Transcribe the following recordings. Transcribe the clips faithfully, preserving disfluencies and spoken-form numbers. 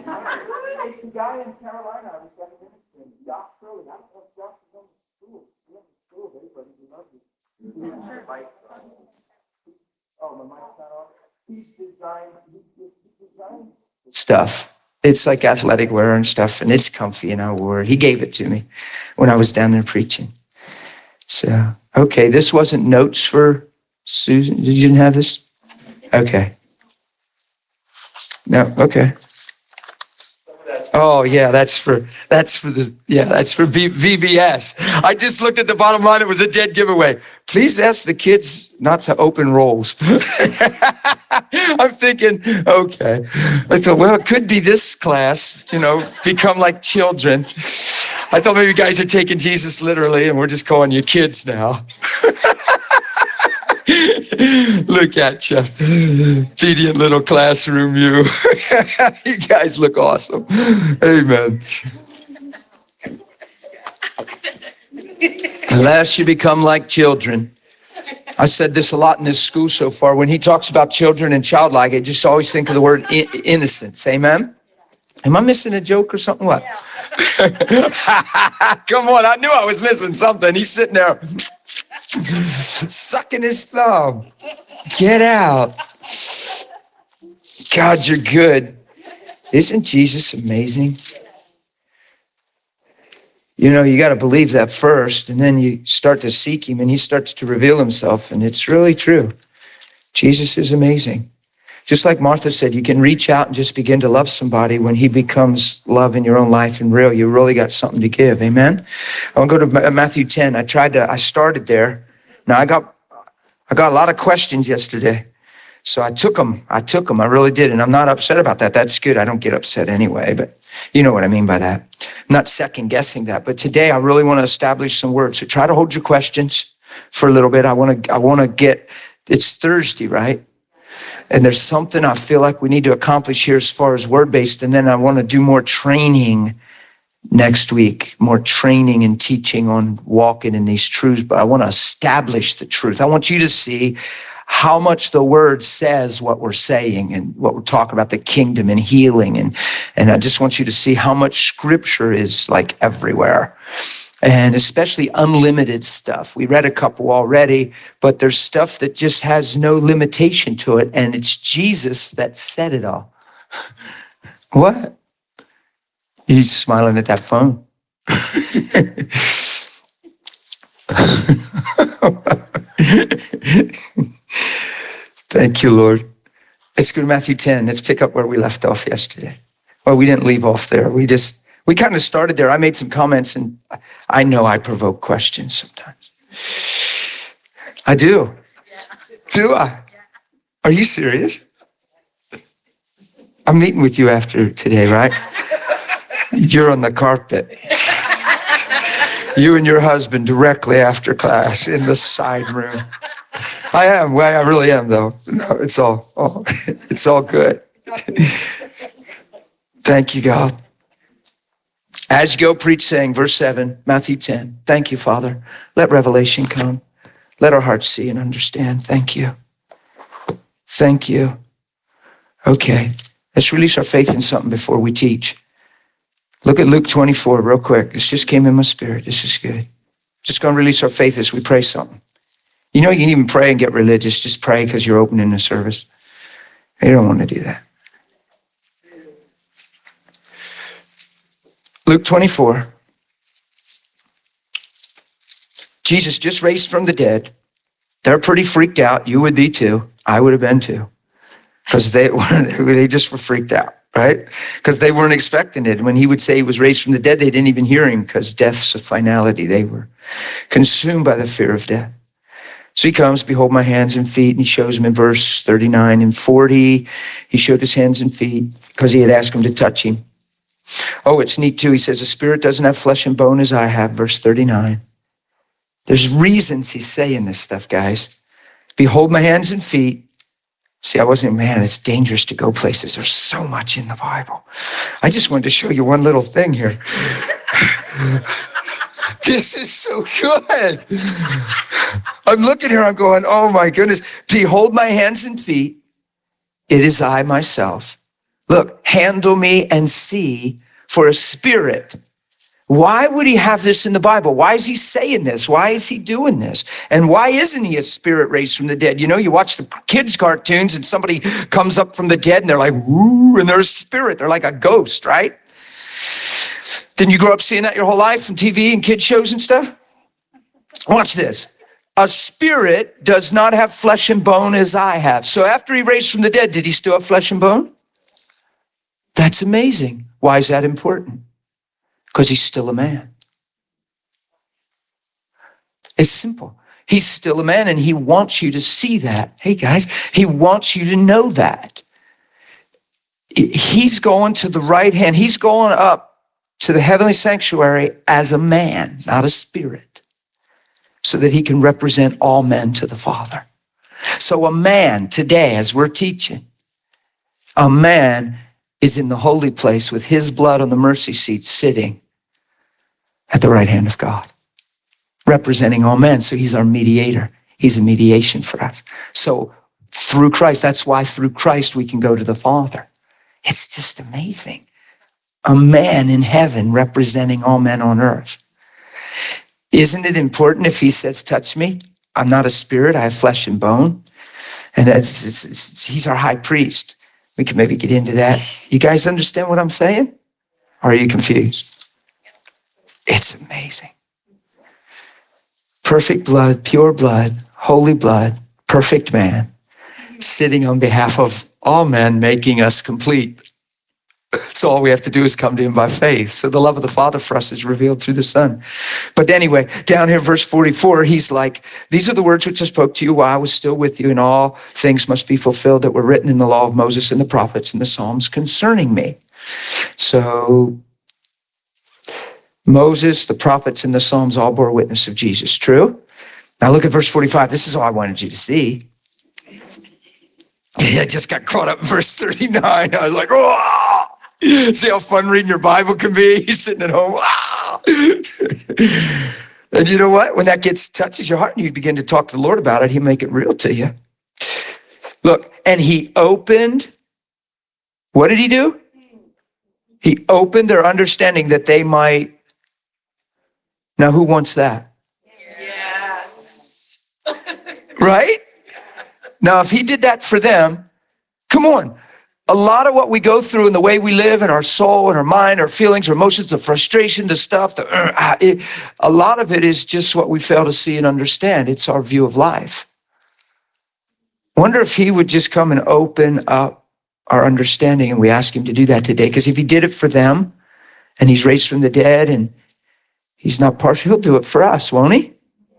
It's the guy in Carolina I was going to minister, Josh Curley. I don't know if Josh is going to school. He went to school with everybody who loves you. Oh, my mic's not on. He's designed, he's designed stuff. It's like athletic wear and stuff, and it's comfy, and I wore it. He gave it to me when I was down there preaching. So, okay, this wasn't notes for Susan. Did you didn't have this? Okay. No, okay. Oh yeah, that's for that's for the yeah that's for V B S. I just looked at the bottom line; it was a dead giveaway. Please ask the kids not to open rolls. I'm thinking, okay. I thought, well, it could be this class, you know, become like children. I thought maybe you guys are taking Jesus literally, and we're just calling you kids now. Look at you, obedient little classroom, you. You guys look awesome. Amen. Unless you become like children. I said this a lot in this school so far. When he talks about children and childlike, I just always think of the word in- innocence. Amen? Am I missing a joke or something? What? Come on, I knew I was missing something. He's sitting there sucking his thumb. Get out. God, you're good. Isn't Jesus amazing? You know, you got to believe that first, and then you start to seek him, and he starts to reveal himself, and it's really true. Jesus is amazing. Just like Martha said, you can reach out and just begin to love somebody when he becomes love in your own life and real. You really got something to give. Amen? I want to go to Matthew ten. I tried to, I started there. Now, I got, I got a lot of questions yesterday. So I took them. I took them. I really did. And I'm not upset about that. That's good. I don't get upset anyway, but you know what I mean by that. I'm not second guessing that. But today I really want to establish some words. So try to hold your questions for a little bit. I want to, I want to get, it's Thursday, right? And there's something I feel like we need to accomplish here as far as word-based. And then I want to do more training next week, more training and teaching on walking in these truths. But I want to establish the truth. I want you to see how much the word says what we're saying and what we're talking about, the kingdom and healing. And, and I just want you to see how much scripture is like everywhere. And especially unlimited stuff. We read a couple already, but there's stuff that just has no limitation to it. And it's Jesus that said it all. What? He's smiling at that phone. Thank you, Lord. Let's go to Matthew ten. Let's pick up where we left off yesterday. Well, we didn't leave off there. We just, we kind of started there. I made some comments, and I know I provoke questions sometimes. I do. Do I? Are you serious? I'm meeting with you after today, right? You're on the carpet. You and your husband directly after class in the side room. I am. Well, I really am, though. No, it's all, all it's all good. Thank you, God. As you go, preach, saying, verse seven, Matthew ten. Thank you, Father. Let revelation come. Let our hearts see and understand. Thank you. Thank you. Okay, let's release our faith in something before we teach. Look at Luke twenty-four real quick. This just came in my spirit. This is good. Just going to release our faith as we pray something. You know, you can even pray and get religious. Just pray because you're opening the service. You don't want to do that. Luke twenty-four. Jesus just raised from the dead. They're pretty freaked out. You would be too. I would have been too. Because they, they just were freaked out, right? Because they weren't expecting it. When he would say he was raised from the dead, they didn't even hear him because death's a finality. They were consumed by the fear of death. So he comes, behold my hands and feet, and he shows them in verse thirty-nine and forty. He showed his hands and feet because he had asked him to touch him. Oh, it's neat too. He says, the spirit doesn't have flesh and bone as I have, verse thirty-nine. There's reasons he's saying this stuff, guys. Behold my hands and feet. See, I wasn't, man, it's dangerous to go places. There's so much in the Bible. I just wanted to show you one little thing here. This is so good. I'm looking here, I'm going, oh my goodness. Behold my hands and feet. It is I myself. Look, handle me and see, for a spirit. Why would he have this in the Bible? Why is he saying this? Why is he doing this? And why isn't he a spirit raised from the dead? You know, you watch the kids' cartoons and somebody comes up from the dead and they're like, woo, and they're a spirit. They're like a ghost, right? Didn't you grow up seeing that your whole life on T V and kid shows and stuff? Watch this. A spirit does not have flesh and bone as I have. So after he raised from the dead, did he still have flesh and bone? That's amazing. Why is that important? Because he's still a man. It's simple. He's still a man, and he wants you to see that. Hey, guys, he wants you to know that. He's going to the right hand. He's going up to the heavenly sanctuary as a man, not a spirit, so that he can represent all men to the Father. So a man today, as we're teaching, a man is in the holy place with his blood on the mercy seat, sitting at the right hand of God, representing all men. So he's our mediator. He's a mediation for us. So through Christ, that's why through Christ we can go to the Father. It's just amazing. A man in heaven representing all men on earth. Isn't it important if he says, touch me? I'm not a spirit, I have flesh and bone. And that's, it's, it's, he's our high priest. We can maybe get into that. You guys understand what I'm saying? Or are you confused? It's amazing. Perfect blood, pure blood, holy blood, perfect man, sitting on behalf of all men, making us complete. So all we have to do is come to him by faith. So the love of the Father for us is revealed through the Son. But anyway, down here, verse forty-four, he's like, these are the words which I spoke to you while I was still with you, and all things must be fulfilled that were written in the law of Moses and the prophets and the Psalms concerning me. So Moses, the prophets, and the Psalms all bore witness of Jesus. True? Now look at verse forty-five. This is all I wanted you to see. I just got caught up in verse thirty-nine. I was like, oh! See how fun reading your Bible can be? You're sitting at home. Ah! And you know what? When that gets touches your heart and you begin to talk to the Lord about it, he'll make it real to you. Look, and he opened, what did he do? He opened their understanding that they might. Now, who wants that? Yes. Right? Now, if he did that for them, come on. A lot of what we go through and the way we live and our soul and our mind, our feelings, our emotions, the frustration, the stuff, the, uh, it, a lot of it is just what we fail to see and understand. It's our view of life. Wonder if he would just come and open up our understanding, and we ask him to do that today. Because if he did it for them and he's raised from the dead and he's not partial, he'll do it for us, won't he?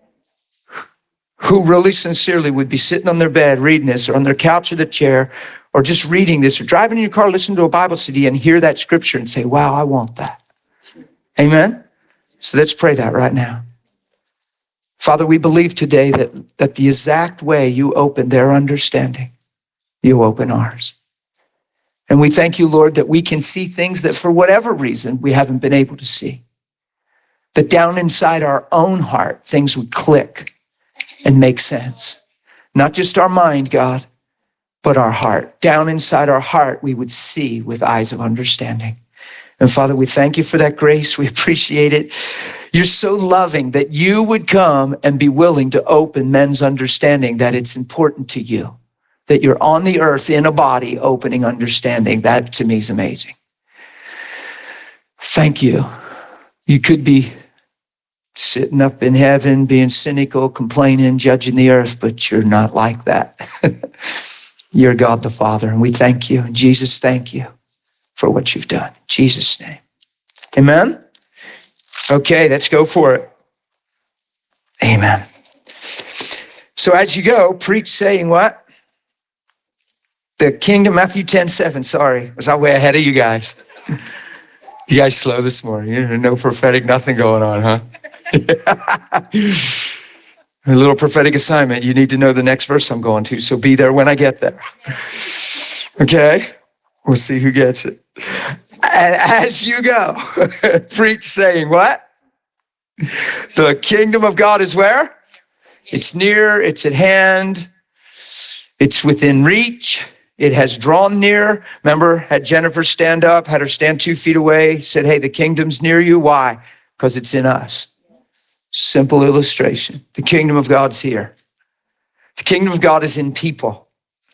Who really sincerely would be sitting on their bed reading this, or on their couch or the chair, or just reading this, or driving in your car, listening to a Bible study and hear that scripture and say, wow, I want that. Amen? So let's pray that right now. Father, we believe today that, that the exact way you open their understanding, you open ours. And we thank you, Lord, that we can see things that for whatever reason we haven't been able to see. That down inside our own heart, things would click and make sense. Not just our mind, God, but our heart. Down inside our heart, we would see with eyes of understanding. And Father, we thank you for that grace. We appreciate it. You're so loving that you would come and be willing to open men's understanding, that it's important to you, that you're on the earth in a body opening understanding. That to me is amazing. Thank you. You could be sitting up in heaven, being cynical, complaining, judging the earth, but you're not like that. You're God the Father, and we thank you. And Jesus, thank you for what you've done. In Jesus' name. Amen? Okay, let's go for it. Amen. So as you go, preach saying what? The kingdom, Matthew ten seven, sorry. I was way ahead of you guys. You guys slow this morning. You know, no prophetic, nothing going on, huh? A little prophetic assignment. You need to know the next verse I'm going to, so be there when I get there. Okay? We'll see who gets it. And as you go, preach saying what? The kingdom of God is where? It's near, it's at hand, it's within reach. It has drawn near. Remember, had Jennifer stand up, had her stand two feet away, said, hey, the kingdom's near you. Why? Because it's in us. Simple illustration. The kingdom of God's here. The kingdom of God is in people.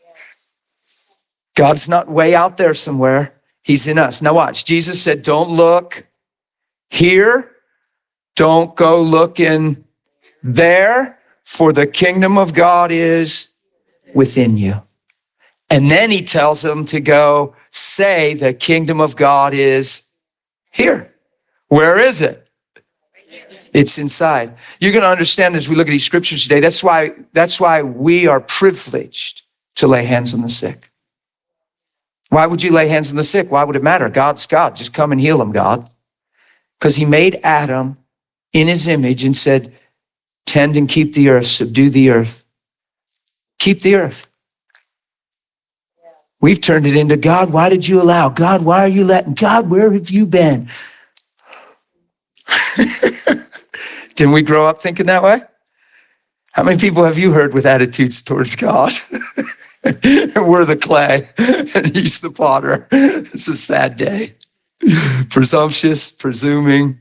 God's not way out there somewhere. He's in us. Now watch. Jesus said, don't look here. Don't go looking there, for the kingdom of God is within you. And then he tells them to go say the kingdom of God is here. Where is it? It's inside. You're going to understand as we look at these scriptures today. That's why, that's why we are privileged to lay hands on the sick. Why would you lay hands on the sick? Why would it matter? God's God. Just come and heal them, God. Because he made Adam in his image and said, tend and keep the earth, subdue the earth. Keep the earth. We've turned it into, God, why did you allow? God, why are you letting? God, where have you been? Didn't we grow up thinking that way? How many people have you heard with attitudes towards God? We're the clay and he's the potter. It's a sad day. Presumptuous, presuming,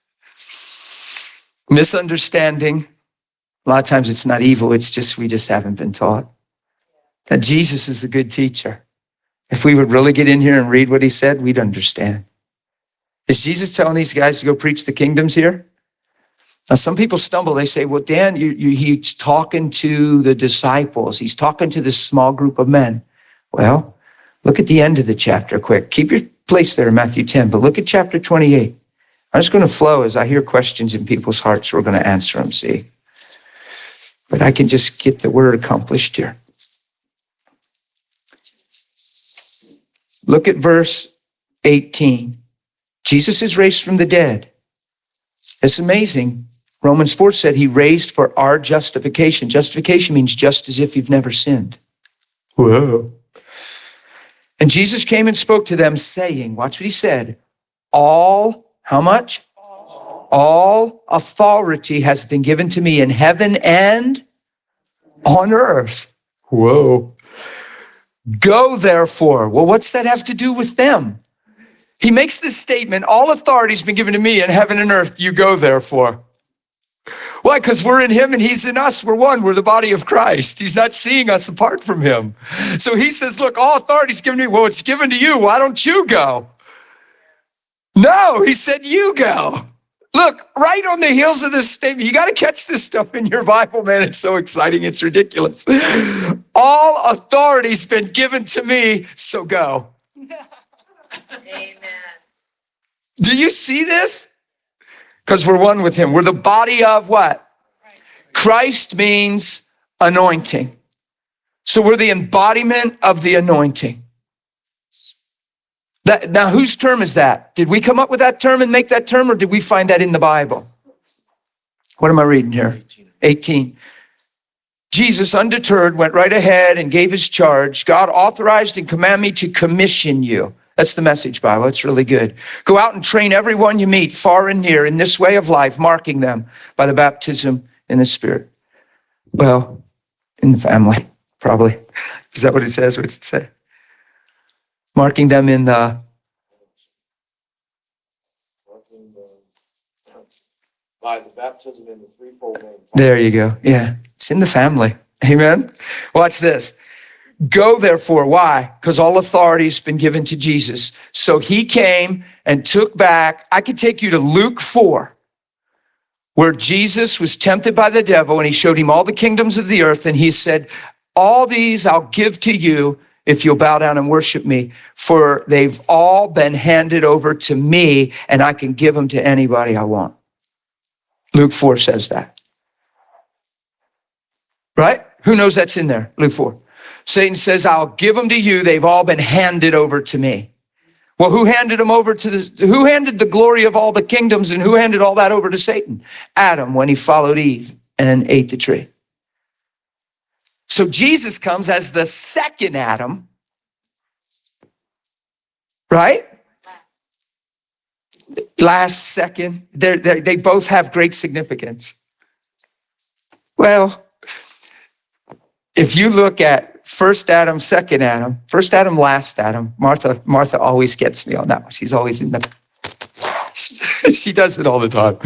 misunderstanding. A lot of times it's not evil. It's just, we just haven't been taught that Jesus is a good teacher. If we would really get in here and read what he said, we'd understand. Is Jesus telling these guys to go preach the kingdoms here? Now, some people stumble. They say, well, Dan, you, you, he's talking to the disciples. He's talking to this small group of men. Well, look at the end of the chapter quick. Keep your place there in Matthew ten, but look at chapter twenty-eight. I'm just going to flow as I hear questions in people's hearts. We're going to answer them, see? But I can just get the word accomplished here. Look at verse eighteen. Jesus is raised from the dead. It's amazing. Romans four said he raised for our justification. Justification means just as if you've never sinned. Whoa. And Jesus came and spoke to them saying, watch what he said, all, how much? All, all authority has been given to me in heaven and on earth. Whoa. Go therefore. Well, what's that have to do with them? He makes this statement, all authority has been given to me in heaven and earth. You go therefore. Why? Because we're in him and he's in us. We're one. We're the body of Christ. He's not seeing us apart from him. So he says, look, all authority is given to me. Well, it's given to you. Why don't you go? No, he said, you go. Look, right on the heels of this statement, you got to catch this stuff in your Bible, man. It's so exciting. It's ridiculous. All authority's been given to me, so go. Amen. Do you see this? Because we're one with him. We're the body of what? Christ. Christ means anointing. So we're the embodiment of the anointing. That, now, whose term is that? Did we come up with that term and make that term, or did we find that in the Bible? What am I reading here? eighteen. Jesus, undeterred, went right ahead and gave his charge. God authorized and commanded me to commission you. That's the Message Bible. It's really good. Go out and train everyone you meet, far and near, in this way of life, marking them by the baptism in the Spirit. Well, in the family, probably. Is that what it says? What's it say? Marking them in the... By the baptism in the threefold name. There you go. Yeah, it's in the family. Amen. Watch this. Go therefore. Why? Because all authority has been given to Jesus. So he came and took back. I could take you to Luke four, where Jesus was tempted by the devil and he showed him all the kingdoms of the earth. And he said, all these I'll give to you if you'll bow down and worship me, for they've all been handed over to me and I can give them to anybody I want. Luke four says that. Right? Who knows that's in there? Luke four. Satan says, I'll give them to you. They've all been handed over to me. Well, who handed them over to this? Who handed the glory of all the kingdoms and who handed all that over to Satan? Adam, when he followed Eve and ate the tree. So Jesus comes as the second Adam, right? Last, second, they're, they're, they both have great significance. Well, if you look at first Adam, second Adam, first Adam, last Adam. Martha, Martha always gets me on that one. She's always in the, she does it all the time.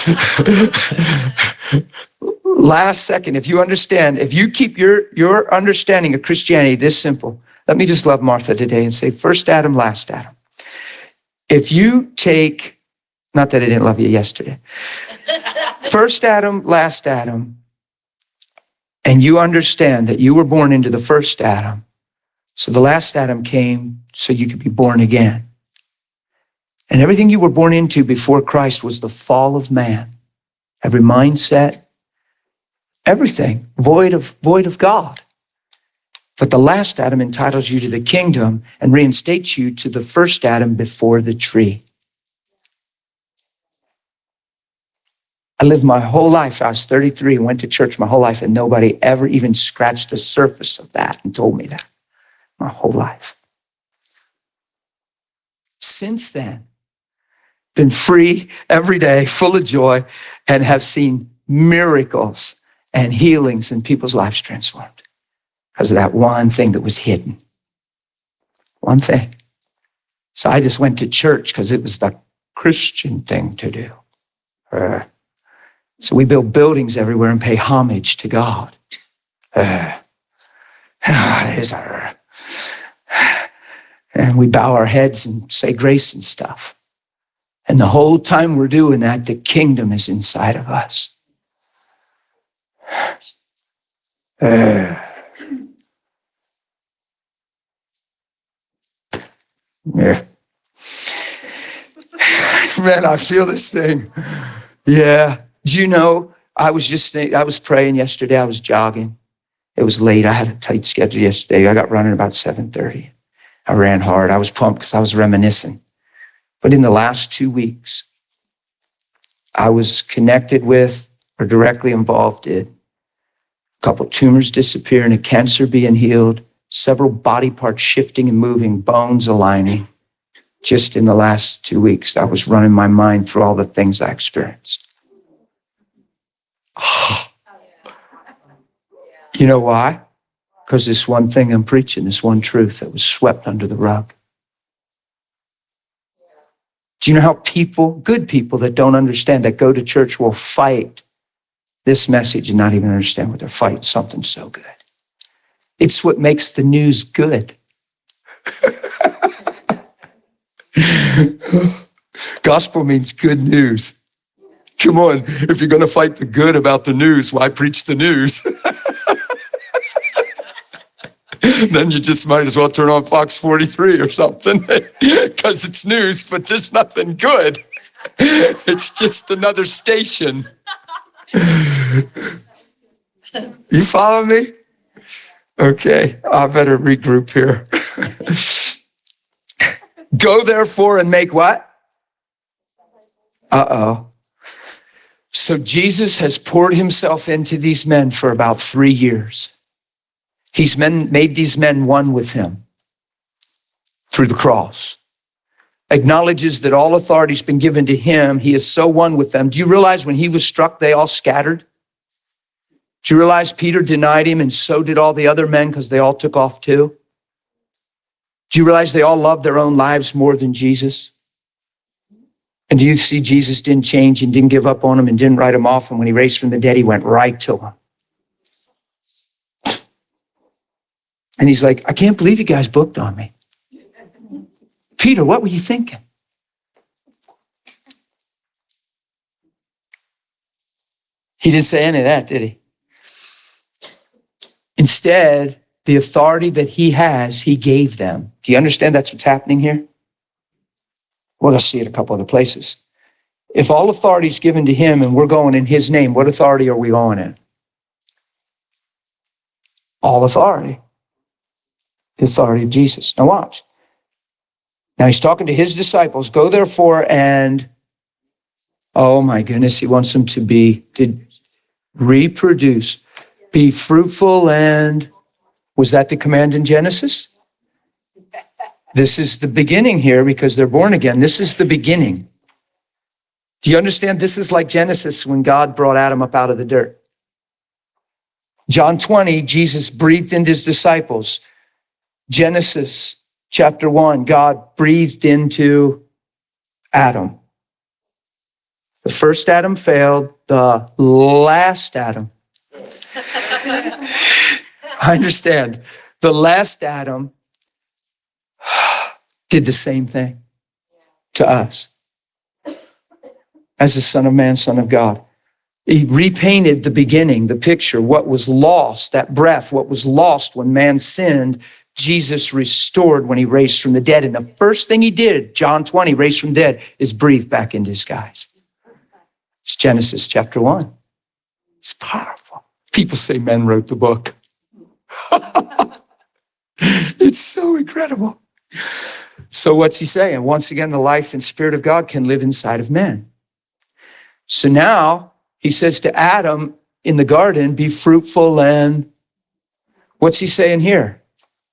Last second, if you understand, if you keep your, your understanding of Christianity this simple, let me just love Martha today and say, first Adam, last Adam. If you take, not that I didn't love you yesterday, first Adam, last Adam, and you understand that you were born into the first Adam, so the last Adam came so you could be born again. And everything you were born into before Christ was the fall of man. Every mindset, everything, void of, void of God. But the last Adam entitles you to the kingdom and reinstates you to the first Adam before the tree. I lived my whole life. I was thirty-three and went to church my whole life, and nobody ever even scratched the surface of that and told me that. My whole life. Since then, been free every day, full of joy, and have seen miracles and healings and people's lives transformed because of that one thing that was hidden. One thing. So I just went to church because it was the Christian thing to do. Uh, so we build buildings everywhere and pay homage to God. Uh, there's our, and we bow our heads and say grace and stuff. And the whole time we're doing that, the kingdom is inside of us. Uh, yeah. Man, I feel this thing. Yeah. Do you know, I was just think, I was praying yesterday. I was jogging. It was late. I had a tight schedule yesterday. I got running about seven thirty. I ran hard. I was pumped because I was reminiscing. But in the last two weeks, I was connected with or directly involved in a couple tumors disappearing, a cancer being healed, several body parts shifting and moving, bones aligning. Just in the last two weeks, I was running my mind through all the things I experienced. You know why? Because this one thing I'm preaching, this one truth that was swept under the rug. Do you know how people, good people that don't understand, that go to church, will fight this message and not even understand what they're fighting? Something so good. It's what makes the news good. Gospel means good news. Come on, if you're going to fight the good about the news, why preach the news? Then you just might as well turn on Fox forty-three or something, because it's news, but there's nothing good. It's just another station. You follow me? Okay, I better regroup here. Go therefore and make what? Uh-oh. So Jesus has poured himself into these men for about three years. He's men, made these men one with him through the cross. Acknowledges that all authority has been given to him. He is so one with them. Do you realize when he was struck, they all scattered? Do you realize Peter denied him and so did all the other men because they all took off too? Do you realize they all loved their own lives more than Jesus? And do you see Jesus didn't change and didn't give up on them and didn't write them off? And when he raised from the dead, he went right to them. And he's like, I can't believe you guys booked on me. Peter, what were you thinking? He didn't say any of that, did he? Instead, the authority that he has, he gave them. Do you understand that's what's happening here? Well, let's see it a couple other places. If all authority is given to him and we're going in his name, what authority are we going in? All authority. The authority of Jesus. Now watch. Now he's talking to his disciples. Go therefore and, oh my goodness, he wants them to be, to reproduce, be fruitful and, was that the command in Genesis? This is the beginning here because they're born again. This is the beginning. Do you understand? This is like Genesis when God brought Adam up out of the dirt. John twenty, Jesus breathed into his disciples. Genesis chapter one, God breathed into Adam. The first Adam failed, the last Adam. I understand. The last Adam did the same thing to us as the Son of Man, Son of God. He repainted the beginning, the picture, what was lost, that breath, what was lost when man sinned, Jesus restored when he raised from the dead. And the first thing he did, John twenty, raised from the dead, is breathe back into his guys. It's Genesis chapter one. It's powerful. People say men wrote the book. It's so incredible. So what's he saying? Once again, the life and spirit of God can live inside of men. So now he says to Adam in the garden, be fruitful and what's he saying here?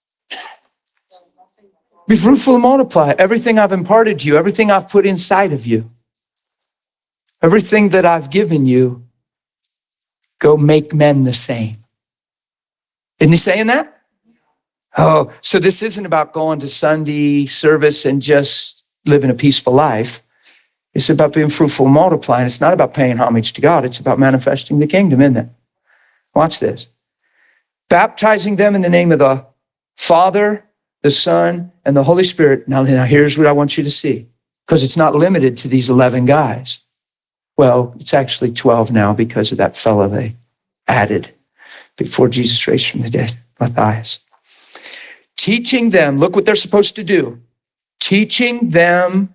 Be fruitful and multiply. Everything I've imparted to you, everything I've put inside of you, everything that I've given you, go make men the same. Isn't he saying that? Oh, so this isn't about going to Sunday service and just living a peaceful life. It's about being fruitful and multiplying. It's not about paying homage to God. It's about manifesting the kingdom, isn't it? Watch this. Baptizing them in the name of the Father, the Son, and the Holy Spirit. Now, now here's what I want you to see, because it's not limited to these eleven guys. Well, it's actually twelve now because of that fellow they added before Jesus raised from the dead, Matthias. Teaching them, look what they're supposed to do. Teaching them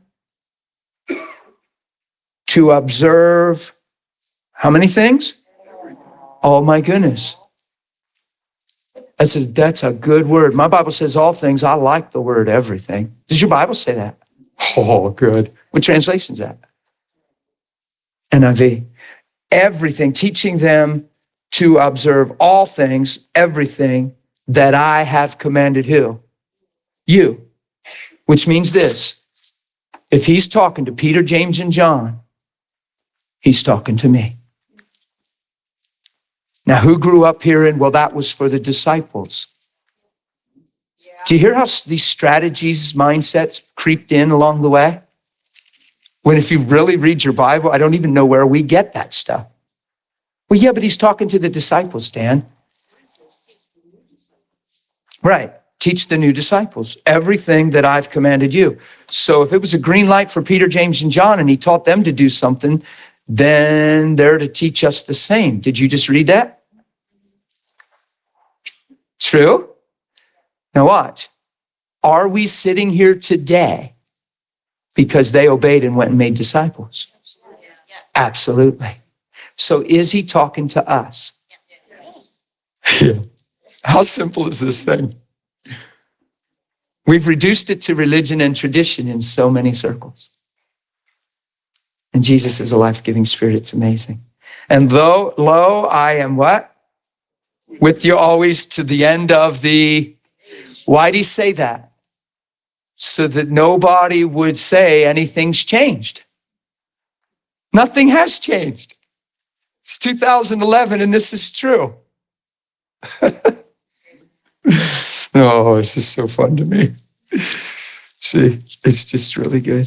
to observe how many things? Oh my goodness. That's a, that's a good word. My Bible says all things. I like the word everything. Does your Bible say that? Oh, good. What translation's that? N I V. Everything, teaching them to observe all things, everything that I have commanded who? You. Which means this. If he's talking to Peter, James, and John, he's talking to me. Now, who grew up hearing, well, that was for the disciples. Yeah. Do you hear how these strategies, mindsets creeped in along the way? When if you really read your Bible, I don't even know where we get that stuff. Well, yeah, but he's talking to the disciples, Dan. Right. Teach the new disciples everything that I've commanded you. So if it was a green light for Peter, James, and John, and he taught them to do something, then they're to teach us the same. Did you just read that? True? Now watch. Are we sitting here today because they obeyed and went and made disciples? Absolutely. So is he talking to us? Yeah. How simple is this thing? We've reduced it to religion and tradition in so many circles. And Jesus is a life-giving spirit. It's amazing. And lo, lo, I am what? With you always to the end of the... Why'd he say that? So that nobody would say anything's changed. Nothing has changed. It's two thousand eleven and this is true. Oh, this is so fun to me. See, it's just really good.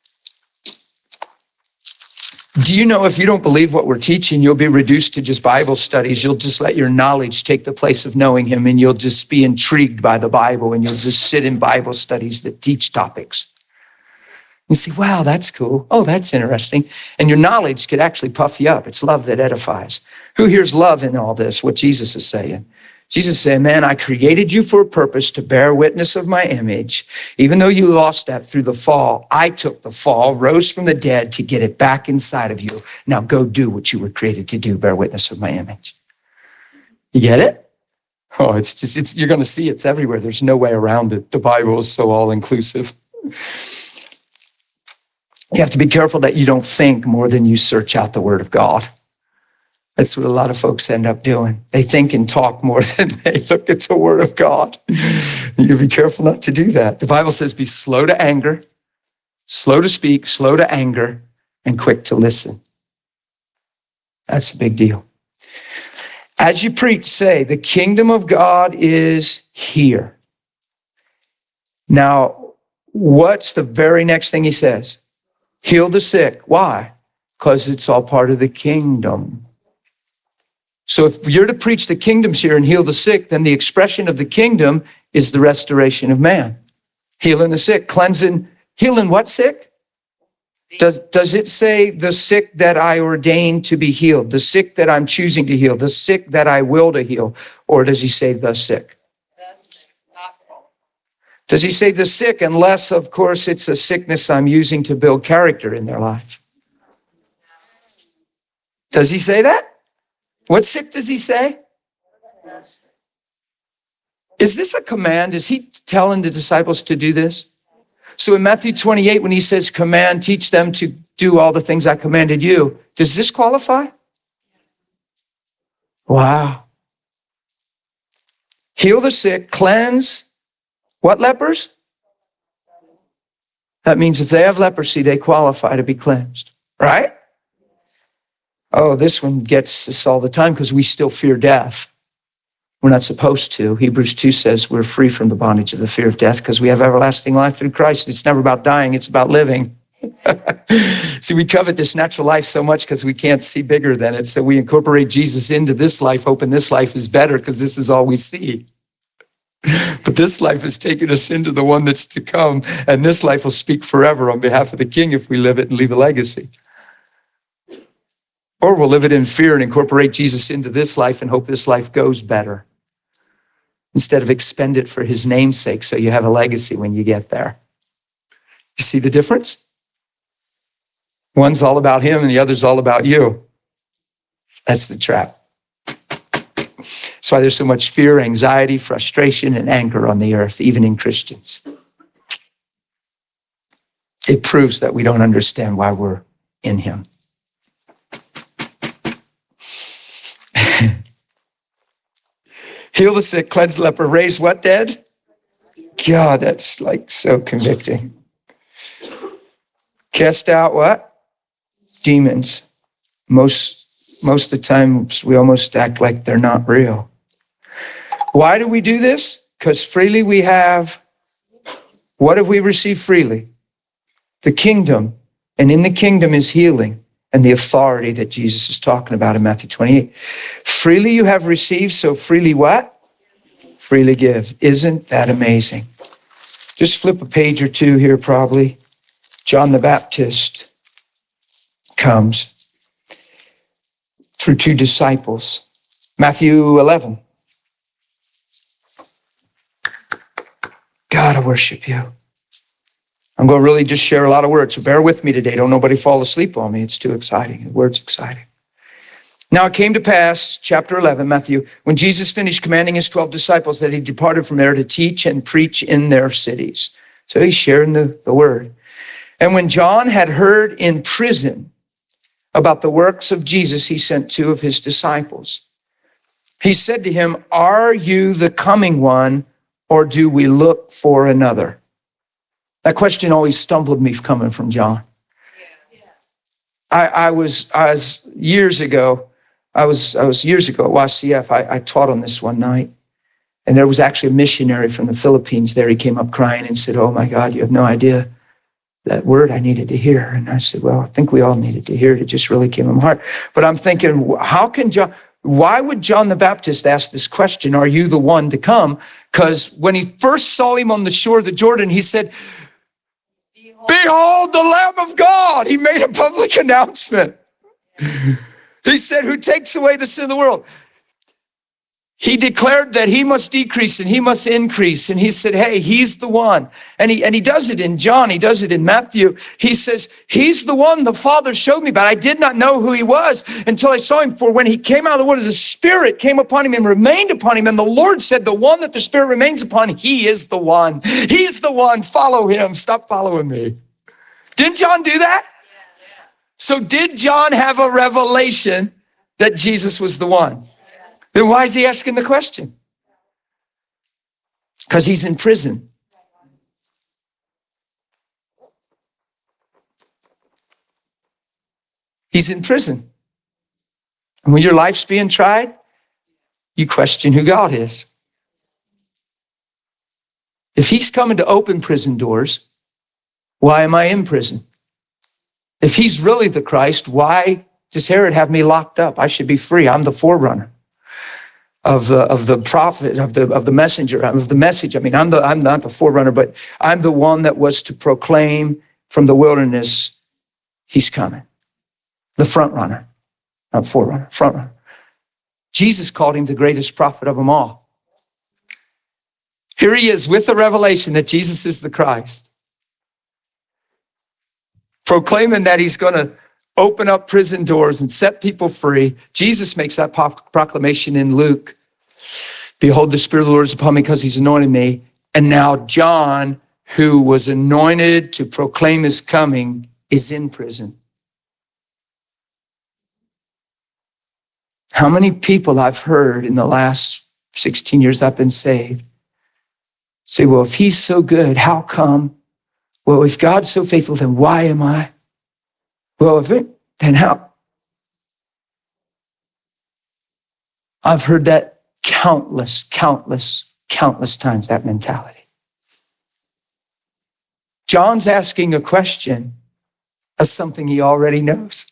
Do you know if you don't believe what we're teaching, you'll be reduced to just Bible studies. You'll just let your knowledge take the place of knowing him, and you'll just be intrigued by the Bible, and you'll just sit in Bible studies that teach topics. You see, wow, that's cool. Oh, that's interesting. And your knowledge could actually puff you up. It's love that edifies. Who hears love in all this, what Jesus is saying? Jesus is saying, man, I created you for a purpose to bear witness of my image. Even though you lost that through the fall, I took the fall, rose from the dead to get it back inside of you. Now go do what you were created to do, bear witness of my image. You get it? Oh, it's just, it's, you're going to see it's everywhere. There's no way around it. The Bible is so all-inclusive. You have to be careful that you don't think more than you search out the Word of God. That's what a lot of folks end up doing. They think and talk more than they look at the Word of God. You be careful not to do that. The Bible says be slow to anger, slow to speak, slow to anger, and quick to listen. That's a big deal. As you preach, say, the kingdom of God is here. Now, what's the very next thing he says? Heal the sick. Why? Because it's all part of the kingdom. So if you're to preach the kingdoms here and heal the sick, then the expression of the kingdom is the restoration of man. Healing the sick, cleansing, healing what sick? Does, does it say the sick that I ordain to be healed, the sick that I'm choosing to heal, the sick that I will to heal? Or does he say the sick? Does he say the sick, unless, of course, it's a sickness I'm using to build character in their life? Does he say that? What sick does he say? Is this a command? Is he telling the disciples to do this? So in Matthew twenty-eight, when he says command, teach them to do all the things I commanded you, does this qualify? Wow. Heal the sick, cleanse what lepers? That means if they have leprosy, they qualify to be cleansed, right? Oh, this one gets us all the time because we still fear death. We're not supposed to. Hebrews two says we're free from the bondage of the fear of death because we have everlasting life through Christ. It's never about dying, it's about living. See, we covet this natural life so much because we can't see bigger than it. So we incorporate Jesus into this life, hoping this life is better because this is all we see. But this life is taking us into the one that's to come, and this life will speak forever on behalf of the King if we live it and leave a legacy. Or we'll live it in fear and incorporate Jesus into this life and hope this life goes better instead of expend it for his name's sake so you have a legacy when you get there. You see the difference? One's all about him and the other's all about you. That's the trap. That's why there's so much fear, anxiety, frustration, and anger on the earth, even in Christians. It proves that we don't understand why we're in him. Heal the sick, cleanse the leper, raise what dead? God, that's like so convicting. Cast out what? Demons. Most, most of the time, we almost act like they're not real. Why do we do this? Because freely we have, what have we received freely? The kingdom. And in the kingdom is healing and the authority that Jesus is talking about in Matthew twenty-eight. Freely you have received, so freely what? Freely give. Isn't that amazing? Just flip a page or two here probably. John the Baptist comes through two disciples. Matthew eleven. God, I worship you. I'm going to really just share a lot of words, so bear with me today. Don't nobody fall asleep on me. It's too exciting. The word's exciting. Now it came to pass, chapter eleven, Matthew, when Jesus finished commanding his twelve disciples that he departed from there to teach and preach in their cities. So he's sharing the, the word. And when John had heard in prison about the works of Jesus, he sent two of his disciples. He said to him, are you the coming one, or do we look for another? That question always stumbled me coming from John. I, I was, I was years ago, I was, I was years ago at Y C F, I, I taught on this one night. And there was actually a missionary from the Philippines there. He came up crying and said, oh my God, you have no idea that word I needed to hear. And I said, well, I think we all needed to hear it. It just really came in my heart. But I'm thinking, how can John, why would John the Baptist ask this question? Are you the one to come? Because when he first saw him on the shore of the Jordan, he said, behold the Lamb of God. He made a public announcement. He said, who takes away the sin of the world? He declared that he must decrease and he must increase. And he said, hey, he's the one. And he, and he does it in John. He does it in Matthew. He says, he's the one the Father showed me, but I did not know who he was until I saw him. For when he came out of the water, the Spirit came upon him and remained upon him. And the Lord said, the one that the Spirit remains upon, he is the one. He's the one. Follow him. Stop following me. Didn't John do that? So did John have a revelation that Jesus was the one? Then why is he asking the question? Because he's in prison. He's in prison. And when your life's being tried, you question who God is. If he's coming to open prison doors, why am I in prison? If he's really the Christ, why does Herod have me locked up? I should be free. I'm the forerunner of the, of the prophet, of the, of the messenger, of the message. I mean, I'm the, I'm not the forerunner, but I'm the one that was to proclaim from the wilderness, he's coming. The front runner, not forerunner, front runner. Jesus called him the greatest prophet of them all. Here he is with the revelation that Jesus is the Christ, proclaiming that he's going to open up prison doors and set people free. Jesus makes that proclamation in Luke. Behold, the Spirit of the Lord is upon me because he's anointed me. And now John, who was anointed to proclaim his coming, is in prison. How many people I've heard in the last sixteen years I've been saved say, well, if he's so good, how come? Well, if God's so faithful, then why am I? Well, if it, then how? I've heard that countless, countless, countless times, that mentality. John's asking a question of something he already knows.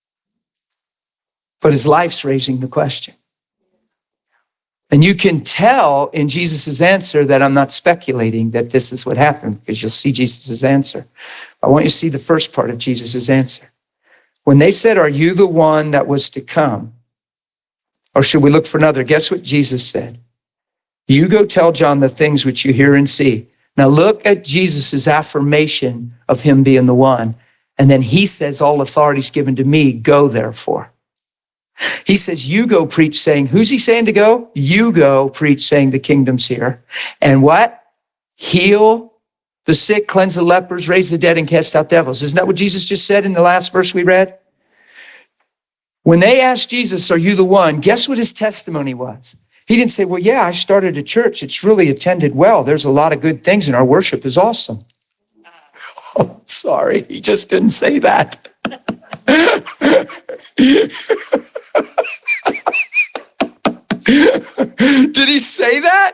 But his life's raising the question. And you can tell in Jesus' answer that I'm not speculating that this is what happened, because you'll see Jesus' answer. I want you to see the first part of Jesus' answer. When they said, are you the one that was to come? Or should we look for another? Guess what Jesus said? You go tell John the things which you hear and see. Now look at Jesus' affirmation of him being the one. And then he says, all authority is given to me, go therefore. He says, you go preach saying, who's he saying to go? You go preach saying the kingdom's here. And what? Heal the sick, cleanse the lepers, raise the dead, and cast out devils. Isn't that what Jesus just said in the last verse we read? When they asked Jesus, are you the one? Guess what his testimony was? He didn't say, well, yeah, I started a church. It's really attended well. There's a lot of good things and our worship is awesome. Oh, sorry, he just didn't say that. Did he say that?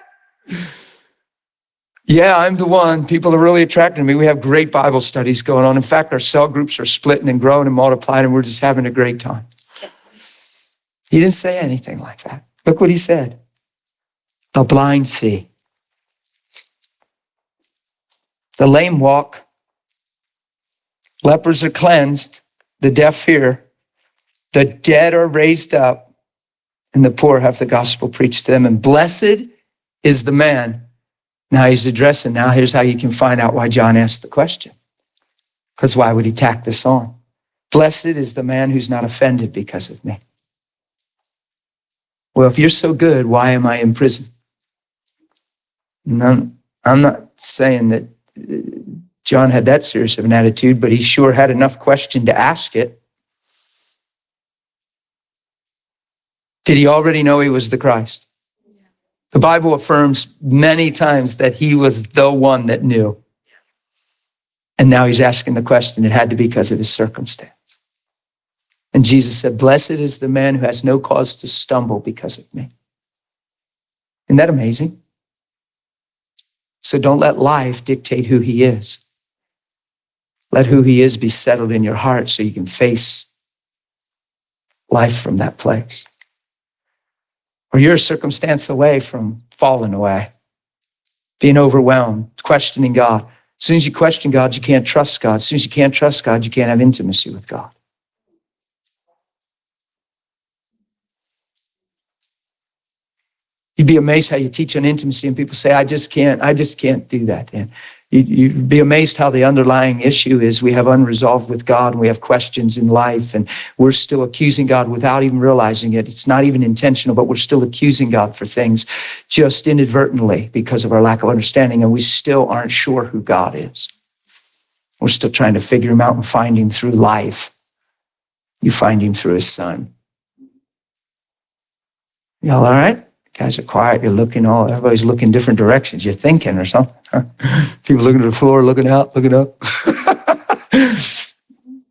Yeah, I'm the one. People are really attracted to me. We have great Bible studies going on. In fact, our cell groups are splitting and growing and multiplying, and we're just having a great time. He didn't say anything like that. Look what he said. The blind see. The lame walk. Lepers are cleansed. The deaf hear. The dead are raised up. And the poor have the gospel preached to them. And blessed is the man. Now he's addressing, now here's how you can find out why John asked the question. Because why would he tack this on? Blessed is the man who's not offended because of me. Well, if you're so good, why am I in prison? No, I'm not saying that John had that serious of an attitude, but he sure had enough question to ask it. Did he already know he was the Christ? The Bible affirms many times that he was the one that knew. And now he's asking the question. It had to be because of his circumstance. And Jesus said, blessed is the man who has no cause to stumble because of me. Isn't that amazing? So don't let life dictate who he is. Let who he is be settled in your heart so you can face life from that place. Or you're a circumstance away from falling away, being overwhelmed, questioning God. As soon as you question God, you can't trust God. As soon as you can't trust God, you can't have intimacy with God. You'd be amazed how you teach on intimacy and people say, I just can't, I just can't do that. And you'd be amazed how the underlying issue is we have unresolved with God and we have questions in life and we're still accusing God without even realizing it. It's not even intentional, but we're still accusing God for things just inadvertently because of our lack of understanding, and we still aren't sure who God is. We're still trying to figure him out and find him through life. You find him through his son. Y'all all right? Guys are quiet. You're looking all, everybody's looking different directions. You're thinking or something. Huh? People looking at the floor, looking out, looking up.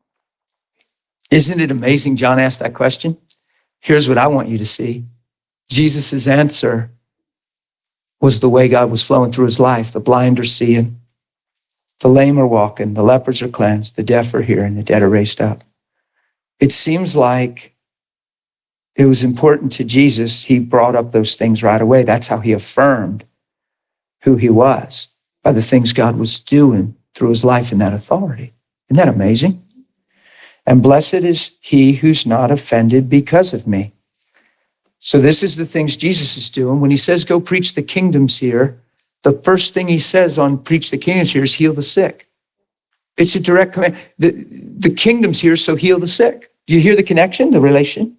Isn't it amazing John asked that question? Here's what I want you to see. Jesus' answer was the way God was flowing through his life. The blind are seeing, the lame are walking, the lepers are cleansed, the deaf are hearing, the dead are raised up. It seems like it was important to Jesus. He brought up those things right away. That's how he affirmed who he was, by the things God was doing through his life in that authority. Isn't that amazing? And blessed is he who's not offended because of me. So this is the things Jesus is doing. When he says, go preach the kingdoms here, the first thing he says on preach the kingdoms here is heal the sick. It's a direct command. The, the kingdom's here, so heal the sick. Do you hear the connection, the relation?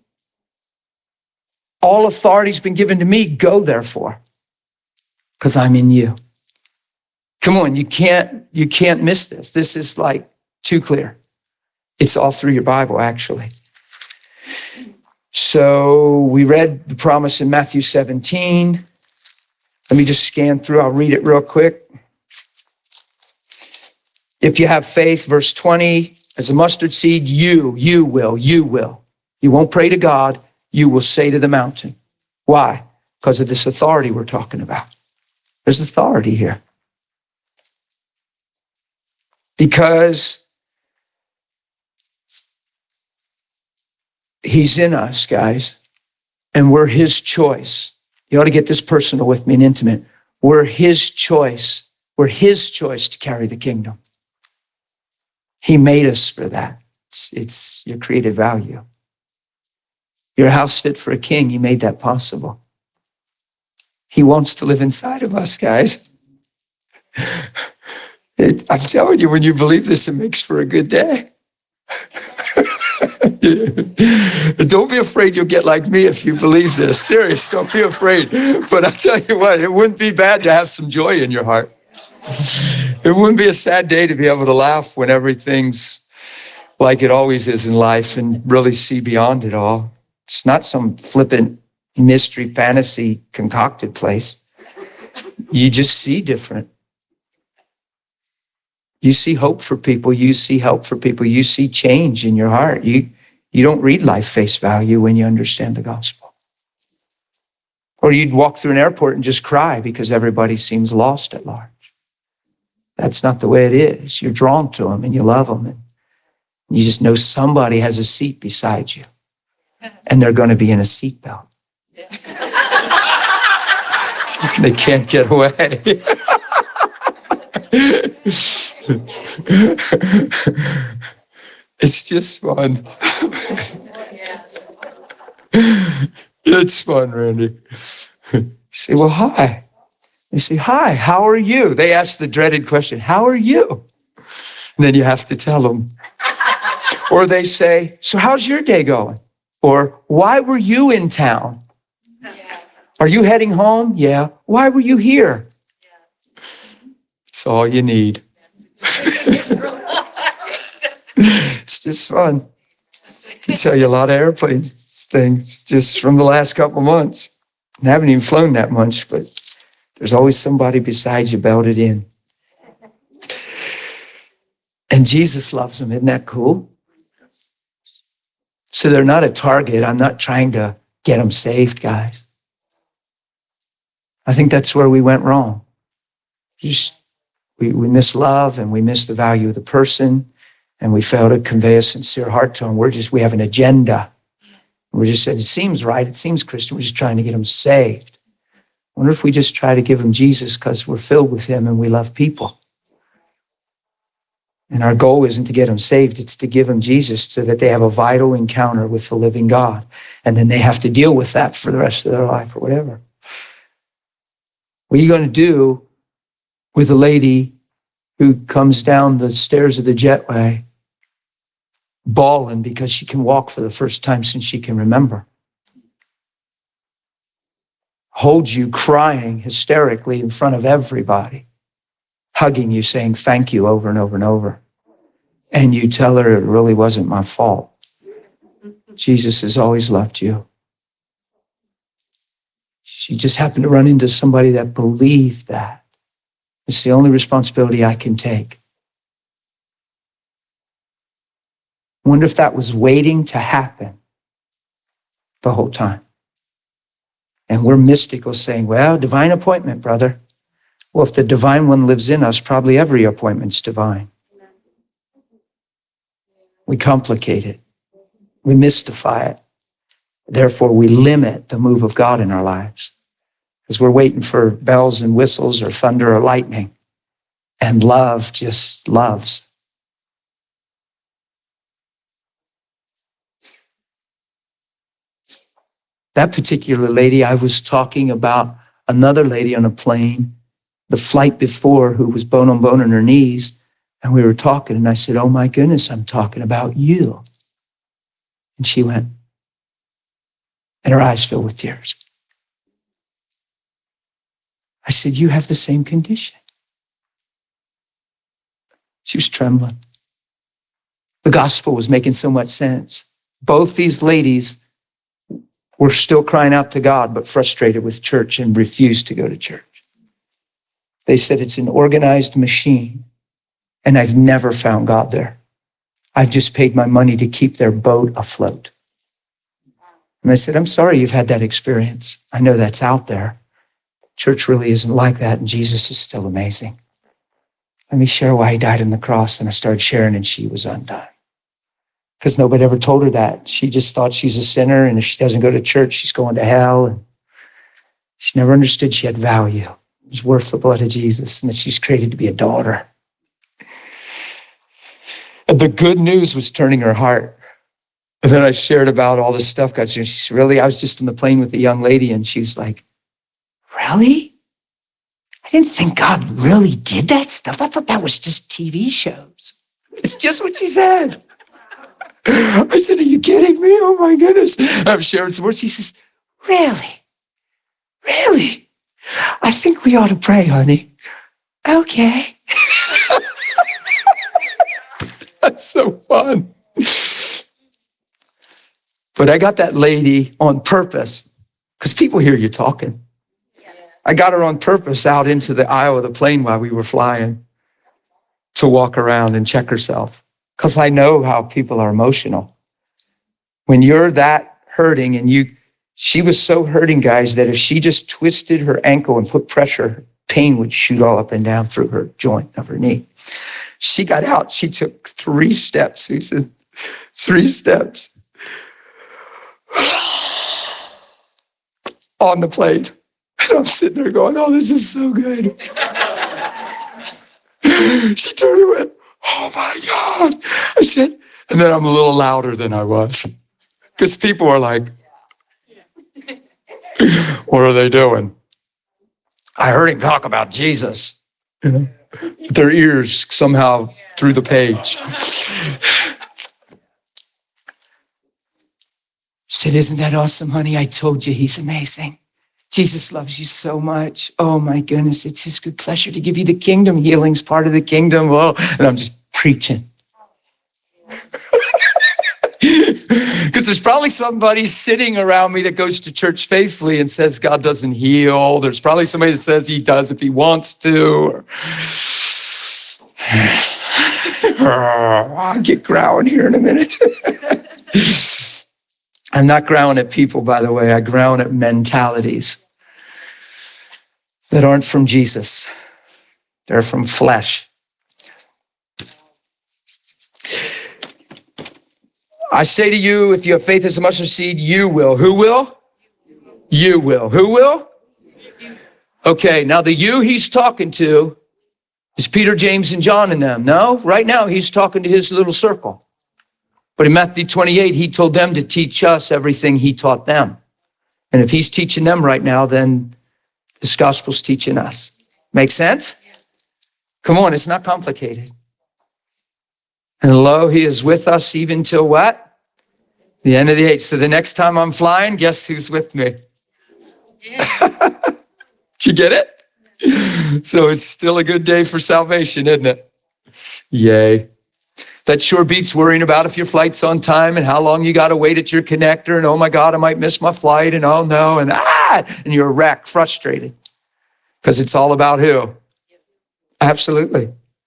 All authority's been given to me. Go therefore, because I'm in you. Come on, you can't, you can't miss this. This is like too clear. It's all through your Bible, actually. So we read the promise in Matthew seventeen. Let me just scan through. I'll read it real quick. If you have faith, verse twenty, as a mustard seed, you, you will, you will. You won't pray to God. You will say to the mountain. Why? Because of this authority we're talking about. There's authority here. Because he's in us, guys, and we're his choice. You ought to get this personal with me and intimate. We're his choice. We're his choice to carry the kingdom. He made us for that. It's, it's your creative value. Your house fit for a king. He made that possible. He wants to live inside of us, guys. It, I'm telling you, when you believe this, it makes for a good day. Don't be afraid you'll get like me if you believe this. Serious, don't be afraid. But I tell you what, it wouldn't be bad to have some joy in your heart. It wouldn't be a sad day to be able to laugh when everything's like it always is in life and really see beyond it all. It's not some flippant mystery fantasy concocted place. You just see different. You see hope for people. You see help for people. You see change in your heart. You, you don't read life face value when you understand the gospel. Or you'd walk through an airport and just cry because everybody seems lost at large. That's not the way it is. You're drawn to them and you love them. And you just know somebody has a seat beside you and they're going to be in a seatbelt. They can't get away. It's just fun. It's fun, Randy. You say, well, hi. You say, hi, how are you? They ask the dreaded question, how are you? And then you have to tell them. Or they say, so how's your day going? Or why were you in town? Are you heading home? Yeah. Why were you here? It's all you need. It's just fun. I can tell you a lot of airplane things just from the last couple months. I haven't even flown that much, but there's always somebody beside you belted in. And Jesus loves them. Isn't that cool? So they're not a target. I'm not trying to get them saved, guys. I think that's where we went wrong. Just We, we miss love and we miss the value of the person and we fail to convey a sincere heart to them. We're just, we have an agenda. We're just, it seems right. It seems Christian. We're just trying to get them saved. I wonder if we just try to give them Jesus because we're filled with him and we love people. And our goal isn't to get them saved. It's to give them Jesus so that they have a vital encounter with the living God. And then they have to deal with that for the rest of their life or whatever. What are you going to do with a lady who comes down the stairs of the jetway bawling because she can walk for the first time since she can remember? Holds you crying hysterically in front of everybody, hugging you, saying thank you over and over and over. And you tell her it really wasn't my fault. Jesus has always loved you. She just happened to run into somebody that believed that. It's the only responsibility I can take. I wonder if that was waiting to happen the whole time. And we're mystical saying, well, divine appointment, brother. Well, if the divine one lives in us, probably every appointment's divine. We complicate it. We mystify it. Therefore, we limit the move of God in our lives because we're waiting for bells and whistles or thunder or lightning. And love just loves. That particular lady, I was talking about another lady on a plane, the flight before, who was bone on bone on her knees. And we were talking, and I said, oh my goodness, I'm talking about you. And she went, and her eyes filled with tears. I said, you have the same condition. She was trembling. The gospel was making so much sense. Both these ladies were still crying out to God, but frustrated with church and refused to go to church. They said it's an organized machine, and I've never found God there. I've just paid my money to keep their boat afloat. And I said, I'm sorry you've had that experience. I know that's out there. Church really isn't like that, and Jesus is still amazing. Let me share why he died on the cross. And I started sharing, and she was undone. Because nobody ever told her that. She just thought she's a sinner, and if she doesn't go to church, she's going to hell. And she never understood she had value. It was worth the blood of Jesus, and that she's created to be a daughter. And the good news was turning her heart. And then I shared about all this stuff God's doing. She said, really? I was just on the plane with a young lady, and she was like, really? I didn't think God really did that stuff. I thought that was just T V shows. It's just what she said. I said, are you kidding me? Oh my goodness. I'm sharing some words. She says, really? Really? I think we ought to pray, honey. Okay. That's so fun. But I got that lady on purpose because people hear you talking. I got her on purpose out into the aisle of the plane while we were flying to walk around and check herself because I know how people are emotional. When you're that hurting and you, she was so hurting, guys, that if she just twisted her ankle and put pressure, pain would shoot all up and down through her joint of her knee. She got out. She took three steps, Susan, three steps on the plane. And I'm sitting there going, oh, this is so good. She turned and went, oh my God. I said, and then I'm a little louder than I was. Because people are like, what are they doing? I heard him talk about Jesus. You know, their ears somehow through the page. She said, isn't that awesome, honey? I told you he's amazing. Jesus loves you so much. Oh my goodness, it's his good pleasure to give you the kingdom. Healing's part of the kingdom. Whoa. And I'm just preaching. Because there's probably somebody sitting around me that goes to church faithfully and says God doesn't heal. There's probably somebody that says he does if he wants to. I'll get growling here in a minute. I'm not growling at people, by the way. I growl at mentalities that aren't from Jesus. They're from flesh. I say to you, if you have faith as a mustard seed, you will. Who will? You will. Who will? Okay, now the you he's talking to is Peter, James, and John and them. No, right now he's talking to his little circle. But in Matthew twenty-eight, he told them to teach us everything he taught them. And if he's teaching them right now, then this gospel's teaching us. Make sense? Come on, it's not complicated. And lo, he is with us even till what? The end of the age. So the next time I'm flying, guess who's with me? Yeah. Did you get it? So it's still a good day for salvation, isn't it? Yay. That sure beats worrying about if your flight's on time and how long you got to wait at your connector and oh my God, I might miss my flight and oh no, and ah, and you're wrecked, frustrated. Because it's all about who? Absolutely.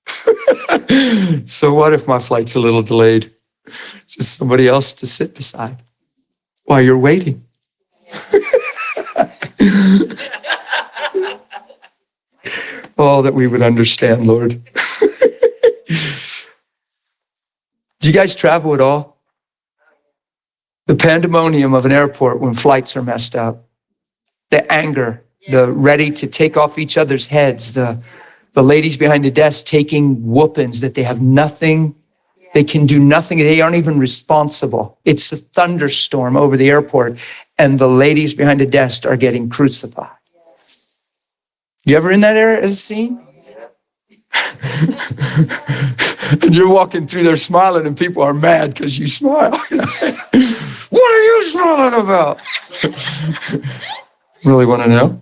So what if my flight's a little delayed? Just somebody else to sit beside while you're waiting. Oh, that we would understand, Lord. Do you guys travel at all? The pandemonium of an airport when flights are messed up. The anger, the ready to take off each other's heads, the, the ladies behind the desk taking whoopings that they have nothing, they can do nothing, they aren't even responsible. It's a thunderstorm over the airport and the ladies behind the desk are getting crucified. You ever in that area as a scene? And you're walking through there smiling and people are mad because you smile. What are you smiling about? Really want to know?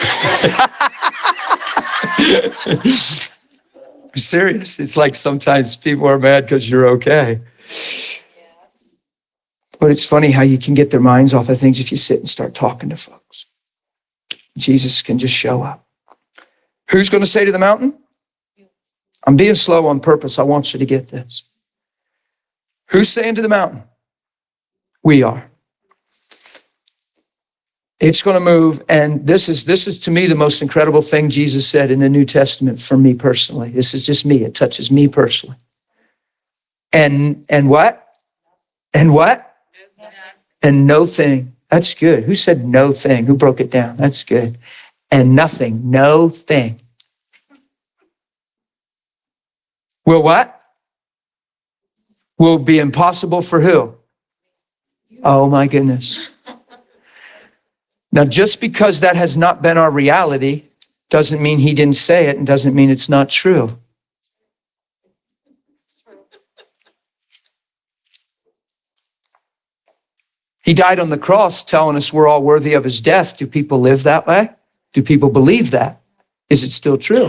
I'm serious. It's like sometimes people are mad because you're okay. But it's funny how you can get their minds off of things if you sit and start talking to folks. Jesus can just show up. Who's going to say to the mountain? I'm being slow on purpose. I want you to get this. Who's saying to the mountain? We are. It's going to move. And this is, this is to me the most incredible thing Jesus said in the New Testament for me personally. This is just me. It touches me personally. And, and what? And what? And no thing. That's good. Who said no thing? Who broke it down? That's good. And nothing. No thing. Will what? Will be impossible for who? Oh my goodness. Now, just because that has not been our reality doesn't mean he didn't say it and doesn't mean it's not true. He died on the cross telling us we're all worthy of his death. Do people live that way? Do people believe that? Is it still true?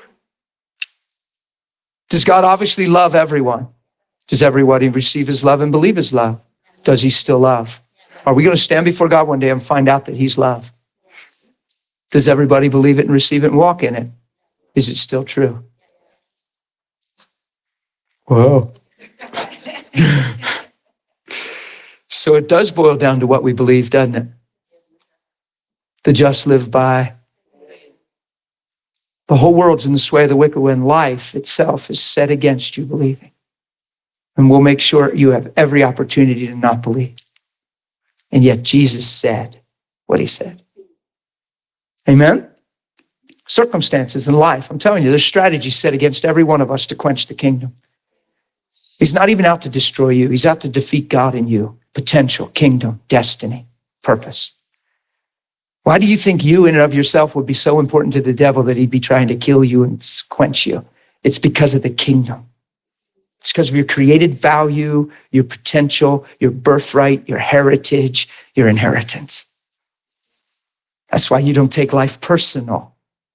Does God obviously love everyone? Does everybody receive his love and believe his love? Does he still love? Are we going to stand before God one day and find out that he's love? Does everybody believe it and receive it and walk in it? Is it still true? Whoa. So it does boil down to what we believe, doesn't it? The just live by. The whole world's in the sway of the wicked when life itself is set against you believing. And we'll make sure you have every opportunity to not believe. And yet Jesus said what he said. Amen? Circumstances in life, I'm telling you, there's strategies set against every one of us to quench the kingdom. He's not even out to destroy you. He's out to defeat God in you. Potential, kingdom, destiny, purpose. Why do you think you in and of yourself would be so important to the devil that he'd be trying to kill you and quench you? It's because of the kingdom. It's because of your created value, your potential, your birthright, your heritage, your inheritance. That's why you don't take life personal.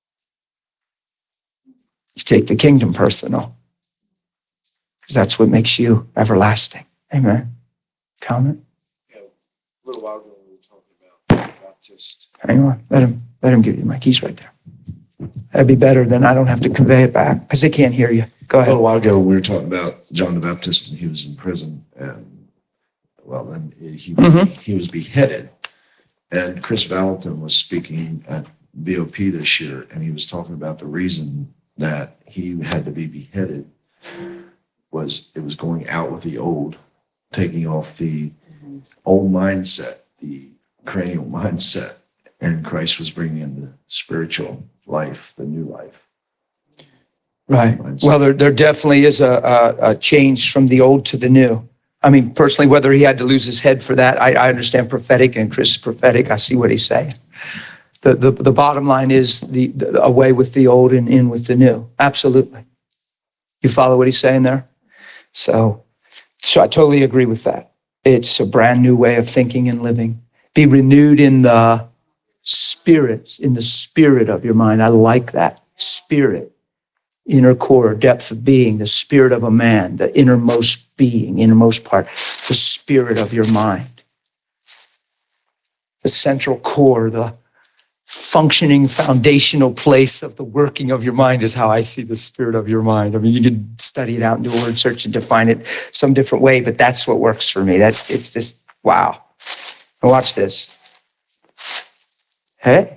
You take the kingdom personal. Because that's what makes you everlasting. Amen. Comment? Yeah, a little while ago, we were talking about Baptist. Hang on. Let him, let him give you the mic. He's right there. That'd be better than I don't have to convey it back because they can't hear you. Go A ahead. little while ago, we were talking about John the Baptist, and he was in prison, and well, then he Mhm. he was beheaded. And Chris Valentin was speaking at B O P this year, and he was talking about the reason that he had to be beheaded was it was going out with the old, taking off the old mindset, the cranial mindset, and Christ was bringing in the spiritual life, the new life. Right. Mindset. Well, there, there definitely is a, a, a change from the old to the new. I mean, personally, whether he had to lose his head for that, I, I understand prophetic and Chris is prophetic. I see what he's saying. The, the, the bottom line is the, the away with the old and in with the new. Absolutely. You follow what he's saying there? So, so I totally agree with that. It's a brand new way of thinking and living. Be renewed in the spirit, in the spirit of your mind. I like that. Spirit. Inner core, depth of being, the spirit of a man, the innermost being, innermost part, the spirit of your mind. The central core, the functioning foundational place of the working of your mind is how I see the spirit of your mind. I mean, you could study it out and do a word search and define it some different way, but that's what works for me. That's, it's just, wow. And watch this. Hey.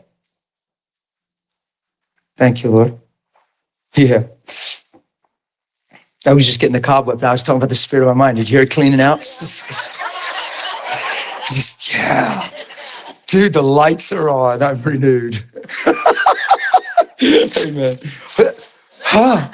Thank you, Lord. Yeah. I was just getting the cobweb. I was talking about the spirit of my mind. Did you hear it cleaning out? Just, just, yeah. Dude, the lights are on. I'm renewed. Amen. Huh.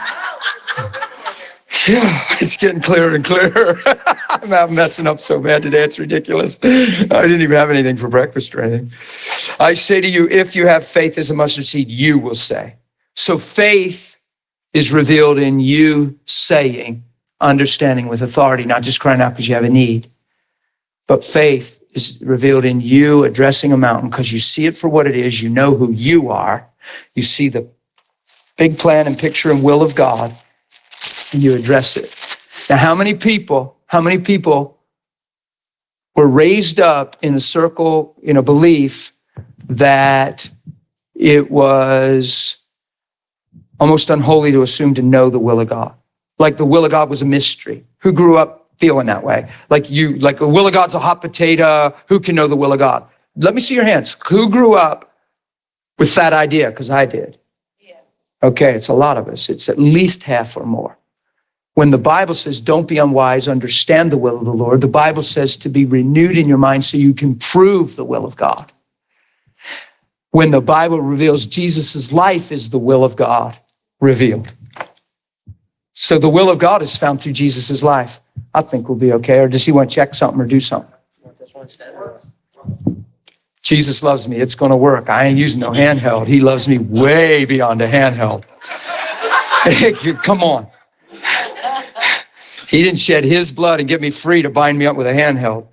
Yeah, it's getting clearer and clearer. I'm out messing up so bad today, it's ridiculous. I didn't even have anything for breakfast or anything. I say to you, if you have faith as a mustard seed, you will say. So faith is revealed in you saying, understanding with authority, not just crying out because you have a need. But faith is revealed in you addressing a mountain because you see it for what it is. You know who you are. You see the big plan and picture and will of God. And you address it. Now, how many people, how many people were raised up in a circle, in a belief that it was almost unholy to assume to know the will of God? Like the will of God was a mystery. Who grew up feeling that way? Like you, like the will of God's a hot potato. Who can know the will of God? Let me see your hands. Who grew up with that idea? Because I did. Yeah. Okay, it's a lot of us. It's at least half or more. When the Bible says, don't be unwise, understand the will of the Lord, the Bible says to be renewed in your mind so you can prove the will of God. When the Bible reveals Jesus' life is the will of God revealed. So the will of God is found through Jesus' life. I think we'll be okay. Or does he want to check something or do something? Jesus loves me. It's going to work. I ain't using no handheld. He loves me way beyond a handheld. Come on. He didn't shed his blood and get me free to bind me up with a handheld.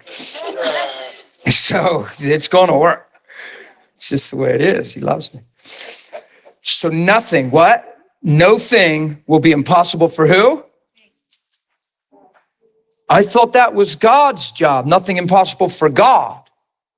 So it's going to work. It's just the way it is. He loves me. So nothing, what? No thing will be impossible for who? I thought that was God's job. Nothing impossible for God.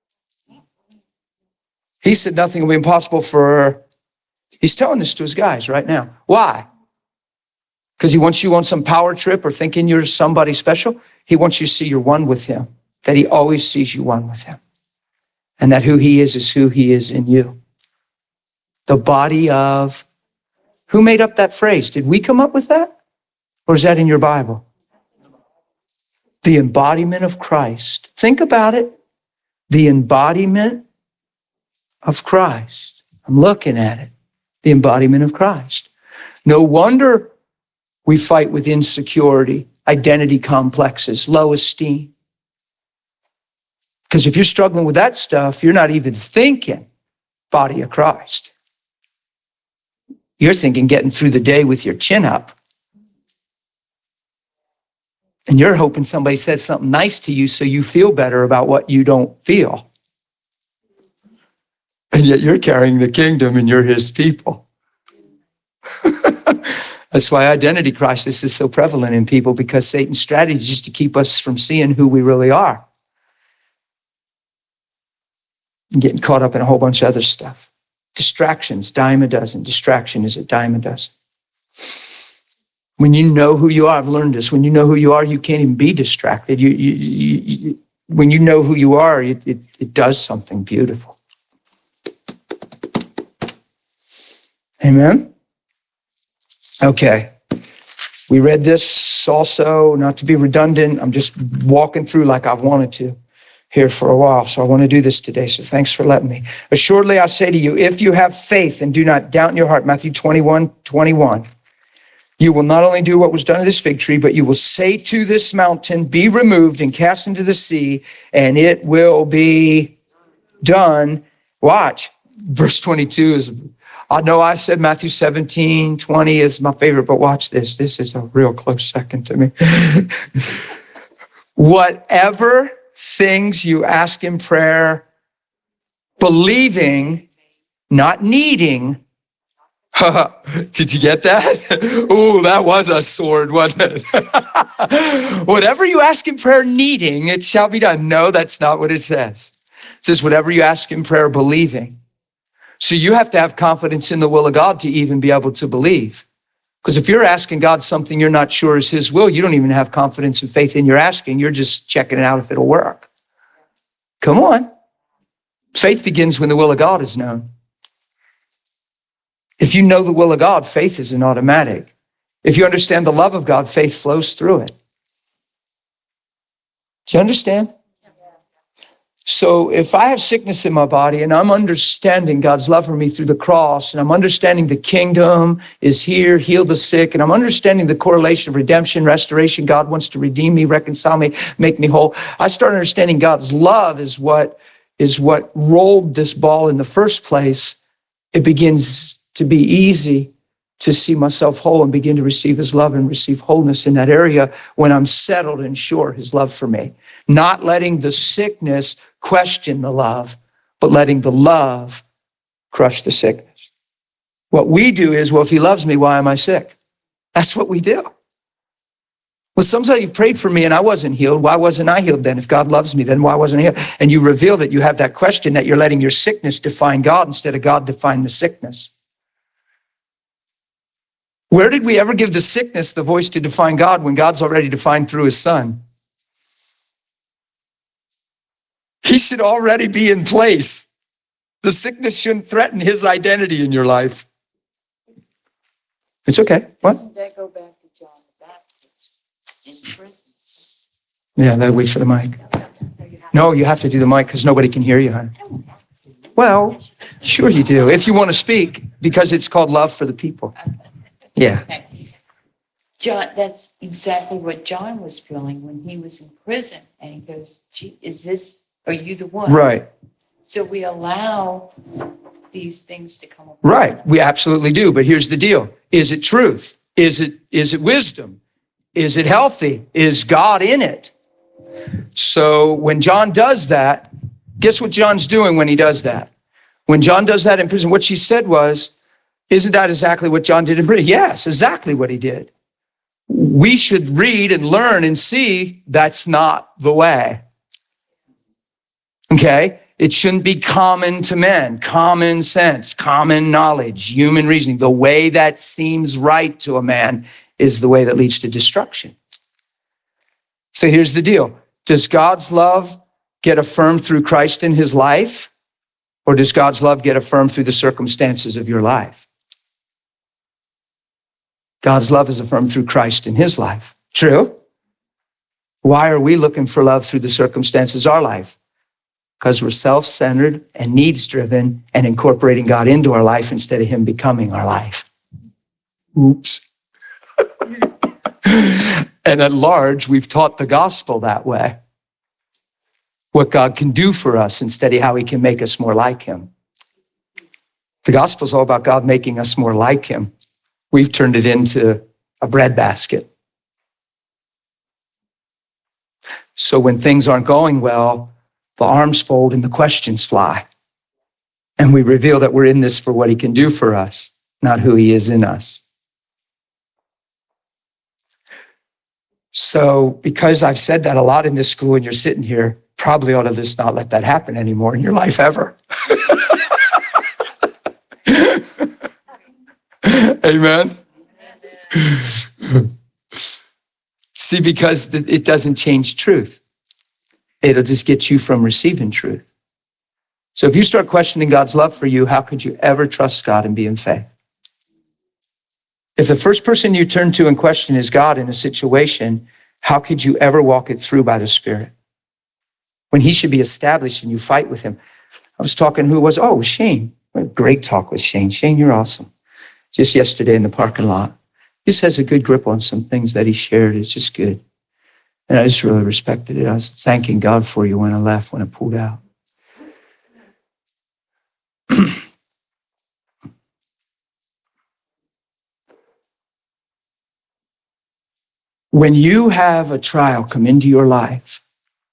He said nothing will be impossible for, he's telling this to his guys right now. Why? Because he wants you on some power trip or thinking you're somebody special. He wants you to see you're one with him, that he always sees you one with him. And that who he is is who he is in you. The body of, who made up that phrase? Did we come up with that? Or is that in your Bible? The embodiment of Christ. Think about it. The embodiment of Christ. I'm looking at it. The embodiment of Christ. No wonder we fight with insecurity, identity complexes, low esteem. Because if you're struggling with that stuff, you're not even thinking body of Christ. You're thinking getting through the day with your chin up. And you're hoping somebody says something nice to you so you feel better about what you don't feel. And yet you're carrying the kingdom and you're his people. That's why identity crisis is so prevalent in people, because Satan's strategy is to keep us from seeing who we really are. And getting caught up in a whole bunch of other stuff. Distractions, dime a dozen. Distraction is a dime a dozen. When you know who you are, I've learned this, when you know who you are, you can't even be distracted. You, you, you, you, when you know who you are, it, it, it does something beautiful. Amen? Okay. We read this also, not to be redundant. I'm just walking through like I've wanted to here for a while. So I want to do this today. So thanks for letting me. Assuredly, I say to you, if you have faith and do not doubt in your heart, Matthew twenty-one, twenty-one, you will not only do what was done to this fig tree, but you will say to this mountain, be removed and cast into the sea, and it will be done. Watch. Verse twenty-two is, I know I said Matthew seventeen, twenty is my favorite, but watch this. This is a real close second to me. Whatever things you ask in prayer, believing, not needing. Did you get that? Ooh, that was a sword, wasn't it? Whatever you ask in prayer, needing, it shall be done. No, that's not what it says. It says, whatever you ask in prayer, believing. So you have to have confidence in the will of God to even be able to believe. Because if you're asking God something you're not sure is his will, you don't even have confidence and faith in your asking. You're just checking it out if it'll work. Come on. Faith begins when the will of God is known. If you know the will of God, faith isn't automatic. If you understand the love of God, faith flows through it. Do you understand? So if I have sickness in my body and I'm understanding God's love for me through the cross, and I'm understanding the kingdom is here, heal the sick, and I'm understanding the correlation of redemption, restoration, God wants to redeem me, reconcile me, make me whole. I start understanding God's love is what is what rolled this ball in the first place. It begins to be easy to see myself whole and begin to receive his love and receive wholeness in that area when I'm settled and sure his love for me. Not letting the sickness question the love, but letting the love crush the sickness. What we do is, well, if he loves me, why am I sick? That's what we do. Well, sometimes you prayed for me and I wasn't healed. Why wasn't I healed then? If God loves me, then why wasn't I healed? And you reveal that you have that question, that you're letting your sickness define God instead of God define the sickness. Where did we ever give the sickness the voice to define God when God's already defined through his son? He should already be in place. The sickness shouldn't threaten his identity in your life. It's okay. What? Doesn't that go back to John the Baptist in prison? Yeah, that wait for the mic. No, you have to do the mic because nobody can hear you, honey. Well, sure you do. If you want to speak, because it's called love for the people. Yeah. Okay. John, that's exactly what John was feeling when he was in prison. And he goes, gee, is this, are you the one? Right. So we allow these things to come up. Right. We absolutely do. But here's the deal. Is it truth? Is it, is it wisdom? Is it healthy? Is God in it? So when John does that, guess what John's doing when he does that? When John does that in prison, what she said was, isn't that exactly what John did in prison? Yes, exactly what he did. We should read and learn and see that's not the way. Okay? It shouldn't be common to men, common sense, common knowledge, human reasoning. The way that seems right to a man is the way that leads to destruction. So here's the deal. Does God's love get affirmed through Christ in his life? Or does God's love get affirmed through the circumstances of your life? God's love is affirmed through Christ in his life. True? Why are we looking for love through the circumstances of our life? Because we're self-centered and needs-driven and incorporating God into our life instead of him becoming our life. Oops. And at large, we've taught the gospel that way. What God can do for us instead of how he can make us more like him. The gospel is all about God making us more like him. We've turned it into a breadbasket. So when things aren't going well, the arms fold and the questions fly. And we reveal that we're in this for what he can do for us, not who he is in us. So because I've said that a lot in this school and you're sitting here, probably ought to just not let that happen anymore in your life ever. Amen. See, because it doesn't change truth. It'll just get you from receiving truth. So if you start questioning God's love for you, how could you ever trust God and be in faith? If the first person you turn to and question is God in a situation, how could you ever walk it through by the Spirit? When he should be established and you fight with him. I was talking, who was, oh, it was Shane. Great talk with Shane. Shane, you're awesome. Just yesterday in the parking lot. He just has a good grip on some things that he shared. It's just good. And I just really respected it. I was thanking God for you when I left, when I pulled out. When you have a trial come into your life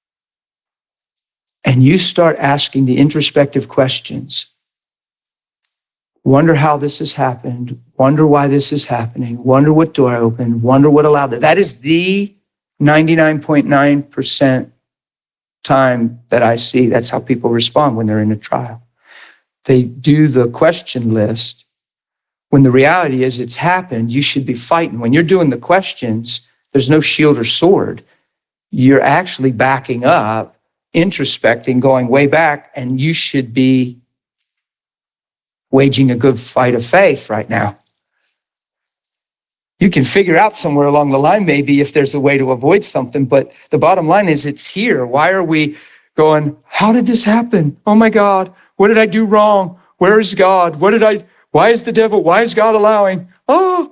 and you start asking the introspective questions, wonder how this has happened, wonder why this is happening, wonder what door I opened, wonder what allowed it. That is the ninety-nine point nine percent time that I see. That's how people respond when they're in a trial. They do the question list when the reality is it's happened. You should be fighting. When you're doing the questions, there's no shield or sword. You're actually backing up introspecting, going way back, and you should be waging a good fight of faith right now. You can figure out somewhere along the line maybe if there's a way to avoid something, but the bottom line is it's here. Why are we going, how did this happen? Oh my God, what did I do wrong? Where is God? What did I, why is the devil, why is God allowing? Oh.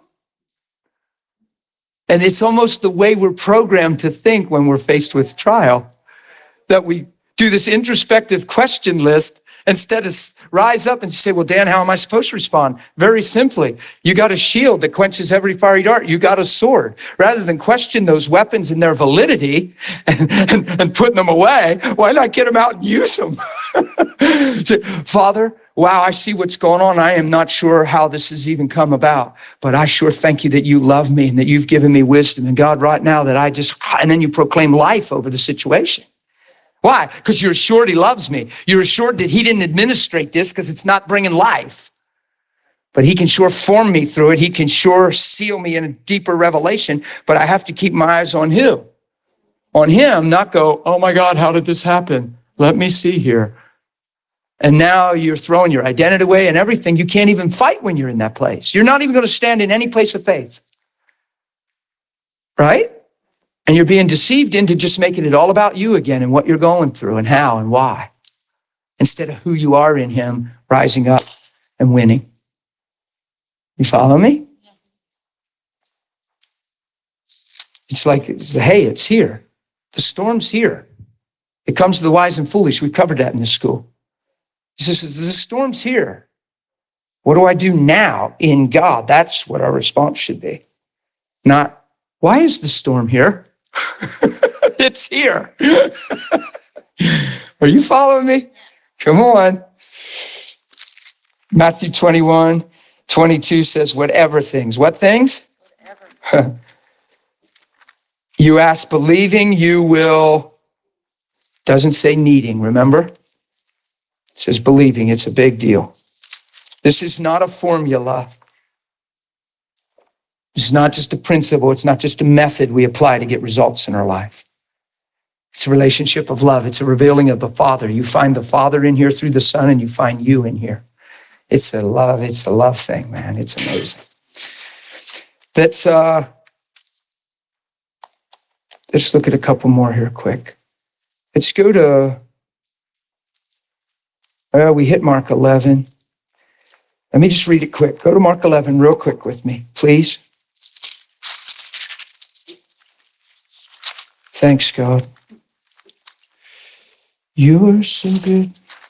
And it's almost the way we're programmed to think when we're faced with trial, that we do this introspective question list instead of rise up and say, well, Dan, how am I supposed to respond? Very simply, you got a shield that quenches every fiery dart. You got a sword. Rather than question those weapons and their validity and, and, and putting them away, why not get them out and use them? Father, wow, I see what's going on. I am not sure how this has even come about, but I sure thank you that you love me and that you've given me wisdom. And God, right now that I just, and then you proclaim life over the situation. Why? Because you're assured he loves me. You're assured that he didn't administrate this because it's not bringing life. But he can sure form me through it. He can sure seal me in a deeper revelation. But I have to keep my eyes on him. On him, not go, oh my God, how did this happen? Let me see here. And now you're throwing your identity away and everything. You can't even fight when you're in that place. You're not even going to stand in any place of faith. Right? And you're being deceived into just making it all about you again and what you're going through and how and why, instead of who you are in him, rising up and winning. You follow me? It's like, it's, hey, it's here. The storm's here. It comes to the wise and foolish. We covered that in this school. He says, the storm's here. What do I do now in God? That's what our response should be. Not, why is the storm here? It's here. Are you following me? Come on. Matthew twenty-one, twenty-two says, whatever things. What things? Whatever. You ask believing, you will, doesn't say needing, remember? It says believing, it's a big deal. This is not a formula. It's not just a principle. It's not just a method we apply to get results in our life. It's a relationship of love. It's a revealing of the Father. You find the Father in here through the Son, and you find you in here. It's a love. It's a love thing, man. It's amazing. Let's, uh, let's look at a couple more here quick. Let's go to, well, we hit Mark eleven. Let me just read it quick. Go to Mark eleven real quick with me, please. Thanks, God. You are so good.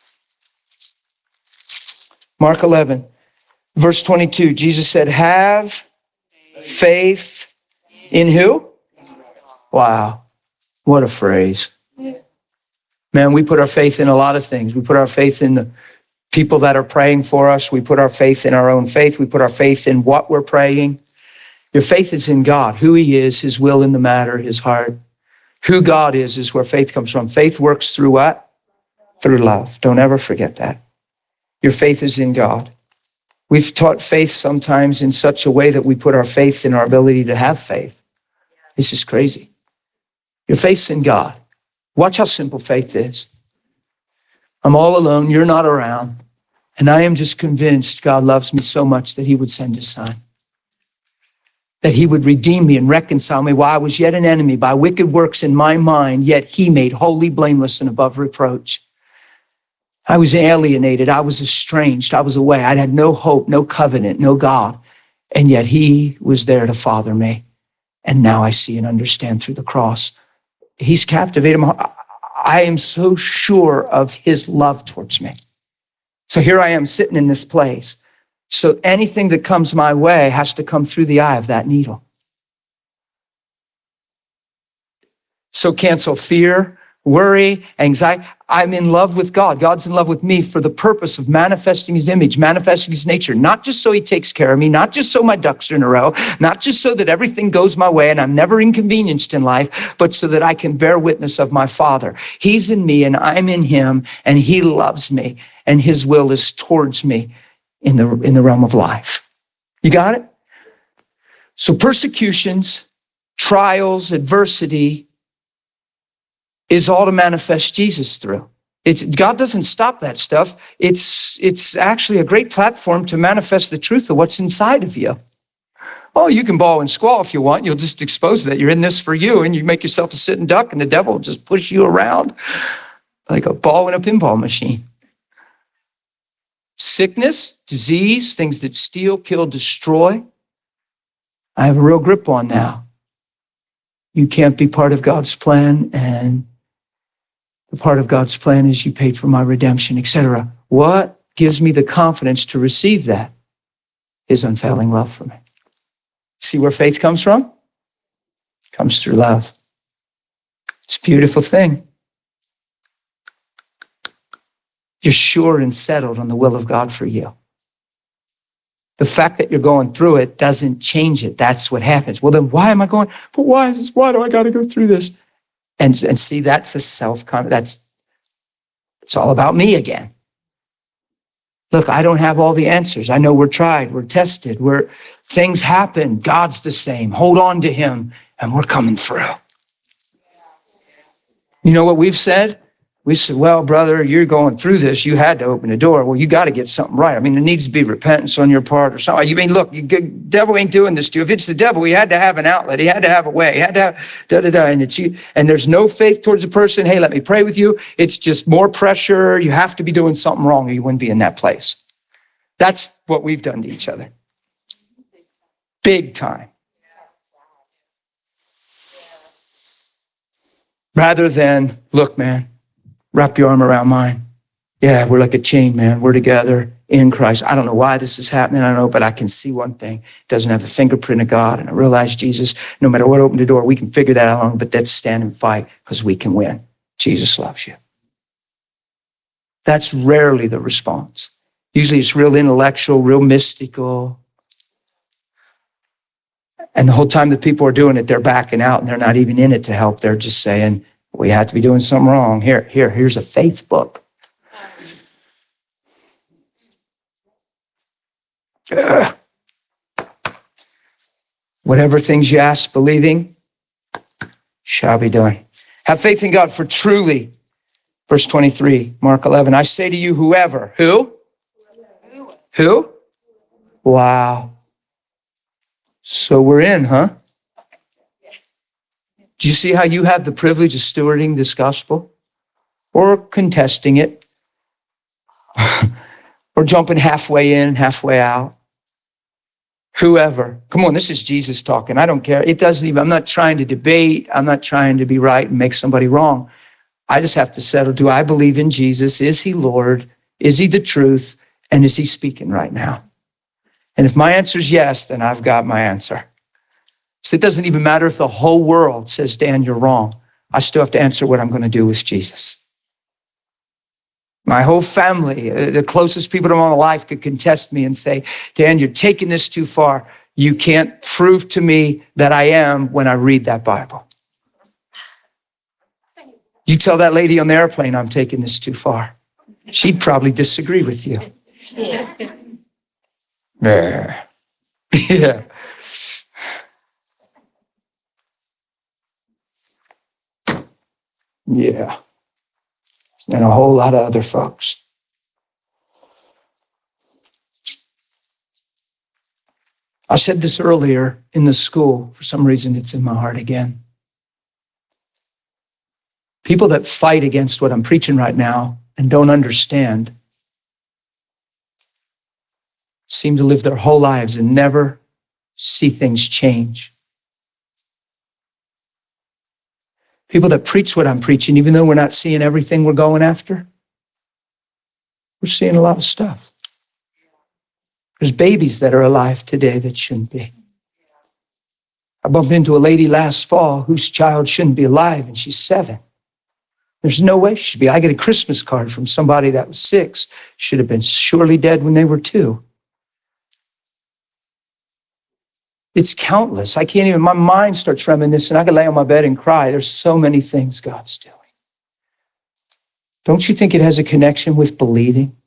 Mark eleven, verse twenty-two, Jesus said, have faith in who? Wow, what a phrase. Man, we put our faith in a lot of things. We put our faith in the people that are praying for us. We put our faith in our own faith. We put our faith in what we're praying. Your faith is in God, who he is, his will in the matter, his heart. Who God is, is where faith comes from. Faith works through what? Through love. Don't ever forget that. Your faith is in God. We've taught faith sometimes in such a way that we put our faith in our ability to have faith. It's just crazy. Your faith's in God. Watch how simple faith is. I'm all alone. You're not around. And I am just convinced God loves me so much that he would send his son. That he would redeem me and reconcile me while I was yet an enemy by wicked works in my mind, yet he made holy, blameless, and above reproach. I was alienated. I was estranged. I was away. I had no hope, no covenant, no God. And yet he was there to father me. And now I see and understand through the cross. He's captivated my heart. I am so sure of his love towards me. So here I am sitting in this place. So anything that comes my way has to come through the eye of that needle. So cancel fear, worry, anxiety. I'm in love with God. God's in love with me for the purpose of manifesting his image, manifesting his nature, not just so he takes care of me, not just so my ducks are in a row, not just so that everything goes my way and I'm never inconvenienced in life, but so that I can bear witness of my Father. He's in me and I'm in him and he loves me and his will is towards me in the, in the realm of life. You got it? So persecutions, trials, adversity is all to manifest Jesus through. It's, God doesn't stop that stuff. It's, it's actually a great platform to manifest the truth of what's inside of you. Oh, you can bawl and squall if you want. You'll just expose that you're in this for you, and you make yourself a sitting duck, and the devil will just push you around like a ball in a pinball machine. Sickness, disease, things that steal, kill, destroy. I have a real grip on now. You can't be part of God's plan, and the part of God's plan is you paid for my redemption, et cetera. What gives me the confidence to receive that? His unfailing love for me. See where faith comes from? It comes through love. It's a beautiful thing. You're sure and settled on the will of God for you. The fact that you're going through it doesn't change it. That's what happens. Well, then why am I going? But why is this? Why do I got to go through this? And, and see, that's a self-confidence. That's, it's all about me again. Look, I don't have all the answers. I know we're tried, we're tested, we're, things happen. God's the same. Hold on to him, and we're coming through. You know what we've said? We said, well, brother, you're going through this. You had to open the door. Well, you got to get something right. I mean, there needs to be repentance on your part or something. You mean, look, you, the devil ain't doing this to you. If it's the devil, he had to have an outlet. He had to have a way. He had to have da da da. And it's you. And there's no faith towards a person. Hey, let me pray with you. It's just more pressure. You have to be doing something wrong, or you wouldn't be in that place. That's what we've done to each other. Big time. Rather than, look, man, wrap your arm around mine. Yeah, we're like a chain, man. We're together in Christ. I don't know why this is happening. I don't know, but I can see one thing. It doesn't have the fingerprint of God. And I realize Jesus, no matter what opened the door, we can figure that out, but let's stand and fight because we can win. Jesus loves you. That's rarely the response. Usually it's real intellectual, real mystical. And the whole time that people are doing it, they're backing out and they're not even in it to help. They're just saying, we have to be doing something wrong. Here, here, here's a faith book. Ugh. Whatever things you ask, believing, shall be done. Have faith in God, for truly, verse twenty-three, Mark eleven, I say to you, whoever, who? Who? Wow. So we're in, huh? Do you see how you have the privilege of stewarding this gospel? Or contesting it? Or jumping halfway in, halfway out? Whoever. Come on, this is Jesus talking. I don't care. It doesn't even, I'm not trying to debate. I'm not trying to be right and make somebody wrong. I just have to settle, do I believe in Jesus? Is he Lord? Is he the truth? And is he speaking right now? And if my answer is yes, then I've got my answer. So it doesn't even matter if the whole world says, Dan, you're wrong. I still have to answer what I'm going to do with Jesus. My whole family, uh, the closest people to my life could contest me and say, Dan, you're taking this too far. You can't prove to me that I am when I read that Bible. You tell that lady on the airplane I'm taking this too far. She'd probably disagree with you. Yeah. Yeah. Yeah. And a whole lot of other folks. I said this earlier in the school. For some reason, it's in my heart again. People that fight against what I'm preaching right now and don't understand seem to live their whole lives and never see things change. People that preach what I'm preaching, even though we're not seeing everything we're going after, we're seeing a lot of stuff. There's babies that are alive today that shouldn't be. I bumped into a lady last fall whose child shouldn't be alive, and she's seven. There's no way she should be. I get a Christmas card from somebody that was six, should have been surely dead when they were two. It's countless. I can't even, my mind starts reminiscing. I could lay on my bed and cry. There's so many things God's doing. Don't you think it has a connection with believing?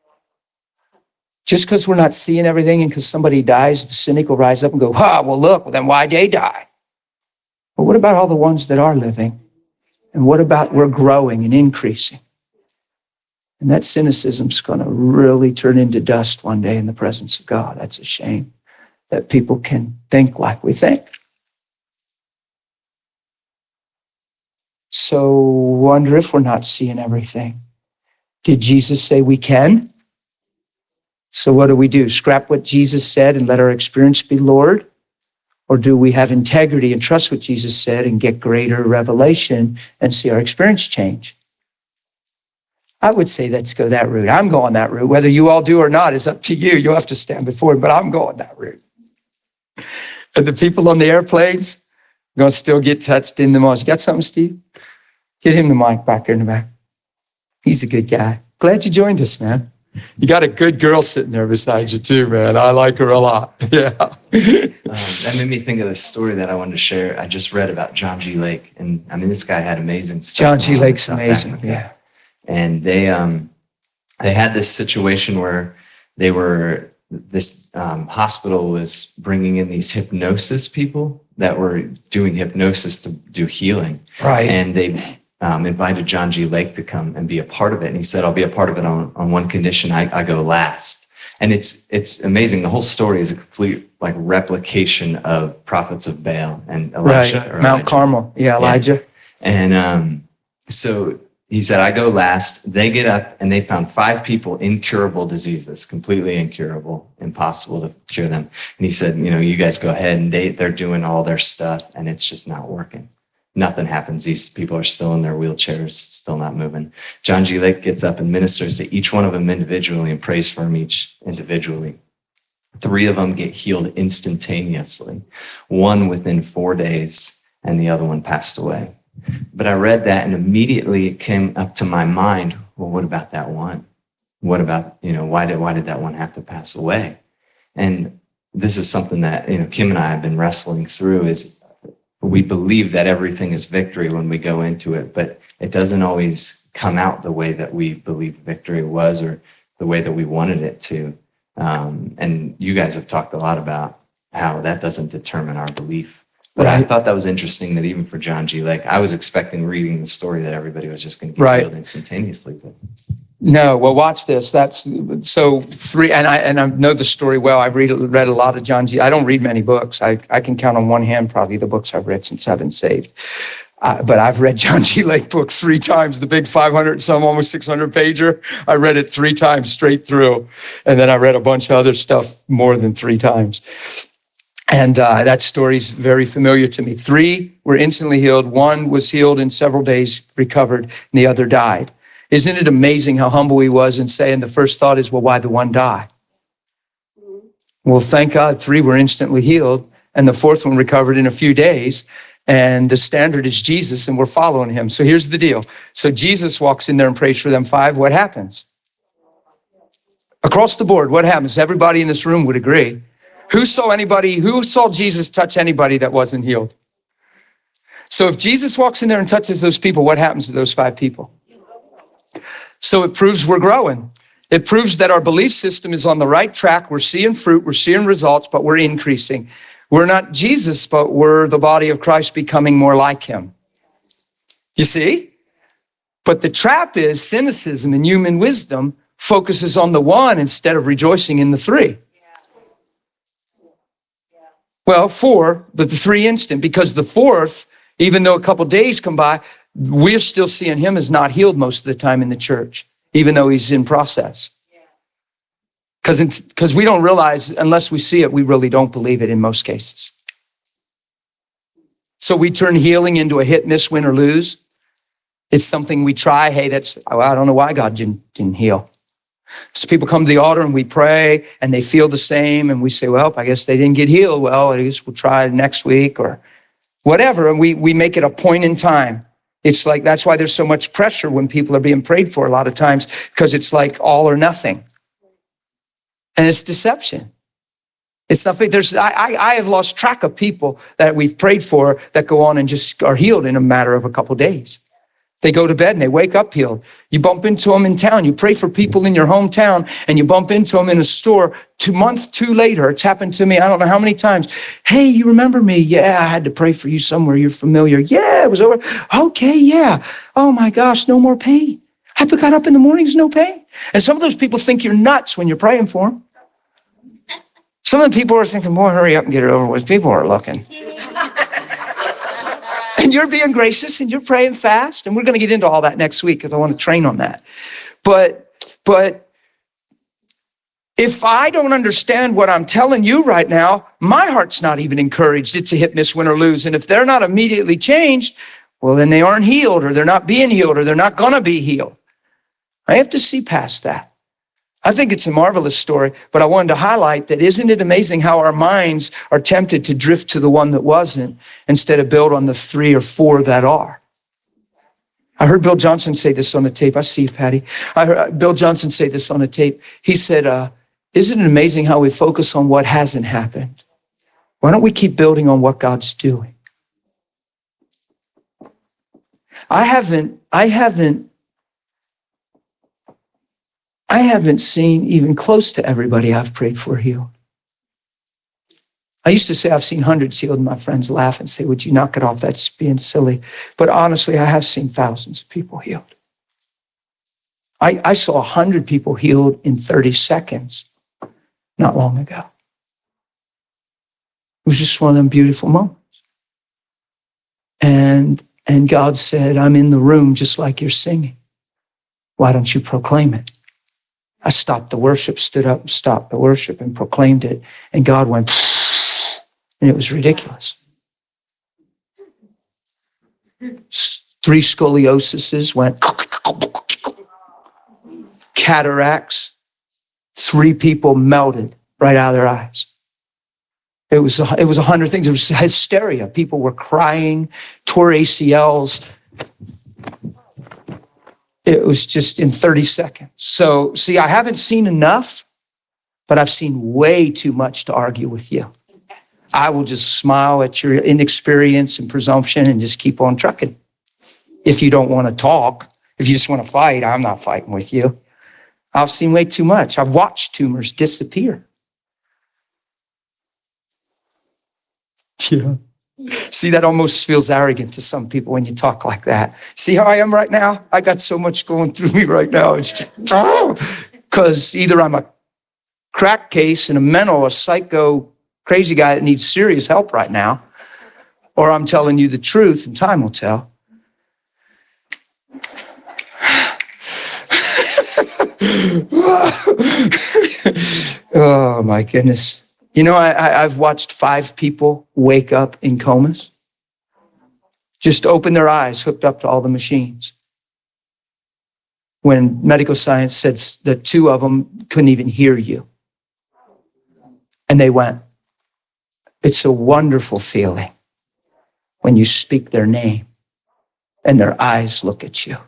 Just because we're not seeing everything and because somebody dies, the cynic will rise up and go, ah, well, look, well, then why'd they die? Well, what about all the ones that are living And what about we're growing and increasing? And that cynicism's going to really turn into dust one day in the presence of God. That's a shame that people can think like we think. So wonder if we're not seeing everything. Did Jesus say we can? So what do we do? Scrap what Jesus said and let our experience be Lord? Or do we have integrity and trust what Jesus said and get greater revelation and see our experience change? I would say let's go that route. I'm going that route. Whether you all do or not is up to you. You'll have to stand before him, but I'm going that route. And the people on the airplanes are going to still get touched in the most. You got something, Steve? Get him the mic back here in the back. He's a good guy. Glad you joined us, man. You got a good girl sitting there beside you too, man. I like her a lot. Yeah. Um, that made me think of this story that I wanted to share. I just read about John G. Lake, and I mean, this guy had amazing stuff. John G. going on in Lake's South amazing. Africa. Yeah. And they um they had this situation where they were this um, hospital was bringing in these hypnosis people that were doing hypnosis to do healing, Right. and they um, invited John G. Lake to come and be a part of it. And he said, "I'll be a part of it on on one condition: I, I go last." And it's it's amazing. The whole story is a complete like replication of Prophets of Baal and Elisha. Right. or Mount Elijah. Carmel. Yeah, Elijah. And um, so he said, I go last. They get up and they found five people, incurable diseases, completely incurable, impossible to cure them. And he said, you know, you guys go ahead, and they, they're doing all their stuff and it's just not working. Nothing happens. These people are still in their wheelchairs, still not moving. John G. Lake gets up and ministers to each one of them individually and prays for them each individually. Three of them get healed instantaneously, one within four days, and the other one passed away. But I read that and immediately it came up to my mind, well, what about that one? What about, you know, why did why did that one have to pass away? And this is something that, you know, Kim and I have been wrestling through is we believe that everything is victory when we go into it, but it doesn't always come out the way that we believe victory was or the way that we wanted it to. Um, and you guys have talked a lot about how that doesn't determine our belief. But I Right. thought that was interesting that even for John G. Lake, I was expecting reading the story that everybody was just going to get Right. healed instantaneously. But No, well, watch this. That's so three, and I and I know the story well. I've read read a lot of John G. I don't read many books. I, I can count on one hand probably the books I've read since I've been saved. Uh, but I've read John G. Lake books three times. The big five hundred, some almost six hundred pager. I read it three times straight through, and then I read a bunch of other stuff more than three times. And uh, that story's very familiar to me. Three were instantly healed. One was healed in several days, recovered, and the other died. Isn't it amazing how humble he was in saying the first thought is, well, why'd the one die? Well, thank God three were instantly healed, and the fourth one recovered in a few days. And the standard is Jesus, and we're following him. So here's the deal. So Jesus walks in there and prays for them five. What happens? Across the board, what happens? Everybody in this room would agree. Who saw anybody, who saw Jesus touch anybody that wasn't healed? So if Jesus walks in there and touches those people, what happens to those five people? So it proves we're growing. It proves that our belief system is on the right track. We're seeing fruit, we're seeing results, but we're increasing. We're not Jesus, but we're the body of Christ becoming more like him. You see? But the trap is cynicism and human wisdom focuses on the one instead of rejoicing in the three. Well, four, but the three instant, because the fourth, even though a couple days come by, we're still seeing him as not healed most of the time in the church, even though he's in process. Because because we don't realize, unless we see it, we really don't believe it in most cases. So we turn healing into a hit, miss, win, or lose. It's something we try. Hey, that's, well, I don't know why God didn't, didn't heal. So people come to the altar and we pray and they feel the same. And we say, well, I guess they didn't get healed. Well, I guess we'll try next week or whatever. And we, we make it a point in time. It's like, that's why there's so much pressure when people are being prayed for a lot of times, because it's like all or nothing. And it's deception. It's nothing. There's, I, I, I have lost track of people that we've prayed for that go on and just are healed in a matter of a couple days. They go to bed and they wake up healed. You bump into them in town. You pray for people in your hometown and you bump into them in a store two months, two later. It's happened to me. I don't know how many times. Hey, you remember me? Yeah, I had to pray for you somewhere. You're familiar. Yeah, it was over. Okay, yeah. Oh my gosh, no more pain. I got up in the mornings, no pain. And some of those people think you're nuts when you're praying for them. Some of the people are thinking, boy, hurry up and get it over with. People are looking. And you're being gracious and you're praying fast. And we're going to get into all that next week because I want to train on that. But, but if I don't understand what I'm telling you right now, my heart's not even encouraged. It's a hit, miss, win, or lose. And if they're not immediately changed, well, then they aren't healed, or they're not being healed, or they're not going to be healed. I have to see past that. I think it's a marvelous story, but I wanted to highlight that isn't it amazing how our minds are tempted to drift to the one that wasn't instead of build on the three or four that are. I heard Bill Johnson say this on the tape. I see you, Patty. I heard Bill Johnson say this on a tape. He said, uh, isn't it amazing how we focus on what hasn't happened? Why don't we keep building on what God's doing? I haven't, I haven't, I haven't seen even close to everybody I've prayed for healed. I used to say I've seen hundreds healed, and my friends laugh and say, would you knock it off? That's being silly. But honestly, I have seen thousands of people healed. I, I saw one hundred people healed in thirty seconds not long ago. It was just one of them beautiful moments. And, and God said, I'm in the room just like you're singing. Why don't you proclaim it? I stopped the worship, stood up and stopped the worship and proclaimed it. And God went, and it was ridiculous. Three scolioses went, cataracts, three people melted right out of their eyes. It was, it was a hundred things. It was hysteria. People were crying, tore A C Ls. It was just in thirty seconds. So, see, I haven't seen enough, but I've seen way too much to argue with you. I will just smile at your inexperience and presumption and just keep on trucking. If you don't want to talk, if you just want to fight, I'm not fighting with you. I've seen way too much. I've watched tumors disappear. Yeah. See, that almost feels arrogant to some people when you talk like that. See how I am right now? I got so much going through me right now. It's just, oh, because either I'm a crack case and a mental, a psycho, crazy guy that needs serious help right now, or I'm telling you the truth and time will tell. Oh, my goodness. You know, I, I, I've watched five people wake up in comas. Just open their eyes, hooked up to all the machines. When medical science said that two of them couldn't even hear you. And they went. It's a wonderful feeling when you speak their name and their eyes look at you.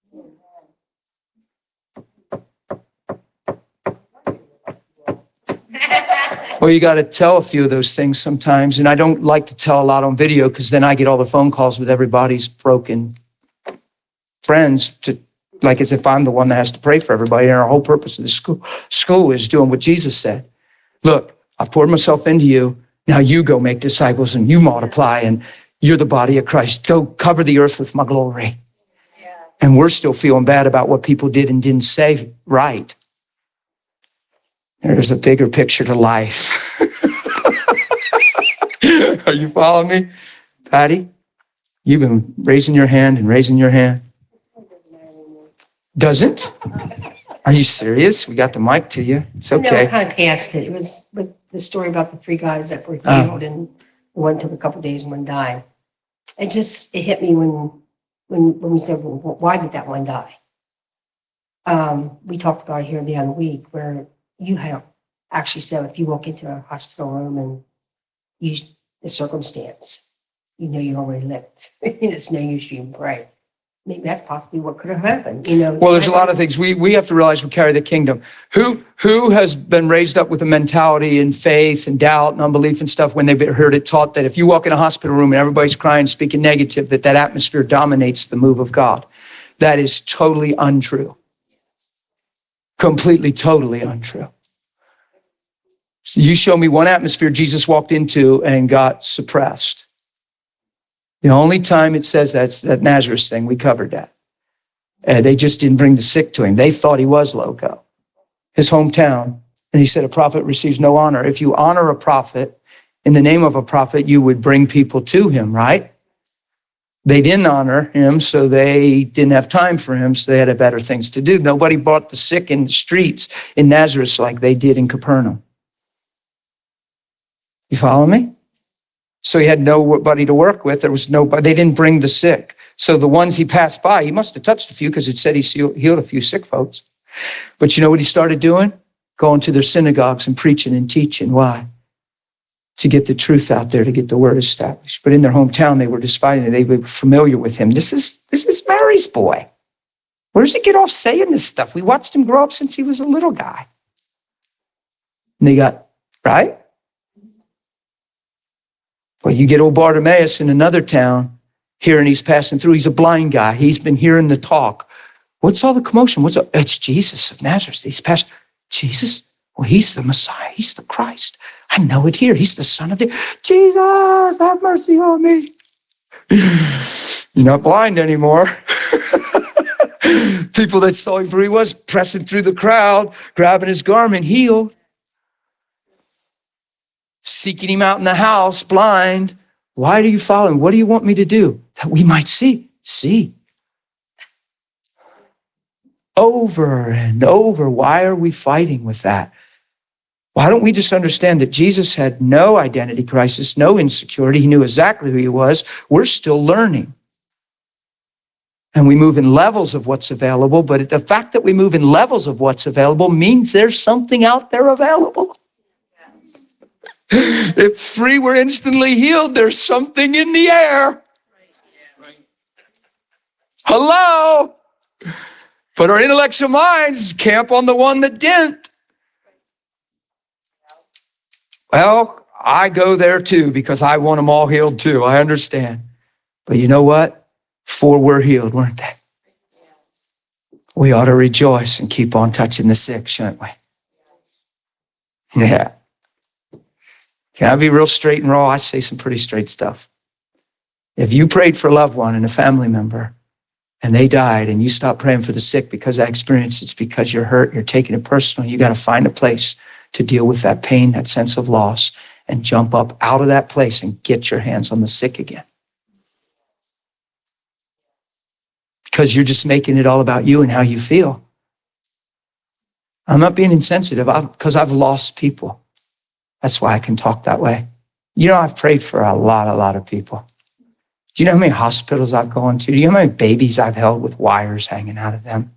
Well, you got to tell a few of those things sometimes. And I don't like to tell a lot on video because then I get all the phone calls with everybody's broken friends, to, like as if I'm the one that has to pray for everybody. And our whole purpose of the school, school is doing what Jesus said. Look, I've poured myself into you. Now you go make disciples and you multiply and you're the body of Christ. Go cover the earth with my glory. Yeah. And we're still feeling bad about what people did and didn't say right. There's a bigger picture to life. Are you following me? Patty, you've been raising your hand and raising your hand. Doesn't? Are you serious? We got the mic to you. It's okay. No, I kind of passed it. It was with the story about the three guys that were Oh. healed and one took a couple of days and one died. It just, it hit me when, when, when we said, well, why did that one die? Um, we talked about it here the other week where you have actually said if you walk into a hospital room and you, the circumstance, you know you already lived. It's no use you can pray. maybe that's possibly what could have happened, you know. Well, there's a lot of things. We, we have to realize we carry the kingdom. Who, who has been raised up with a mentality and faith and doubt and unbelief and stuff when they've heard it taught that if you walk in a hospital room and everybody's crying, speaking negative, that that atmosphere dominates the move of God? That is totally untrue. Completely, totally untrue. So you show me one atmosphere Jesus walked into and got suppressed. The only time it says that's that Nazareth thing, we covered that. And they just didn't bring the sick to him. They thought he was loco. His hometown. And he said, a prophet receives no honor. If you honor a prophet, in the name of a prophet, you would bring people to him, right? They didn't honor him, so they didn't have time for him, so they had better things to do. Nobody brought the sick in the streets in Nazareth like they did in Capernaum. You follow me? So he had nobody to work with. There was nobody. They didn't bring the sick. So the ones he passed by, he must have touched a few because it said he healed a few sick folks. But you know what he started doing? Going to their synagogues and preaching and teaching. Why? To get the truth out there, to get the word established. But in their hometown, they were despising it. They were familiar with him. This is, this is Mary's boy. Where does he get off saying this stuff? We watched him grow up since he was a little guy. And they got, right? Well, you get old Bartimaeus in another town here and he's passing through. He's a blind guy. He's been hearing the talk. What's all the commotion? What's all? It's Jesus of Nazareth. He's passing. Jesus? Well, he's the Messiah. He's the Christ. I know it here. He's the Son of the Jesus, have mercy on me. You're not blind anymore. People that saw him for who he was, pressing through the crowd, grabbing his garment, healed. Seeking him out in the house, blind. Why do you follow him? What do you want me to do? That we might see. See. Over and over. Why are we fighting with that? Why don't we just understand that Jesus had no identity crisis, no insecurity. He knew exactly who he was. We're still learning. And we move in levels of what's available, but the fact that we move in levels of what's available means there's something out there available. If three were instantly healed, there's something in the air. Hello? But our intellectual minds camp on the one that didn't. Well, I go there too because I want them all healed too. I understand. But you know what? Four were healed, weren't they? We ought to rejoice and keep on touching the sick, shouldn't we? Yeah. Can I be real straight and raw? I say some pretty straight stuff. If you prayed for a loved one and a family member and they died and you stopped praying for the sick because that experience, it's because you're hurt, you're taking it personal. You got to find a place to deal with that pain, that sense of loss, and jump up out of that place and get your hands on the sick again. Because you're just making it all about you and how you feel. I'm not being insensitive because I've lost people. That's why I can talk that way. You know, I've prayed for a lot, a lot of people. Do you know how many hospitals I've gone to? Do you know how many babies I've held with wires hanging out of them?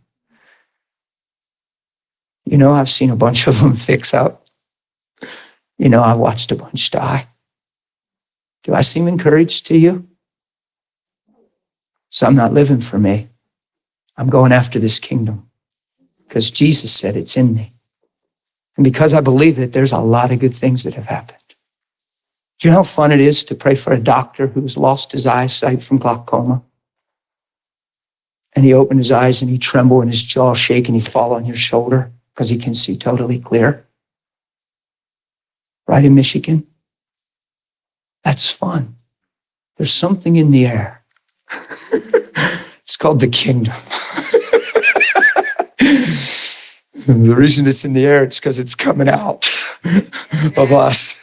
You know, I've seen a bunch of them fix up. You know, I watched a bunch die. Do I seem encouraged to you? So I'm not living for me. I'm going after this kingdom because Jesus said it's in me. And because I believe it, there's a lot of good things that have happened. Do you know how fun it is to pray for a doctor who's lost his eyesight from glaucoma? And he opened his eyes and he tremble and his jaw shake and he'd fall on your shoulder because he can see totally clear. Right in Michigan? That's fun. There's something in the air. It's called the kingdom. The reason it's in the air, it's because it's coming out of us.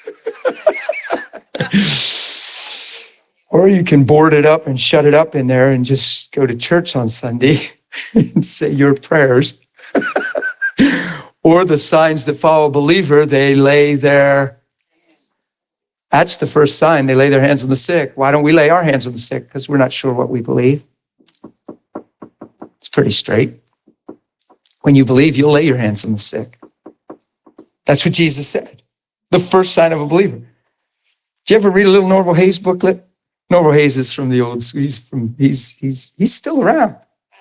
Or you can board it up and shut it up in there and just go to church on Sunday and say your prayers. Or the signs that follow a believer, they lay their, that's the first sign, they lay their hands on the sick. Why don't we lay our hands on the sick? Because we're not sure what we believe. It's pretty straight. When you believe, you'll lay your hands on the sick. That's what Jesus said. The first sign of a believer. Did you ever read a little Norval Hayes booklet? Norval Hayes is from the old, he's from, he's, he's, he's still around.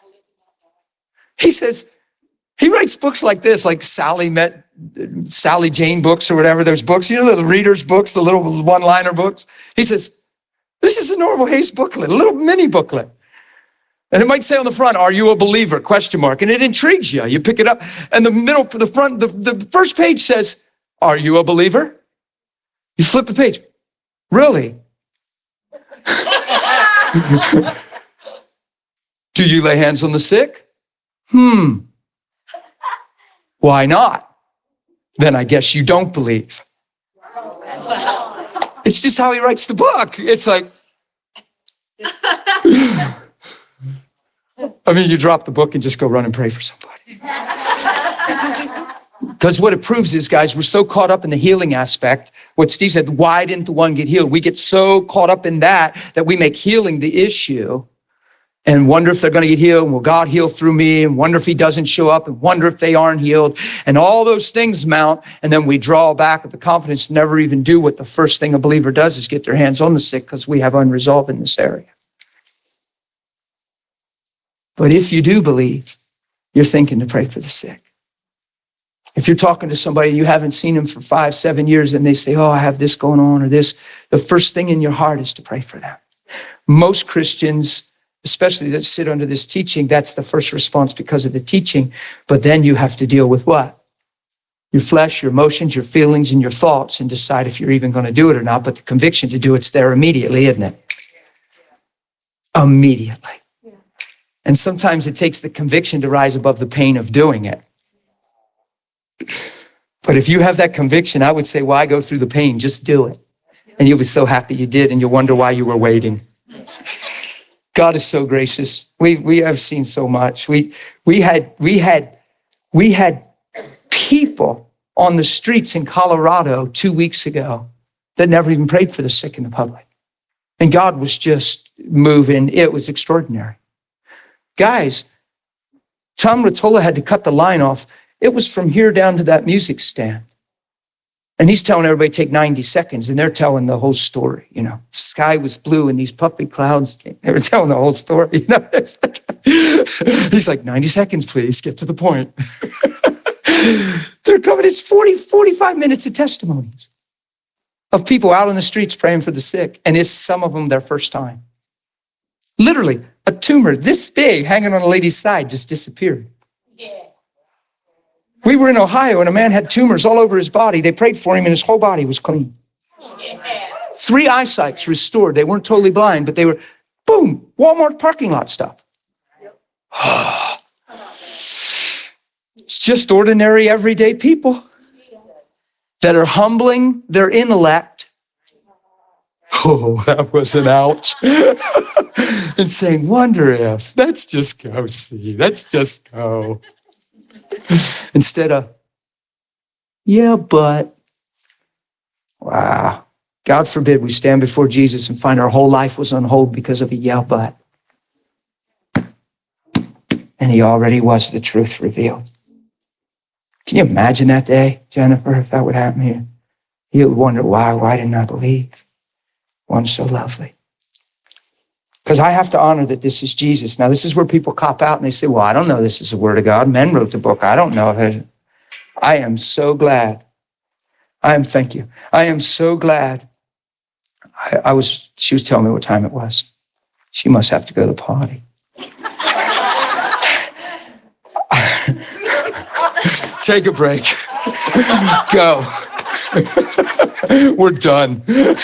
He says, he writes books like this, like Sally met, Sally Jane books or whatever. There's books, you know, the reader's books, the little one-liner books. He says, this is a Norval Hayes booklet, a little mini booklet. And it might say on the front, are you a believer? Question mark. And it intrigues you. You pick it up. And the middle, the front, the, the first page says, are you a believer? You flip the page. Really? Do you lay hands on the sick? Hmm. Why not? Then I guess you don't believe. It's just how he writes the book. It's like, I mean, you drop the book and just go run and pray for somebody. Because what it proves is, guys, we're so caught up in the healing aspect. What Steve said, why didn't the one get healed? We get so caught up in that that we make healing the issue and wonder if they're going to get healed. And will God heal through me? And wonder if he doesn't show up and wonder if they aren't healed. And all those things mount. And then we draw back with the confidence to never even do what the first thing a believer does is get their hands on the sick, because we have unresolved in this area. But if you do believe, you're thinking to pray for the sick. If you're talking to somebody and you haven't seen them for five, seven years and they say, oh, I have this going on or this, the first thing in your heart is to pray for them. Most Christians, especially that sit under this teaching, that's the first response because of the teaching. But then you have to deal with what? Your flesh, your emotions, your feelings, and your thoughts, and decide if you're even going to do it or not. But the conviction to do it's there immediately, isn't it? Immediately. And sometimes it takes the conviction to rise above the pain of doing it. But if you have that conviction, I would say, why go through the pain? Just do it. And you'll be so happy you did, and you'll wonder why you were waiting. God is so gracious. We we have seen so much. We we had we had we had people on the streets in Colorado two weeks ago that never even prayed for the sick in the public. And God was just moving. It was extraordinary. Guys, Tom Rottola had to cut the line off. It was from here down to that music stand. And he's telling everybody take ninety seconds, and they're telling the whole story. You know, the sky was blue and these puffy clouds came. They were telling the whole story. You know, he's like, ninety seconds, please, get to the point. They're coming, it's forty, forty-five minutes of testimonies of people out on the streets praying for the sick. And it's some of them their first time. Literally, a tumor this big hanging on a lady's side just disappeared. Yeah. We were in Ohio and a man had tumors all over his body. They prayed for him and his whole body was clean. Yeah. Three eyesights restored. They weren't totally blind, but they were, boom, Walmart parking lot stuff. Yep. It's just ordinary, everyday people that are humbling their intellect. Oh, that was an ouch. And saying, wonder if, let's just go see, let's just go. Instead of, yeah, but, wow. God forbid we stand before Jesus and find our whole life was on hold because of a yeah, but. And he already was the truth revealed. Can you imagine that day, Jennifer, if that would happen here? You would wonder, why, why didn't I believe? One so lovely. Because I have to honor that this is Jesus. Now, this is where people cop out and they say, well, I don't know this is the word of God. Men wrote the book. I don't know. I am so glad. I am, thank you. I am so glad. I, I was, she was telling me what time it was. She must have to go to the potty. Take a break. Go. We're done.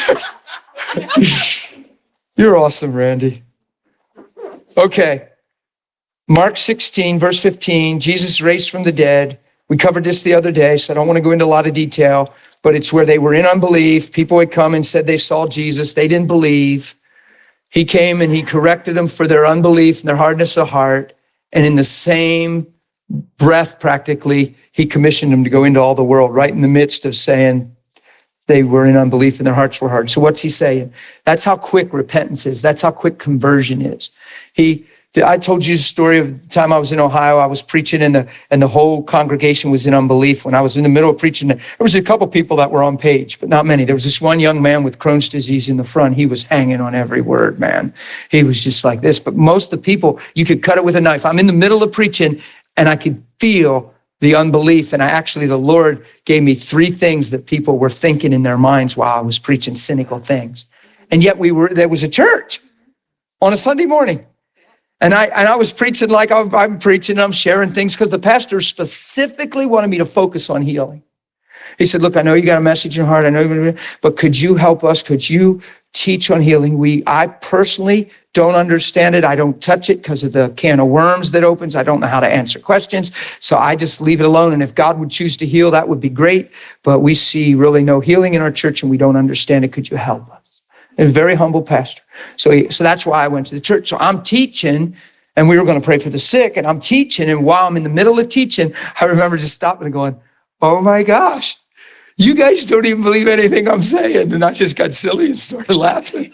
You're awesome, Randy. Okay. Mark sixteen, verse fifteen, Jesus raised from the dead. We covered this the other day, so I don't want to go into a lot of detail, but it's where they were in unbelief. People had come and said they saw Jesus. They didn't believe. He came and he corrected them for their unbelief and their hardness of heart. And in the same breath, practically, he commissioned them to go into all the world, right in the midst of saying, they were in unbelief and their hearts were hard. So what's he saying? That's how quick repentance is. That's how quick conversion is. He I told you the story of the time I was in Ohio. I was preaching and the, and the whole congregation was in unbelief. When I was in the middle of preaching, there was a couple people that were on page, but not many. There was this one young man with Crohn's disease in the front. He was hanging on every word, man. He was just like this. But most of the people, you could cut it with a knife. I'm in the middle of preaching and I could feel the unbelief. And I actually, the Lord gave me three things that people were thinking in their minds while I was preaching cynical things. And yet we were, there was a church on a Sunday morning. And I and I was preaching like I'm, I'm preaching, and I'm sharing things because the pastor specifically wanted me to focus on healing. He said, look, I know you got a message in your heart. I know you're, but could you help us? Could you teach on healing? We, I personally don't understand it. I don't touch it because of the can of worms that opens. I don't know how to answer questions. So I just leave it alone. And if God would choose to heal, that would be great. But we see really no healing in our church and we don't understand it. Could you help us? A very humble pastor. So, he, so that's why I went to the church. So I'm teaching, and we were going to pray for the sick, and I'm teaching, and while I'm in the middle of teaching, I remember just stopping and going, oh my gosh, you guys don't even believe anything I'm saying. And I just got silly and started laughing.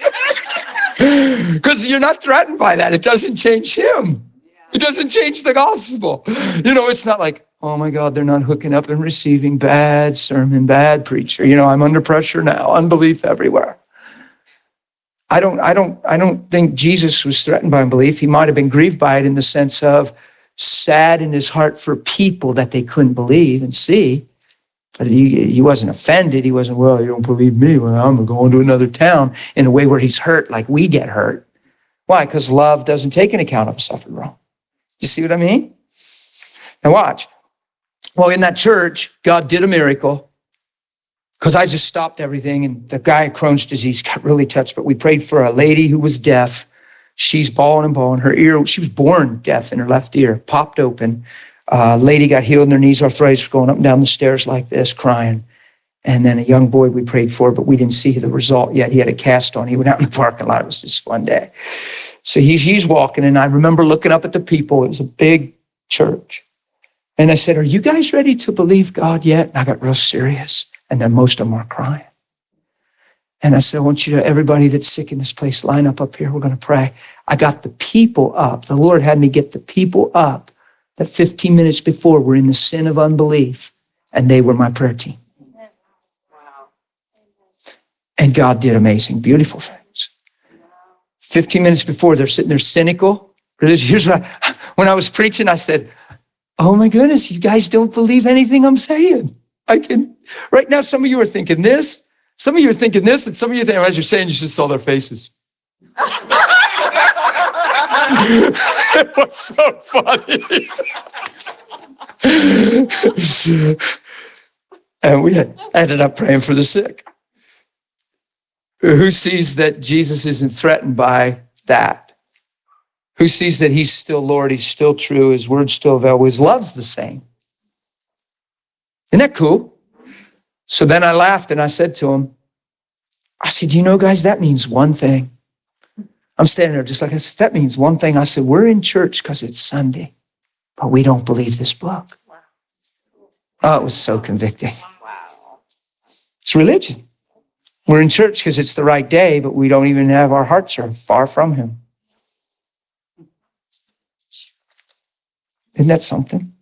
Because you're not threatened by that. It doesn't change him. It doesn't change the gospel. You know, it's not like, oh my God, they're not hooking up and receiving, bad sermon, bad preacher. You know, I'm under pressure now, unbelief everywhere. I don't, I don't, I don't think Jesus was threatened by unbelief. He might have been grieved by it in the sense of sad in his heart for people that they couldn't believe and see. But he, he wasn't offended. He wasn't, well, you don't believe me. Well, I'm going to another town in a way where he's hurt like we get hurt. Why? Because love doesn't take into account of suffered wrong. You see what I mean? Now watch. Well, in that church, God did a miracle. Because I just stopped everything, and the guy with Crohn's disease got really touched. But we prayed for a lady who was deaf. She's bawling and bawling. Her ear, she was born deaf in her left ear, popped open. A uh, lady got healed in their knees, arthritis, going up and down the stairs like this, crying. And then a young boy we prayed for, but we didn't see the result yet. He had a cast on. He went out in the parking lot. It was just a fun day. So he's, he's walking, and I remember looking up at the people. It was a big church. And I said, are you guys ready to believe God yet? And I got real serious. And then most of them are crying. And I said, I want you to, everybody that's sick in this place, line up up here. We're going to pray. I got the people up. The Lord had me get the people up that fifteen minutes before were in the sin of unbelief. And they were my prayer team. Wow. And God did amazing, beautiful things. fifteen minutes before, they're sitting there cynical. Here's what I, when I was preaching, I said, oh my goodness, you guys don't believe anything I'm saying. I can, right now, some of you are thinking this, some of you are thinking this, and some of you think, as you're saying, you just saw their faces. It was so funny. And we had, ended up praying for the sick. Who sees that Jesus isn't threatened by that? Who sees that he's still Lord, he's still true, his word's still available, his love's the same? Isn't that cool? So then I laughed and I said to him, I said, you know, guys, that means one thing. I'm standing there just like I said, that means one thing. I said, we're in church because it's Sunday, but we don't believe this book. Oh, it was so convicting. It's religion. We're in church because it's the right day, but we don't even have, our hearts are far from him. Isn't that something?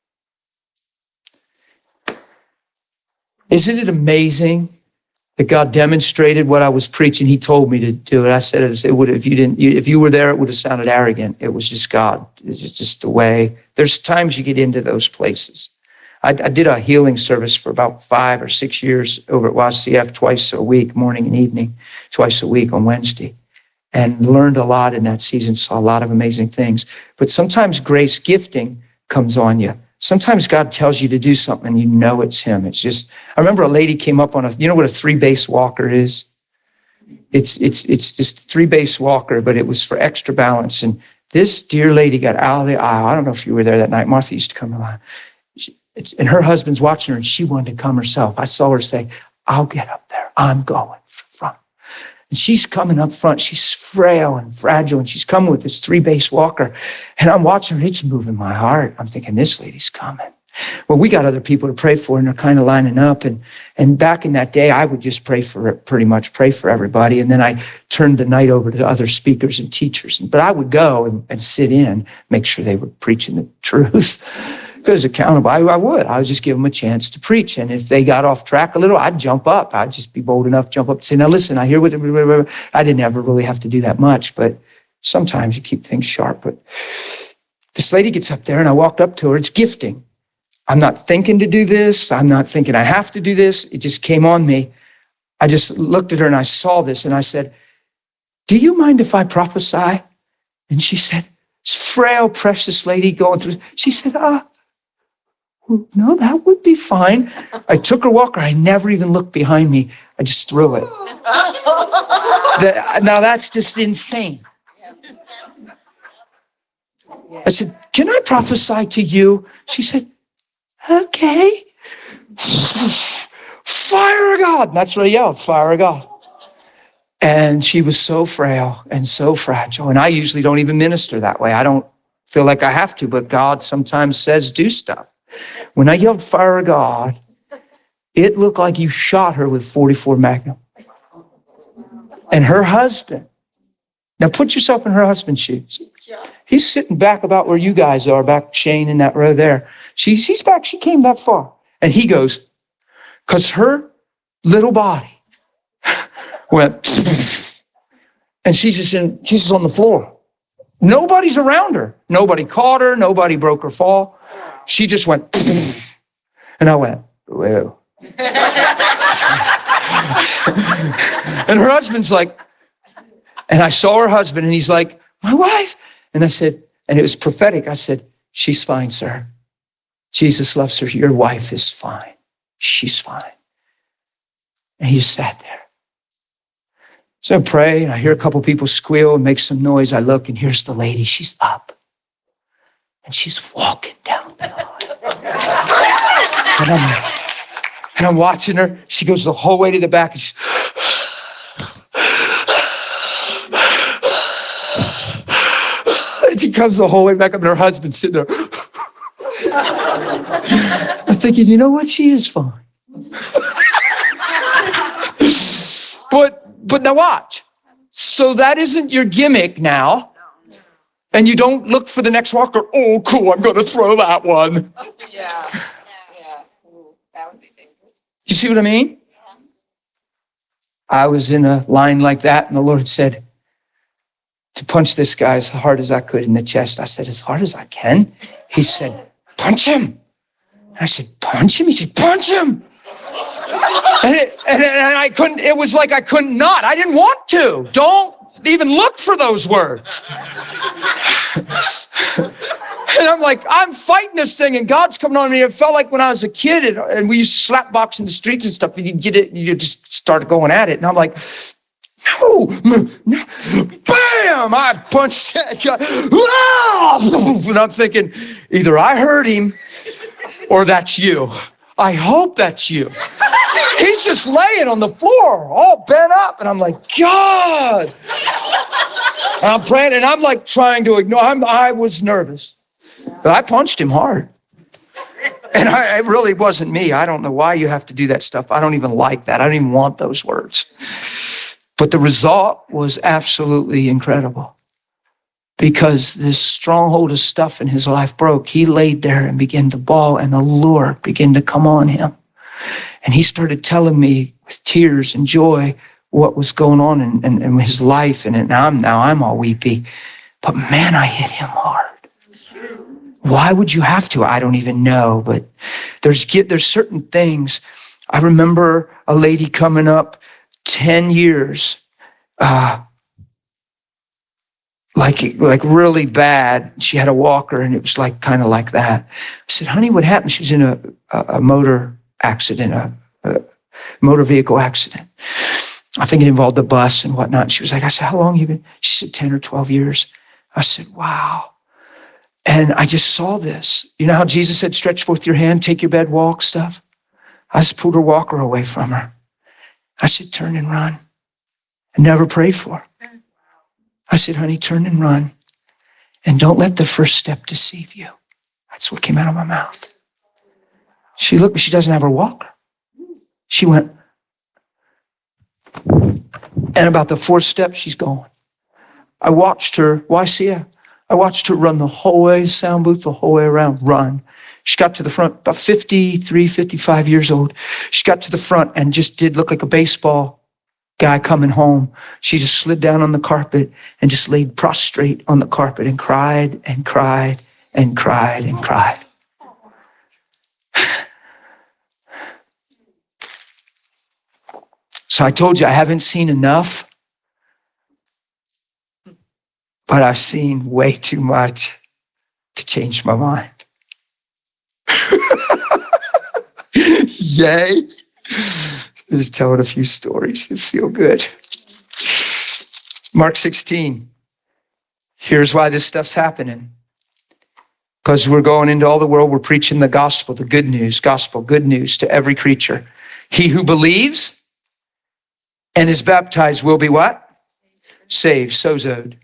Isn't it amazing that God demonstrated what I was preaching? He told me to do it. I said it, it would, if you didn't, if you were there, it would have sounded arrogant. It was just God. It's just the way. There's times you get into those places. I, I did a healing service for about five or six years over at Y C F twice a week, morning and evening, twice a week on Wednesday, and learned a lot in that season, saw a lot of amazing things. But sometimes grace gifting comes on you. Sometimes God tells you to do something and you know it's him. It's just, I remember a lady came up on a, you know what a three base walker is? It's, it's, it's just a three base walker, but it was for extra balance. And this dear lady got out of the aisle. I don't know if you were there that night. Martha used to come around. She, it's, and her husband's watching her and she wanted to come herself. I saw her say, I'll get up there. I'm going front. And she's coming up front. She's frail and fragile, and she's coming with this three-base walker. And I'm watching her. It's moving my heart. I'm thinking, this lady's coming. Well, we got other people to pray for, and they're kind of lining up. And and back in that day, I would just pray for pretty much pray for everybody, and then I turned the night over to other speakers and teachers. But I would go and, and sit in, make sure they were preaching the truth. Because accountable, I, I would. I would just give them a chance to preach. And if they got off track a little, I'd jump up. I'd just be bold enough, jump up and say, now listen, I hear what, I didn't ever really have to do that much, but sometimes you keep things sharp. But this lady gets up there and I walked up to her. It's gifting. I'm not thinking to do this. I'm not thinking I have to do this. It just came on me. I just looked at her and I saw this and I said, do you mind if I prophesy? And she said, this frail, precious lady going through, she said, ah, well, no, that would be fine. I took her walker. I never even looked behind me. I just threw it. The, now that's just insane. I said, can I prophesy to you? She said, okay. Fire of God. And that's what I yelled, fire of God. And she was so frail and so fragile. And I usually don't even minister that way. I don't feel like I have to, but God sometimes says do stuff. When I yelled fire of God, it looked like you shot her with forty-four Magnum. And her husband, now put yourself in her husband's shoes. He's sitting back about where you guys are, back Shane in that row there. She's, he's back, she came that far. And he goes, because her little body went, and she's just in, she's just on the floor. Nobody's around her. Nobody caught her. Nobody broke her fall. She just went, and I went, whoa. And her husband's like, and I saw her husband, and he's like, my wife. And I said, and it was prophetic. I said, she's fine, sir. Jesus loves her. Your wife is fine. She's fine. And he just sat there. So I pray, and I hear a couple people squeal and make some noise. I look, and here's the lady. She's up. And she's walking down the aisle. And I'm, and I'm watching her. She goes the whole way to the back, and she's, and she comes the whole way back up, and her husband's sitting there. I'm thinking, you know what? She is fine. but but now watch. So that isn't your gimmick now. And you don't look for the next walker. Oh, cool, I'm going to throw that one. Yeah, yeah. Ooh, that would be dangerous. You see what I mean? I was in a line like that, and the Lord said to punch this guy as hard as I could in the chest. I said, as hard as I can? He said, punch him. I said, punch him? He said, punch him. And, it, and, and I couldn't, it was like I couldn't not. I didn't want to. Don't even look for those words. And I'm like, I'm fighting this thing, and God's coming on me. It felt like when I was a kid, and, and we used to slap box in the streets and stuff, and you get it, you just start going at it. And I'm like, no, no, no. Bam! I punched that guy. And I'm thinking, either I hurt him or that's you. I hope that's you. He's just laying on the floor, all bent up. And I'm like, God. And I'm praying, and I'm like trying to ignore. I'm, I was nervous. But I punched him hard. And I, it really wasn't me. I don't know why you have to do that stuff. I don't even like that. I don't even want those words. But the result was absolutely incredible. Because this stronghold of stuff in his life broke. He laid there and began to bawl, and the Lord began to come on him. And he started telling me with tears and joy what was going on in, in, in his life. And now I'm, now I'm all weepy. But man, I hit him hard. Why would you have to? I don't even know. But there's, there's certain things. I remember a lady coming up ten years, uh, like, like really bad. She had a walker, and it was like kind of like that. I said, honey, what happened? She was in a, a, a motor accident, a, a motor vehicle accident. I think it involved the bus and whatnot. She was like, I said, how long have you been? She said, ten or twelve years. I said, wow. And I just saw this. You know how Jesus said, stretch forth your hand, take your bed, walk stuff? I just pulled her walker away from her. I said, turn and run. I never prayed for her. I said, honey, turn and run. And don't let the first step deceive you. That's what came out of my mouth. She looked, she doesn't have her walker. She went, and about the fourth step, she's going. I watched her, why see her? I watched her run the whole way, sound booth, the whole way around, run. She got to the front, about fifty-three, fifty-five years old. She got to the front and just did look like a baseball guy coming home. She just slid down on the carpet and just laid prostrate on the carpet and cried and cried and cried and cried. So I told you I haven't seen enough, but I've seen way too much to change my mind. Yay. Just telling a few stories that feel good. Mark sixteen. Here's why this stuff's happening. Because we're going into all the world, we're preaching the gospel, the good news, gospel, good news to every creature. He who believes and is baptized will be what? Saved, sozoed.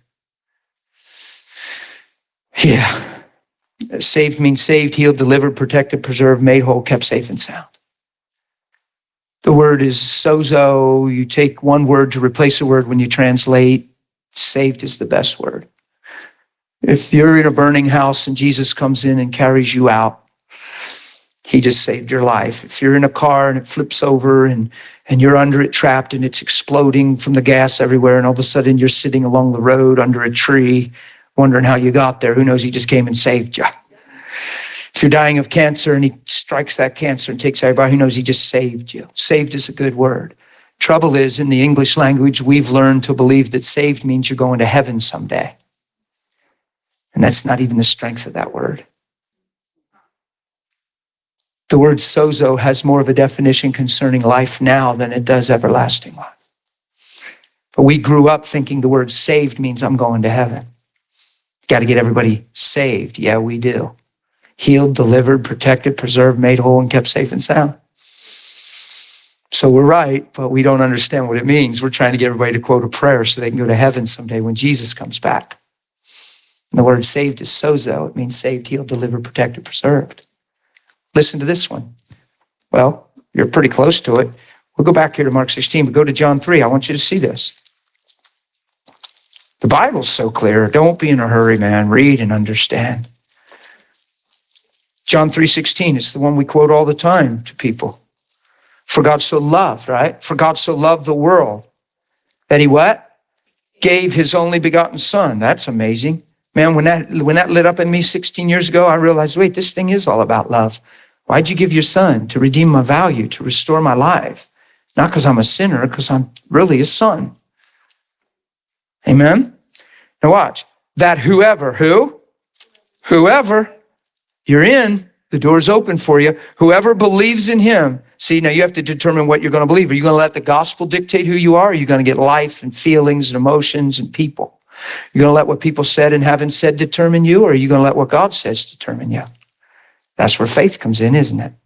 Yeah. Saved means saved, healed, delivered, protected, preserved, made whole, kept safe and sound. The word is sozo. You take one word to replace a word when you translate. Saved is the best word. If you're in a burning house and Jesus comes in and carries you out, he just saved your life. If you're in a car and it flips over and, and you're under it trapped and it's exploding from the gas everywhere and all of a sudden you're sitting along the road under a tree wondering how you got there, who knows, he just came and saved you. If you're dying of cancer and he strikes that cancer and takes everybody, who knows, he just saved you. Saved is a good word. Trouble is, in the English language, we've learned to believe that saved means you're going to heaven someday. And that's not even the strength of that word. The word sozo has more of a definition concerning life now than it does everlasting life. But we grew up thinking the word saved means I'm going to heaven. Got to get everybody saved. Yeah, we do. Healed, delivered, protected, preserved, made whole, and kept safe and sound. So we're right, but we don't understand what it means. We're trying to get everybody to quote a prayer so they can go to heaven someday when Jesus comes back. And the word saved is sozo. It means saved, healed, delivered, protected, preserved. Listen to this one. Well, you're pretty close to it. We'll go back here to Mark sixteen, but go to John three. I want you to see this. The Bible's so clear. Don't be in a hurry, man. Read and understand. John three sixteen, it's the one we quote all the time to people. For God so loved, right? For God so loved the world that he what? Gave his only begotten son. That's amazing. Man, when that, when that lit up in me sixteen years ago, I realized, wait, this thing is all about love. Why'd you give your son? To redeem my value, to restore my life. Not because I'm a sinner, because I'm really a son. Amen? Now watch. That whoever, who? Whoever, you're in, the door's open for you. Whoever believes in him. See, now you have to determine what you're going to believe. Are you going to let the gospel dictate who you are? Or are you going to get life and feelings and emotions and people? You're going to let what people said and haven't said determine you, or are you going to let what God says determine you? That's where faith comes in, isn't it?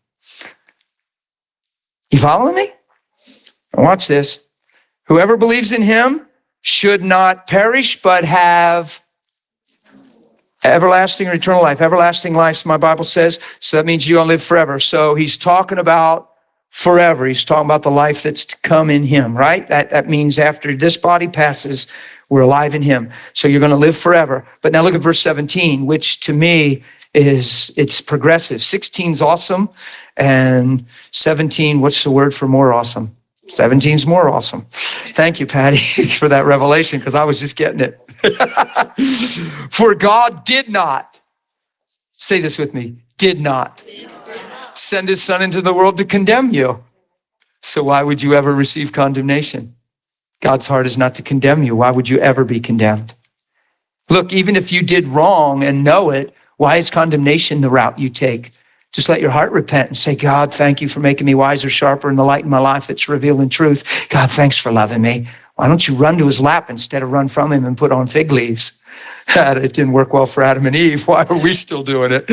You following me? Now watch this. Whoever believes in him should not perish, but have everlasting or eternal life. Everlasting life, my Bible says, so that means you're going to live forever. So he's talking about forever. He's talking about the life that's to come in him, right? That, that means after this body passes, we're alive in him. So you're going to live forever. But now look at verse seventeen, which to me is, it's progressive. sixteen's awesome. And seventeen, what's the word for more awesome? seventeen's more awesome. Thank you, Patty, for that revelation, because I was just getting it. For God did not, say this with me, did not, did not send his son into the world to condemn you. So why would you ever receive condemnation? God's heart is not to condemn you. Why would you ever be condemned? Look, even if you did wrong and know it, why is condemnation the route you take? Just let your heart repent and say, God, thank you for making me wiser, sharper, and the light in my life that's revealing truth. God, thanks for loving me. Why don't you run to his lap instead of run from him and put on fig leaves? It didn't work well for Adam and Eve. Why are we still doing it?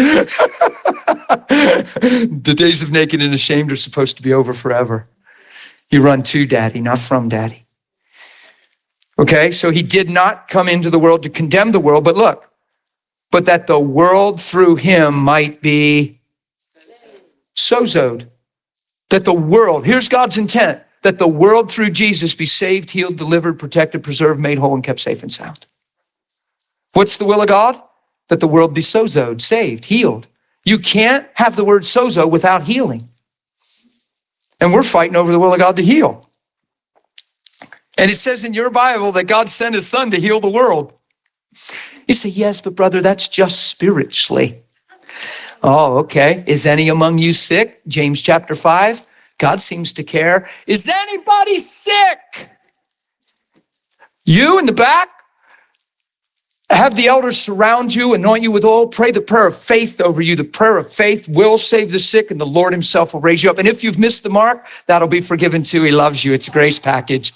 The days of naked and ashamed are supposed to be over forever. You run to daddy, not from daddy. Okay, so he did not come into the world to condemn the world, but look, but that the world through him might be sozoed. That the world, here's God's intent, that the world through Jesus be saved, healed, delivered, protected, preserved, made whole, and kept safe and sound. What's the will of God? That the world be sozoed, saved, healed. You can't have the word sozo without healing. And we're fighting over the will of God to heal. And it says in your Bible that God sent his son to heal the world. You say, yes, but brother, that's just spiritually. Oh, okay. Is any among you sick? James chapter five. God seems to care. Is anybody sick? You in the back? Have the elders surround you, anoint you with oil, pray the prayer of faith over you. The prayer of faith will save the sick, and the Lord himself will raise you up. And if you've missed the mark, that'll be forgiven too. He loves you. It's a grace package.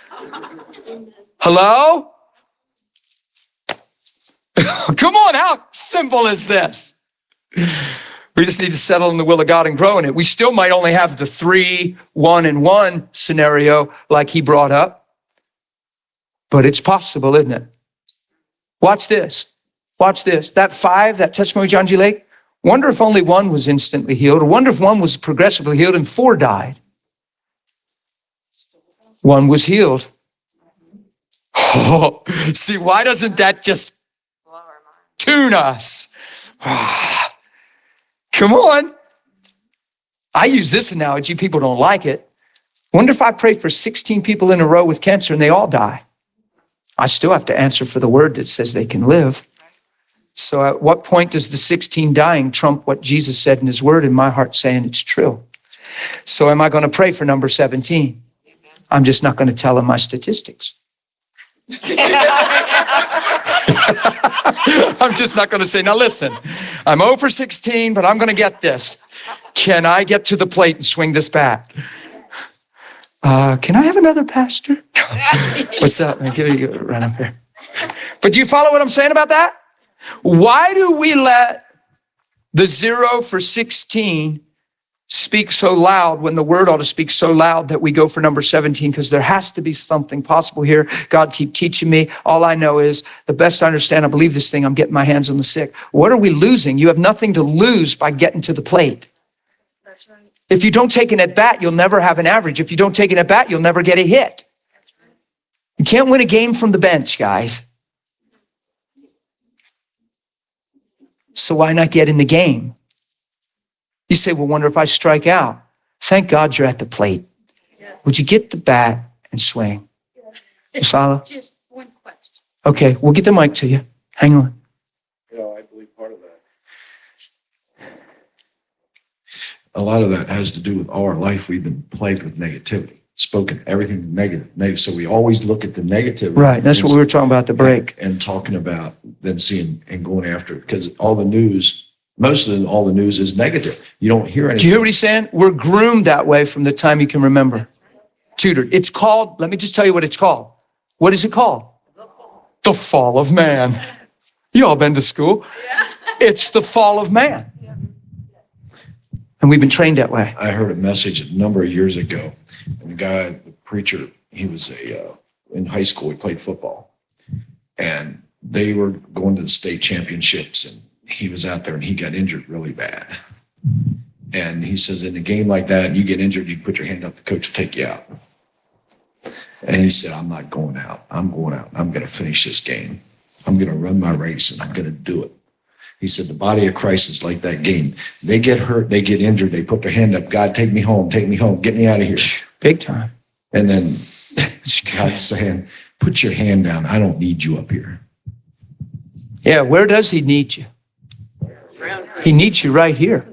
Hello? Come on, how simple is this? We just need to settle in the will of God and grow in it. We still might only have the three, one, and one scenario like he brought up, but it's possible, isn't it? Watch this. Watch this. That five, that testimony of John G. Lake, wonder if only one was instantly healed, or wonder if one was progressively healed and four died. One was healed. Oh, see, why doesn't that just Blow our mind. tune us? Come on. I use this analogy. People don't like it. Wonder if I pray for sixteen people in a row with cancer and they all die. I still have to answer for the word that says they can live. So at what point does the sixteen dying trump what Jesus said in his word in my heart saying it's true? So am I going to pray for number seventeen? I'm just not going to tell him my statistics. I'm just not going to say, now listen, I'm zero for sixteen, but I'm going to get this. Can I get to the plate and swing this bat? Uh, can I have another pastor? What's up? Man? Give me a run up here. But do you follow what I'm saying about that? Why do we let the zero for sixteen speak so loud when the word ought to speak so loud that we go for number seventeen? Because there has to be something possible here. God, keep teaching me. All I know is the best I understand, I believe this thing, I'm getting my hands on the sick. What are we losing? You have nothing to lose by getting to the plate. That's right. If you don't take an at bat, you'll never have an average. If you don't take an at bat, you'll never get a hit. You can't win a game from the bench, guys. So why not get in the game? You say, well, wonder if I strike out. Thank God you're at the plate. Yes. Would you get the bat and swing? You follow? Just one question. Okay, we'll get the mic to you. Hang on. Yeah, I believe part of that. A lot of that has to do with all our life. We've been plagued with negativity, spoken everything negative, negative. So we always look at the negative. Right, that's what we were talking about at the break. And talking about then seeing and going after it, because all the news, most of the, all the news is negative. You don't hear anything. Do you hear what he's saying? We're groomed that way from the time you can remember. Tutored. It's called, let me just tell you what it's called. What is it called? The fall of man. You all been to school. It's the fall of man. And we've been trained that way. I heard a message a number of years ago, and the guy, the preacher, he was a uh, in high school. He played football, and they were going to the state championships, and he was out there, and he got injured really bad. And he says, in a game like that, you get injured, you put your hand up, the coach will take you out. And he said, I'm not going out. I'm going out. I'm going to finish this game. I'm going to run my race, and I'm going to do it. He said, the body of Christ is like that game. They get hurt, they get injured, they put their hand up. God, take me home, take me home, get me out of here. Big time. And then God's saying, put your hand down. I don't need you up here. Yeah, where does he need you? He needs you right here.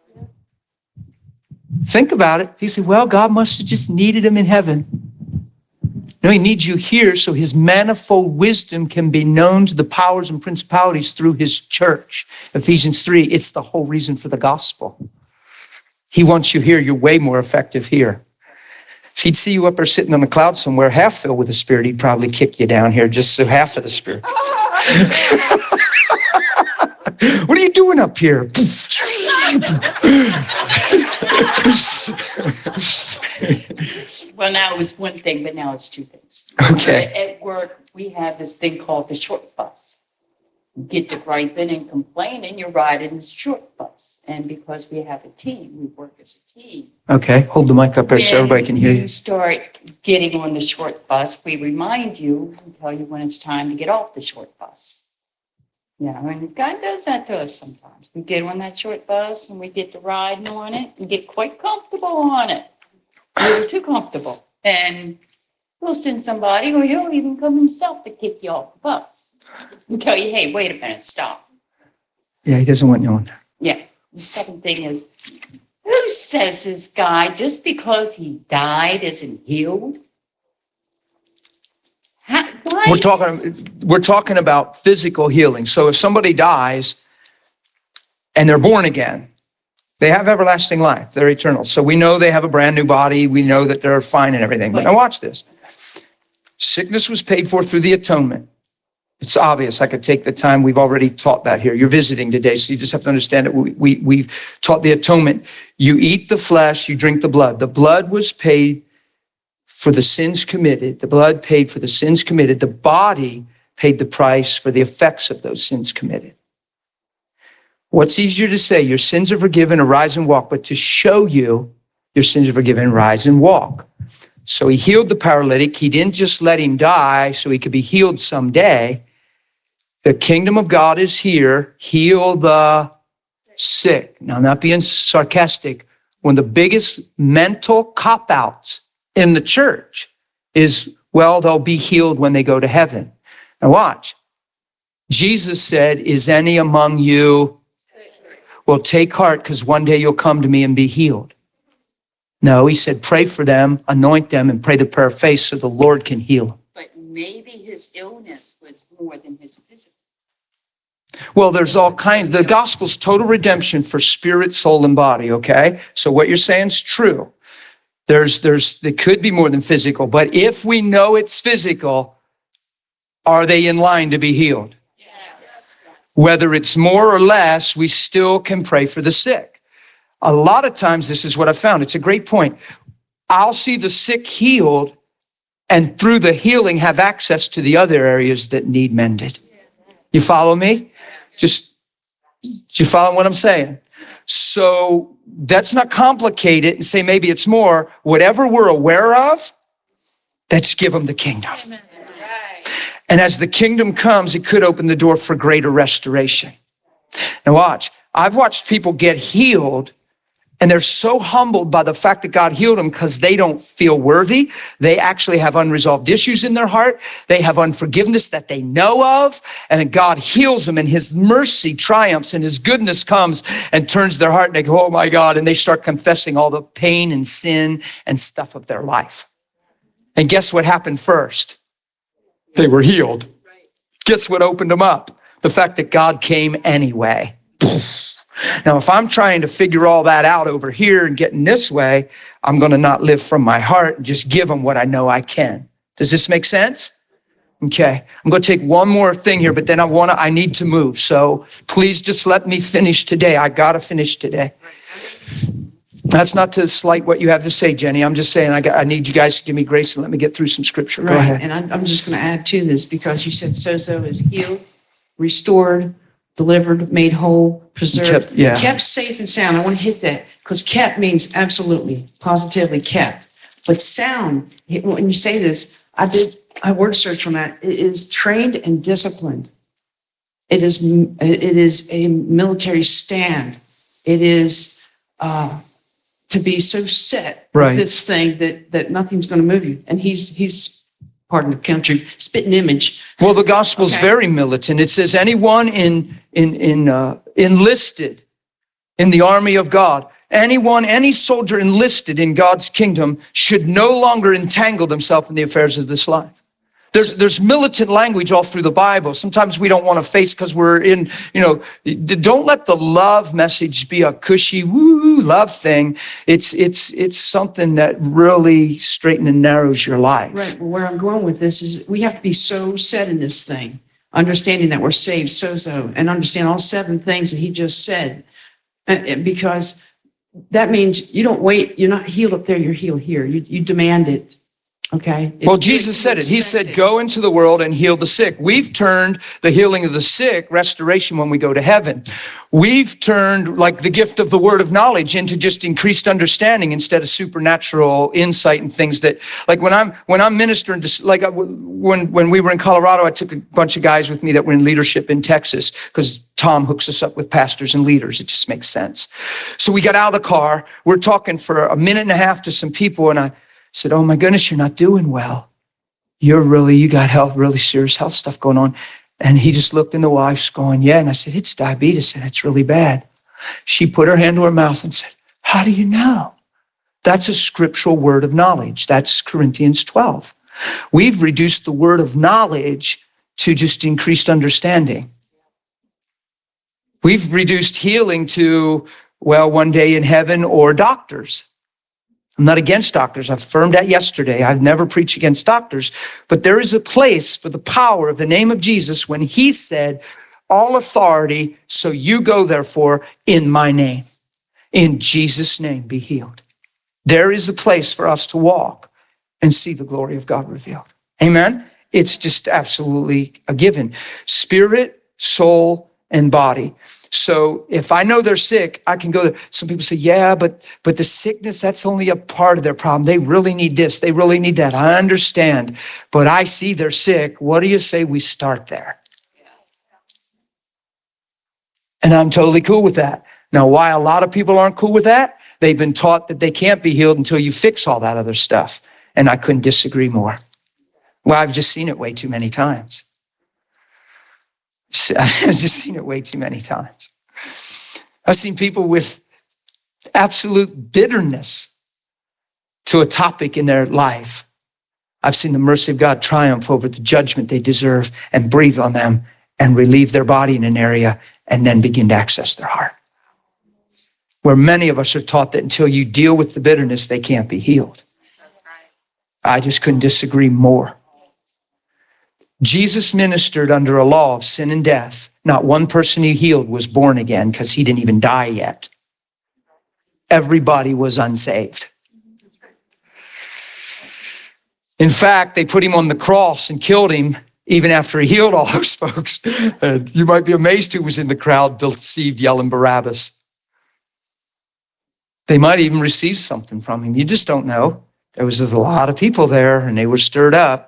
Think about it. He said, well, God must have just needed him in heaven. No, he needs you here so his manifold wisdom can be known to the powers and principalities through his church. Ephesians three, it's the whole reason for the gospel. He wants you here. You're way more effective here. If he'd see you up there sitting on the cloud somewhere, half filled with the Spirit, he'd probably kick you down here just so half of the Spirit. What are you doing up here? Well, now it was one thing, but now it's two things. Okay. At work, we have this thing called the short bus. You get to griping and complaining, you're riding the short bus. And because we have a team, we work as a team. Okay, hold the mic up there so everybody can hear When you. you start getting on the short bus, we remind you and tell you when it's time to get off the short bus. You know, and God does that to us sometimes. We get on that short bus and we get to riding on it and get quite comfortable on it. A little too comfortable. And we'll send somebody, or he'll even come himself to kick you off the bus and tell you, hey, wait a minute, stop. Yeah, he doesn't want you on there. Yes. The second thing is, who says this guy, just because he died, isn't healed? How, why We're is- talking, we're talking about physical healing. So if somebody dies and they're born again, they have everlasting life. They're eternal. So we know they have a brand new body. We know that they're fine and everything. But now watch this. Sickness was paid for through the atonement. It's obvious. I could take the time. We've already taught that here. You're visiting today, so you just have to understand it. We, we, we've taught the atonement. You eat the flesh, you drink the blood. The blood was paid for the sins committed. The blood paid for the sins committed. The body paid the price for the effects of those sins committed. What's easier to say? Your sins are forgiven, arise and walk, but to show you your sins are forgiven, rise and walk. So he healed the paralytic. He didn't just let him die so he could be healed someday. The kingdom of God is here. Heal the sick. Now, I'm not being sarcastic. One of the biggest mental cop-outs in the church is, well, they'll be healed when they go to heaven. Now watch. Jesus said, is any among you? Well, take heart, because one day you'll come to me and be healed. No, he said, pray for them, anoint them, and pray the prayer of faith so the Lord can heal them. But maybe his illness was more than his physical. Well, there's all kinds. The gospel's total redemption for spirit, soul, and body, okay? So what you're saying is true. There's, there's, it could be more than physical, but if we know it's physical, are they in line to be healed? Yes. Whether it's more or less, we still can pray for the sick. A lot of times, this is what I found. It's a great point. I'll see the sick healed, and through the healing have access to the other areas that need mended. You follow me? Just, do you follow what I'm saying? So let's not complicate it and say maybe it's more. Whatever we're aware of, let's give them the kingdom. And as the kingdom comes, it could open the door for greater restoration. Now watch. I've watched people get healed, and they're so humbled by the fact that God healed them because they don't feel worthy. They actually have unresolved issues in their heart. They have unforgiveness that they know of, and God heals them, and his mercy triumphs, and his goodness comes and turns their heart, and they go, oh my God, and they start confessing all the pain and sin and stuff of their life. And guess what happened first? They were healed. Guess what opened them up? The fact that God came anyway. Now, if I'm trying to figure all that out over here and getting this way, I'm going to not live from my heart and just give them what I know I can. Does this make sense? Okay. I'm going to take one more thing here, but then I want to, I need to move. So please just let me finish today. I got to finish today. That's not to slight what you have to say, Jenny. I'm just saying I, got, I need you guys to give me grace and let me get through some scripture. Go Right, ahead. and I'm, I'm just going to add to this because you said sozo is healed, restored, delivered, made whole, preserved, Kept- yeah. kept safe and sound. I want to hit that because kept means absolutely, positively kept. But sound, when you say this, I did I word search on that. It is trained and disciplined. It is it is a military stand. It is uh, to be so set with Right. this thing that that nothing's going to move you. And he's he's pardon the country spitting image. Well, the gospel's Okay. very militant. It says anyone in in in uh, enlisted in the army of God, anyone, any soldier enlisted in God's kingdom should no longer entangle themselves in the affairs of this life. There's there's militant language all through the Bible. Sometimes we don't want to face because we're in, you know, don't let the love message be a cushy woo love thing. It's it's it's something that really straightens and narrows your life. Right. Well, where I'm going with this is we have to be so set in this thing, understanding that we're saved, sozo, and understand all seven things that he just said. And- and because that means you don't wait, you're not healed up there, you're healed here. You, you demand it. Okay? It's Well, very Jesus said it. He said, expected. go into the world and heal the sick. We've turned the healing of the sick, restoration when we go to heaven. We've turned like the gift of the word of knowledge into just increased understanding instead of supernatural insight and things that, like when I'm, when I'm ministering to, like I- when, when we were in Colorado, I took a bunch of guys with me that were in leadership in Texas because Tom hooks us up with pastors and leaders. It just makes sense. So we got out of the car. We're talking for a minute and a half to some people. And I said, oh my goodness, you're not doing well. You're really, you got health, really serious health stuff going on. And he just looked in the wife's going, yeah. And I said, it's diabetes and it's really bad. She put her hand to her mouth and said, how do you know? That's a scriptural word of knowledge. That's Corinthians twelve. We've reduced the word of knowledge to just increased understanding. We've reduced healing to, well, one day in heaven or doctors. I'm not against doctors. I affirmed that yesterday. I've never preached against doctors, but there is a place for the power of the name of Jesus when he said, all authority, so you go therefore in my name. In Jesus' name be healed. There is a place for us to walk and see the glory of God revealed. Amen? It's just absolutely a given. Spirit, soul, and body. So if I know they're sick, I can go there. Some people say, yeah, but but the sickness, that's only a part of their problem. They really need this. They really need that. I understand. But I see they're sick. What do you say we start there? And I'm totally cool with that. Now, why a lot of people aren't cool with that? They've been taught that they can't be healed until you fix all that other stuff. And I couldn't disagree more. Well, I've just seen it way too many times. I've just seen it way too many times. I've seen people with absolute bitterness to a topic in their life. I've seen the mercy of God triumph over the judgment they deserve and breathe on them and relieve their body in an area and then begin to access their heart. Where many of us are taught that until you deal with the bitterness, they can't be healed. I just couldn't disagree more. Jesus ministered under a law of sin and death. Not one person he healed was born again because he didn't even die yet. Everybody was unsaved. In fact, they put him on the cross and killed him even after he healed all those folks. And you might be amazed who was in the crowd deceived yelling Barabbas. They might even receive something from him. You just don't know. There was a lot of people there and they were stirred up.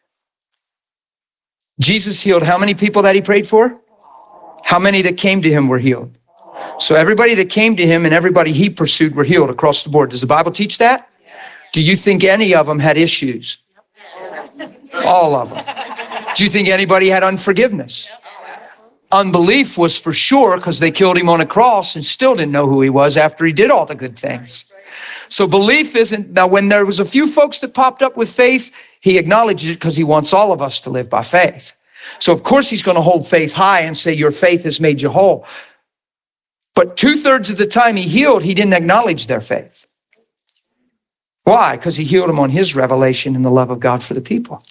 Jesus healed how many people that he prayed for? How many that came to him were healed? So everybody that came to him and everybody he pursued were healed across the board. Does the Bible teach that? Do you think any of them had issues? All of them. Do you think anybody had unforgiveness? Unbelief was for sure because they killed him on a cross and still didn't know who he was after he did all the good things. So belief isn't, now when there was a few folks that popped up with faith, he acknowledged it because he wants all of us to live by faith. So of course he's going to hold faith high and say your faith has made you whole. But two thirds of the time he healed, he didn't acknowledge their faith. Why? Because he healed them on his revelation and the love of God for the people.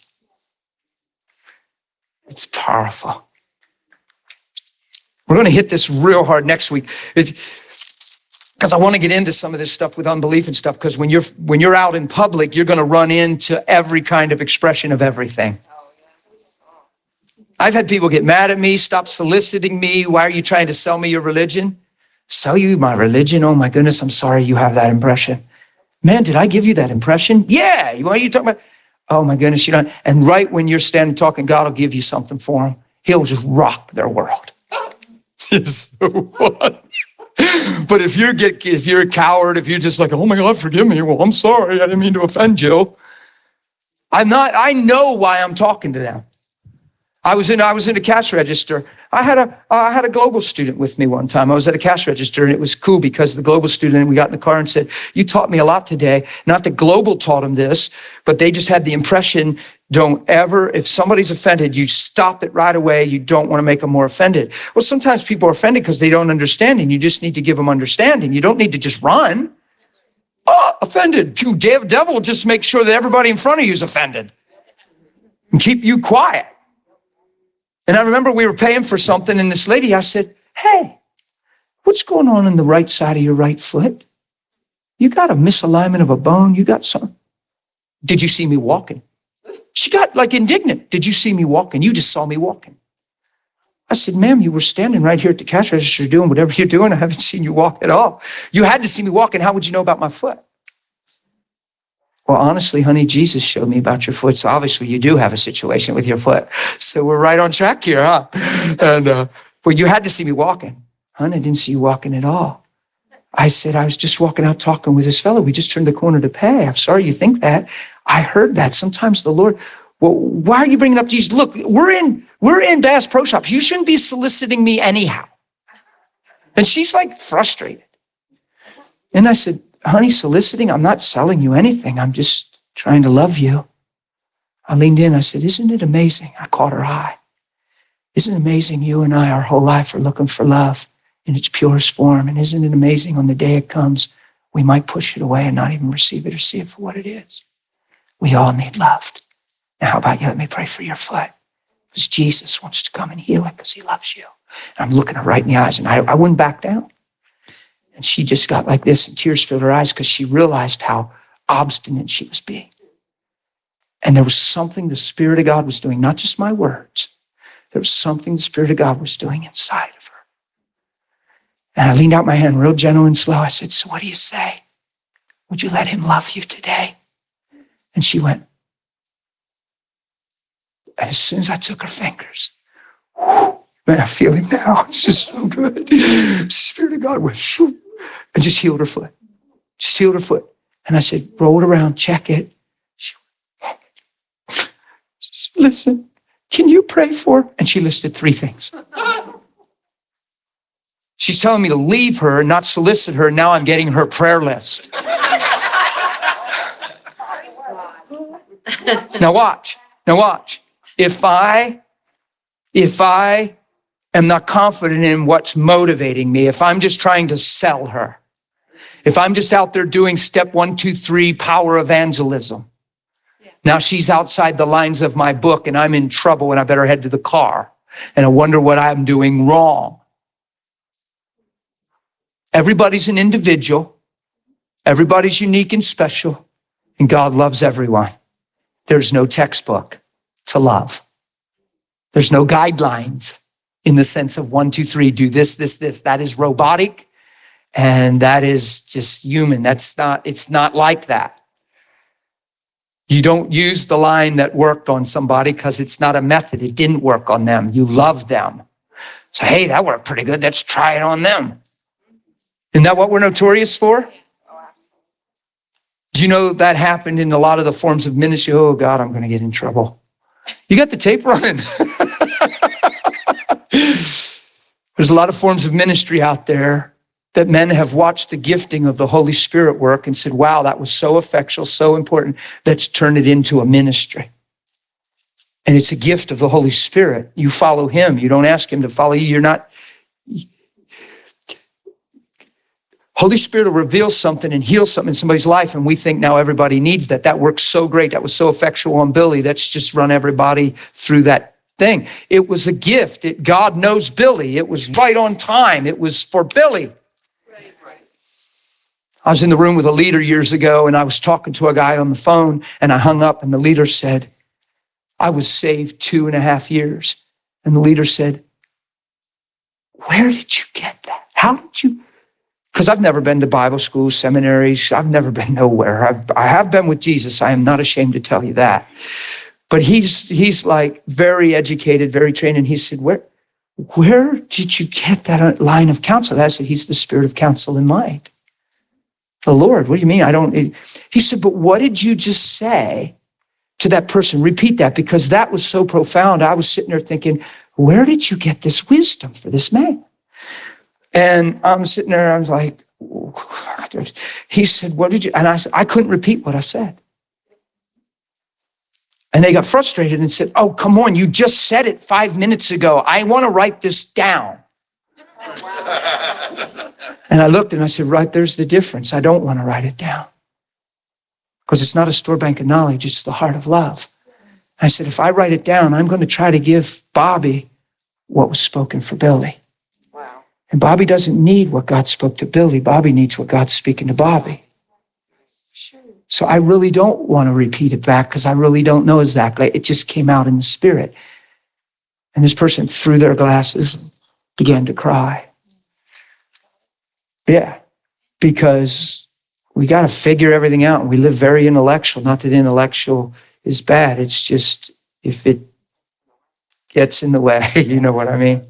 It's powerful. We're going to hit this real hard next week. Because I want to get into some of this stuff with unbelief and stuff, because when you're when you're out in public, you're going to run into every kind of expression of everything. I've had people get mad at me, stop soliciting me. Why are you trying to sell me your religion? Sell you my religion? Oh my goodness, I'm sorry you have that impression. Man, did I give you that impression? Yeah, why are you talking about? Oh my goodness, you don't. And right when you're standing talking, God will give you something for them. He'll just rock their world. It's so fun. But if you get, if you're a coward, if you're just like, oh my God, forgive me. Well, I'm sorry. I didn't mean to offend you. I'm not, I know why I'm talking to them. I was in, I was in a cash register. I had a, I had a global student with me one time. I was at a cash register and it was cool because the global student, we got in the car and said, you taught me a lot today. Not that global taught him this, but they just had the impression, don't ever, if somebody's offended, you stop it right away. You don't want to make them more offended. Well, sometimes people are offended because they don't understand and you just need to give them understanding. You don't need to just run. Oh, offended. The devil will just make sure that everybody in front of you is offended and keep you quiet. And I remember we were paying for something and this lady, I said, hey, what's going on in the right side of your right foot? You got a misalignment of a bone? You got something? Did you see me walking? She got like indignant. Did you see me walking? You just saw me walking. I said, ma'am, you were standing right here at the cash register doing whatever you're doing. I haven't seen you walk at all. You had to see me walking. How would you know about my foot? Well, honestly, honey, Jesus showed me about your foot. So obviously you do have a situation with your foot. So we're right on track here, huh? And, uh, well, you had to see me walking. Honey, I didn't see you walking at all. I said, I was just walking out talking with this fellow. We just turned the corner to pay. I'm sorry you think that. I heard that. Sometimes the Lord, well, why are you bringing up Jesus? Look, we're in, we're in Bass Pro Shops. You shouldn't be soliciting me anyhow. And she's like frustrated. And I said, honey, soliciting, I'm not selling you anything. I'm just trying to love you. I leaned in. I said, isn't it amazing? I caught her eye. Isn't it amazing you and I, our whole life are looking for love in its purest form? And isn't it amazing on the day it comes, we might push it away and not even receive it or see it for what it is? We all need love. Now, how about you? Let me pray for your foot. Because Jesus wants to come and heal it because he loves you. And I'm looking her right in the eyes, and I, I wouldn't back down. And she just got like this, and tears filled her eyes because she realized how obstinate she was being. And there was something the Spirit of God was doing, not just my words. There was something the Spirit of God was doing inside of her. And I leaned out my hand real gentle and slow. I said, so what do you say? Would you let him love you today? And she went. And as soon as I took her fingers, whew, man, I feel him now. It's just so good. The Spirit of God went, shoo, and just healed her foot. Just healed her foot. And I said, roll it around, check it. She went, just listen, can you pray for her? And she listed three things. She's telling me to leave her and not solicit her. Now I'm getting her prayer list. Now watch. Now watch. If I, if I am not confident in what's motivating me, if I'm just trying to sell her, if I'm just out there doing step one, two, three, power evangelism, now she's outside the lines of my book and I'm in trouble and I better head to the car and I wonder what I'm doing wrong. Everybody's an individual. Everybody's unique and special. And God loves everyone. There's no textbook to love. There's no guidelines in the sense of one, two, three, do this, this, this. That is robotic and that is just human. That's not, it's not like that. You don't use the line that worked on somebody because it's not a method. It didn't work on them. You love them. So, hey, that worked pretty good. Let's try it on them. Isn't that what we're notorious for? Do you know that happened in a lot of the forms of ministry? Oh, God, I'm going to get in trouble. You got the tape running. There's a lot of forms of ministry out there that men have watched the gifting of the Holy Spirit work and said, wow, that was so effectual, so important. Let's turn it into a ministry. And it's a gift of the Holy Spirit. You follow him. You don't ask him to follow you. You're not... Holy Spirit will reveal something and heal something in somebody's life, and we think now everybody needs that. That works so great. That was so effectual on Billy. Let's just run everybody through that thing. It was a gift. It, God knows Billy. It was right on time. It was for Billy. Right, right. I was in the room with a leader years ago, and I was talking to a guy on the phone, and I hung up, and the leader said, I was saved two and a half years. And the leader said, where did you get that? How did you... Because I've never been to Bible school, seminaries. I've never been nowhere. I've, I have been with Jesus. I am not ashamed to tell you that. But he's he's like very educated, very trained. And he said, where, where did you get that line of counsel? I said, he's the Spirit of counsel and might. The Lord, what do you mean? I don't. He said, but what did you just say to that person? Repeat that, because that was so profound. I was sitting there thinking, where did you get this wisdom for this man? And I'm sitting there, I was like, he said, what did you, and I said, I couldn't repeat what I said. And they got frustrated and said, oh, come on, you just said it five minutes ago. I want to write this down. And I looked and I said, right, there's the difference. I don't want to write it down. Because it's not a store bank of knowledge, it's the heart of love. I said, if I write it down, I'm going to try to give Bobby what was spoken for Billy. And Bobby doesn't need what God spoke to Billy. Bobby needs what God's speaking to Bobby. So I really don't want to repeat it back because I really don't know exactly. It just came out in the spirit. And this person threw their glasses, began to cry. Yeah, because we got to figure everything out. We live very intellectual. Not that intellectual is bad. It's just if it gets in the way, you know what I mean?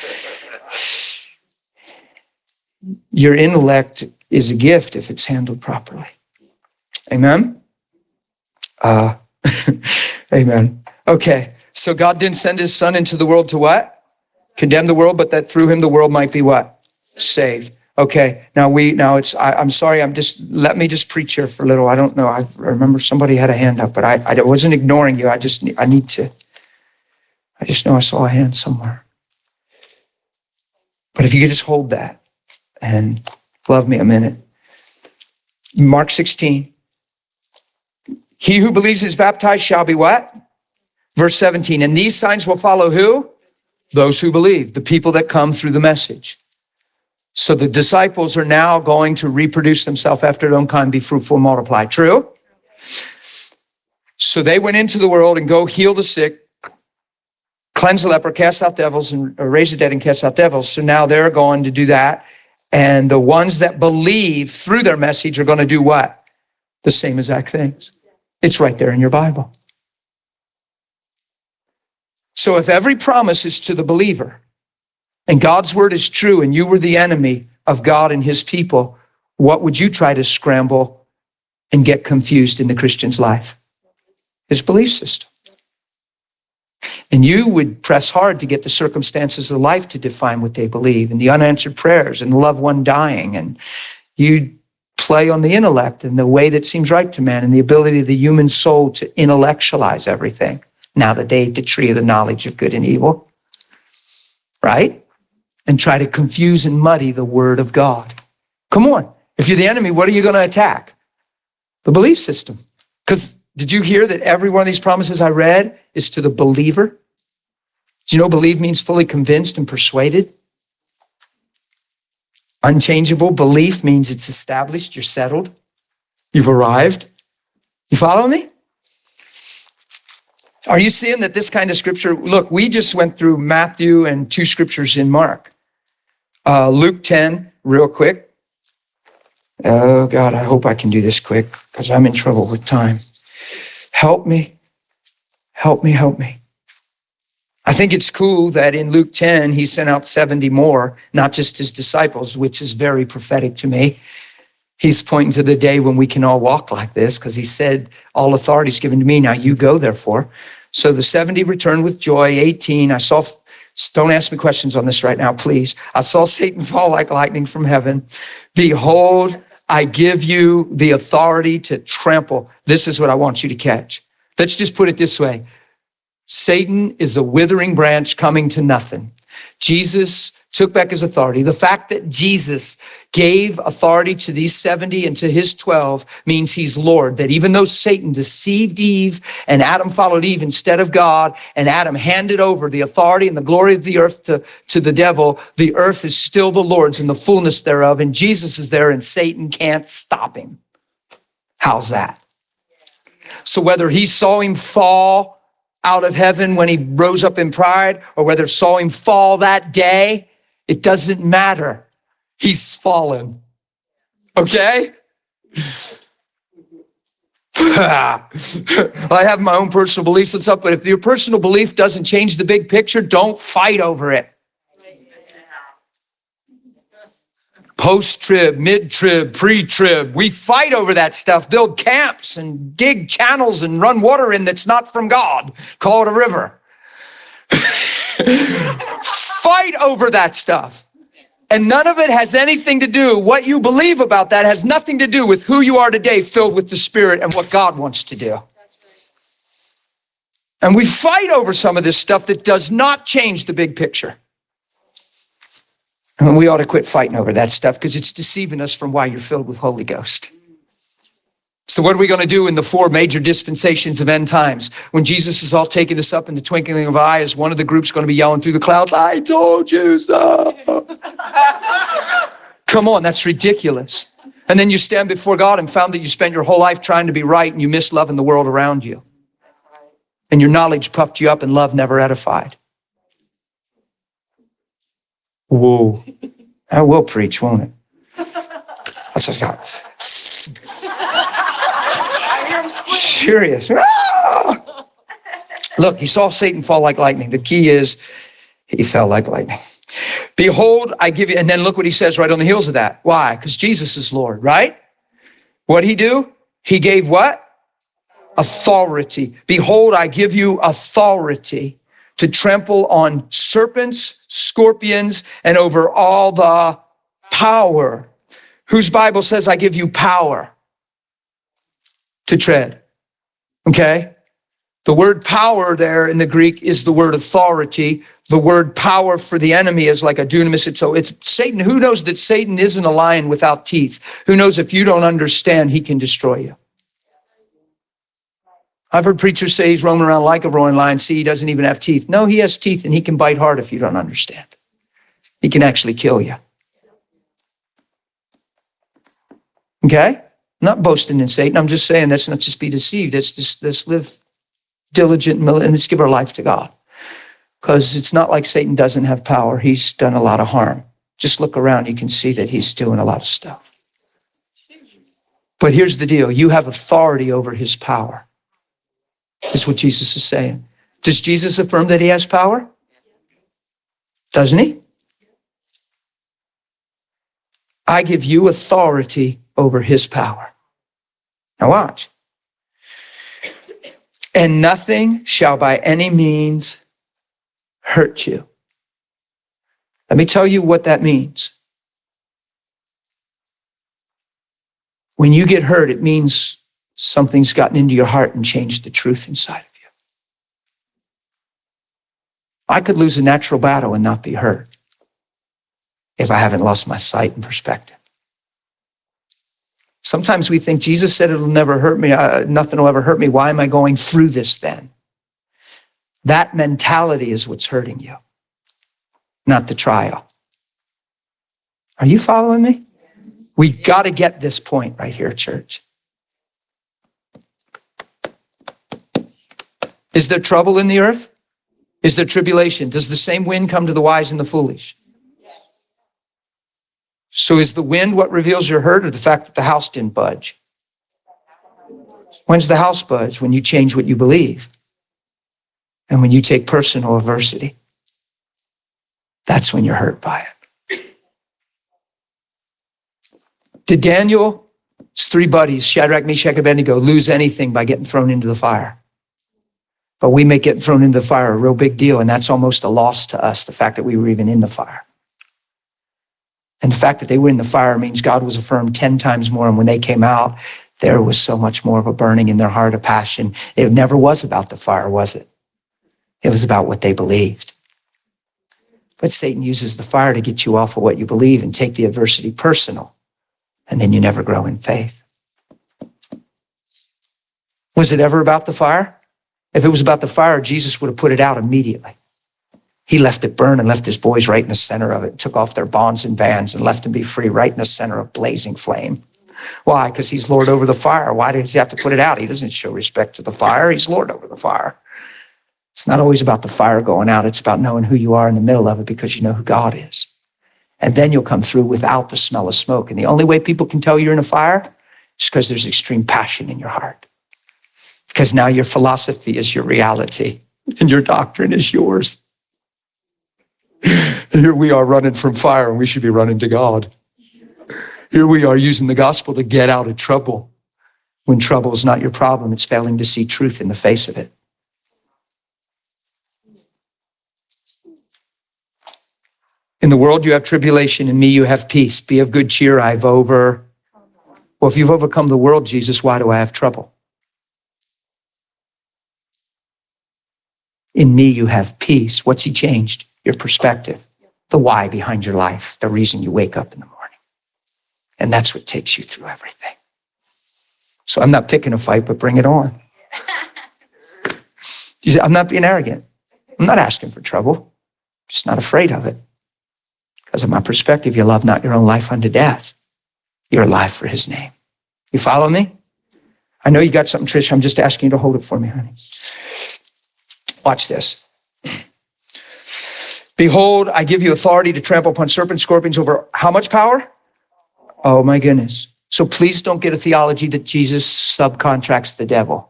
Your intellect is a gift if it's handled properly. Amen? Uh, amen. Okay, so God didn't send his son into the world to what? Condemn the world, but that through him the world might be what? Saved. Okay, now we, now it's, I, I'm sorry, I'm just, let me just preach here for a little. I don't know, I remember somebody had a hand up, but I, I wasn't ignoring you. I just, I need to, I just know I saw a hand somewhere. But if you could just hold that and love me a minute. Mark sixteen. He who believes is baptized shall be what? Verse seventeen. And these signs will follow who? Those who believe, the people that come through the message. So the disciples are now going to reproduce themselves after their own kind, be fruitful, multiply. True? So they went into the world and go heal the sick, cleanse the leper, cast out devils, and or raise the dead and cast out devils. So now they're going to do that. And the ones that believe through their message are going to do what? The same exact things. It's right there in your Bible. So if every promise is to the believer, and God's word is true, and you were the enemy of God and his people, what would you try to scramble and get confused in the Christian's life? His belief system. And you would press hard to get the circumstances of life to define what they believe, and the unanswered prayers, and the loved one dying, and you'd play on the intellect and the way that seems right to man, and the ability of the human soul to intellectualize everything. Now that they ate the tree of the knowledge of good and evil, right? And try to confuse and muddy the word of God. Come on. If you're the enemy, what are you going to attack? The belief system. Because did you hear that every one of these promises I read is to the believer? Do you know believe means fully convinced and persuaded? Unchangeable belief means it's established, you're settled, you've arrived. You follow me? Are you seeing that this kind of scripture, look, we just went through Matthew and two scriptures in Mark. Uh, Luke ten, real quick. Oh God, I hope I can do this quick because I'm in trouble with time. Help me, help me, help me. I think it's cool that in Luke ten, he sent out seventy more, not just his disciples, which is very prophetic to me. He's pointing to the day when we can all walk like this because he said, all authority is given to me. Now you go, therefore. So the seventy returned with joy. eighteen, I saw, don't ask me questions on this right now, please. I saw Satan fall like lightning from heaven. Behold, I give you the authority to trample. This is what I want you to catch. Let's just put it this way. Satan is a withering branch coming to nothing. Jesus took back his authority. The fact that Jesus gave authority to these seventy and to his twelve means he's Lord. That even though Satan deceived Eve and Adam followed Eve instead of God, and Adam handed over the authority and the glory of the earth to, to the devil, the earth is still the Lord's and the fullness thereof, and Jesus is there and Satan can't stop him. How's that? So whether he saw him fall out of heaven when he rose up in pride, or whether saw him fall that day, it doesn't matter. He's fallen. Okay? I have my own personal beliefs and stuff, but if your personal belief doesn't change the big picture, don't fight over it. Post-trib, mid-trib, pre-trib, we fight over that stuff, build camps and dig channels and run water in that's not from God. Call it a river. Fight over that stuff. And none of it has anything to do, what you believe about that has nothing to do with who you are today, filled with the Spirit and what God wants to do. And we fight over some of this stuff that does not change the big picture. And we ought to quit fighting over that stuff because it's deceiving us from why you're filled with Holy Ghost. So what are we going to do in the four major dispensations of end times? When Jesus is all taking us up in the twinkling of an eye, is one of the groups going to be yelling through the clouds, I told you so. Come on, that's ridiculous. And then you stand before God and found that you spent your whole life trying to be right and you miss loving the world around you. And your knowledge puffed you up and love never edified. Whoa. I will preach, won't it? That's just God. Serious. Ah! Look, he saw Satan fall like lightning. The key is he fell like lightning. Behold, I give you, and then look what he says right on the heels of that. Why? Because Jesus is Lord, right? What'd he do? He gave what? Authority. Behold, I give you authority to trample on serpents, scorpions, and over all the power. Whose Bible says I give you power to tread. Okay? The word power there in the Greek is the word authority. The word power for the enemy is like a dunamis. So it's Satan. Who knows that Satan isn't a lion without teeth? Who knows if you don't understand, he can destroy you? I've heard preachers say he's roaming around like a roaring lion. See, he doesn't even have teeth. No, he has teeth and he can bite hard if you don't understand. He can actually kill you. Okay? I'm not boasting in Satan. I'm just saying let's not just be deceived. Let's just let's live diligent and let's give our life to God. Because it's not like Satan doesn't have power. He's done a lot of harm. Just look around. You can see that he's doing a lot of stuff. But here's the deal. You have authority over his power. That's what Jesus is saying. Does Jesus affirm that he has power? Doesn't he? I give you authority over his power. Now watch. And nothing shall by any means hurt you. Let me tell you what that means. When you get hurt, it means something's gotten into your heart and changed the truth inside of you. I could lose a natural battle and not be hurt if I haven't lost my sight and perspective. Sometimes we think Jesus said it'll never hurt me. Uh, nothing will ever hurt me. Why am I going through this then? That mentality is what's hurting you, not the trial. Are you following me? We got to get this point right here, church. Is there trouble in the earth? Is there tribulation? Does the same wind come to the wise and the foolish? Yes. So is the wind what reveals your hurt, or the fact that the house didn't budge? When's the house budge? When you change what you believe. And when you take personal adversity. That's when you're hurt by it. Did Daniel's three buddies, Shadrach, Meshach, and Abednego, lose anything by getting thrown into the fire? But we make getting thrown into the fire a real big deal, and that's almost a loss to us, the fact that we were even in the fire. And the fact that they were in the fire means God was affirmed ten times more, and when they came out, there was so much more of a burning in their heart, a passion. It never was about the fire, was it? It was about what they believed. But Satan uses the fire to get you off of what you believe and take the adversity personal, and then you never grow in faith. Was it ever about the fire? If it was about the fire, Jesus would have put it out immediately. He left it burn and left his boys right in the center of it, took off their bonds and bands and left them be free right in the center of blazing flame. Why? Because he's Lord over the fire. Why does he have to put it out? He doesn't show respect to the fire. He's Lord over the fire. It's not always about the fire going out. It's about knowing who you are in the middle of it because you know who God is. And then you'll come through without the smell of smoke. And the only way people can tell you're in a fire is because there's extreme passion in your heart. Because now your philosophy is your reality and your doctrine is yours. Here we are running from fire and we should be running to God. Here we are using the gospel to get out of trouble when trouble is not your problem. It's failing to see truth in the face of it. In the world you have tribulation, in me you have peace. Be of good cheer, I've over. Well, if you've overcome the world, Jesus, why do I have trouble? In me you have peace. What's he changed? Your perspective, the why behind your life, the reason you wake up in the morning. And that's what takes you through everything. So I'm not picking a fight, but bring it on. You say, I'm not being arrogant. I'm not asking for trouble. I'm just not afraid of it. Because of my perspective, you love not your own life unto death. you're alive for his name. You follow me? I know you got something, Trish. I'm just asking you to hold it for me, honey. Watch this. Behold, I give you authority to trample upon serpents, scorpions over how much power? Oh my goodness. So please don't get a theology that Jesus subcontracts the devil.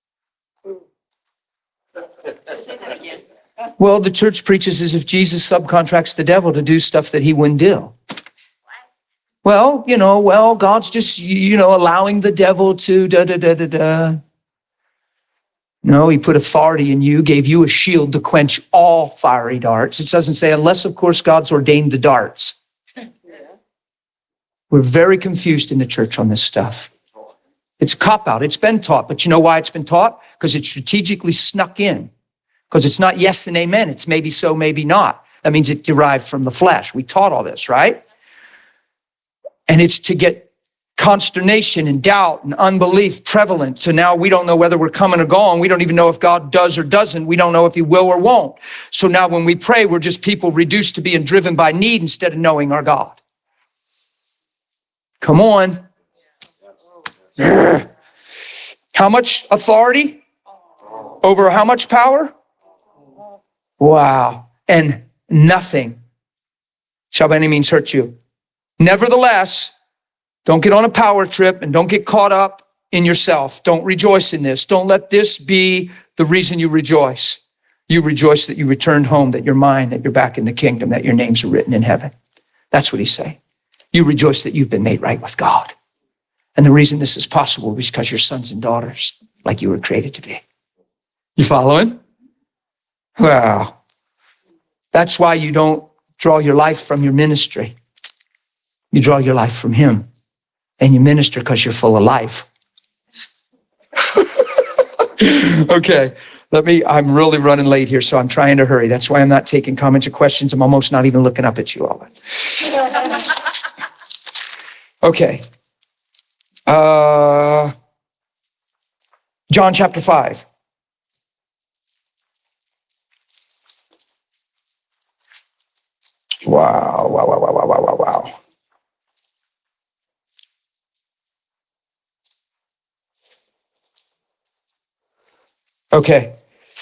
Say that again. Well, the church preaches as if Jesus subcontracts the devil to do stuff that he wouldn't do. Well, you know, well, God's just, you know, allowing the devil to da da da da da. No, he put authority in you, gave you a shield to quench all fiery darts. It doesn't say, unless, of course, God's ordained the darts. We're very confused in the church on this stuff. It's a cop-out. It's been taught. But you know why it's been taught? Because it's strategically snuck in. Because it's not yes and amen. It's maybe so, maybe not. That means it derived from the flesh. We taught all this, right? And it's to get consternation and doubt and unbelief prevalent. So now we don't know whether we're coming or going. We don't even know if God does or doesn't. We don't know if he will or won't. So now when we pray, we're just people reduced to being driven by need instead of knowing our God. Come on. How much authority? Over how much power? Wow. And nothing shall by any means hurt you. Nevertheless, don't get on a power trip and don't get caught up in yourself. Don't rejoice in this. Don't let this be the reason you rejoice. You rejoice that you returned home, that you're mine, that you're back in the kingdom, that your names are written in heaven. That's what he's saying. You rejoice that you've been made right with God. And the reason this is possible is because you're sons and daughters like you were created to be. You following? Wow. That's why you don't draw your life from your ministry. You draw your life from him. And you minister because you're full of life. Okay, let me, I'm really running late here, so I'm trying to hurry. That's why I'm not taking comments or questions. I'm almost not even looking up at you all. Okay. Uh, John chapter five. Wow, wow, wow, wow, wow, wow, wow, wow. Okay.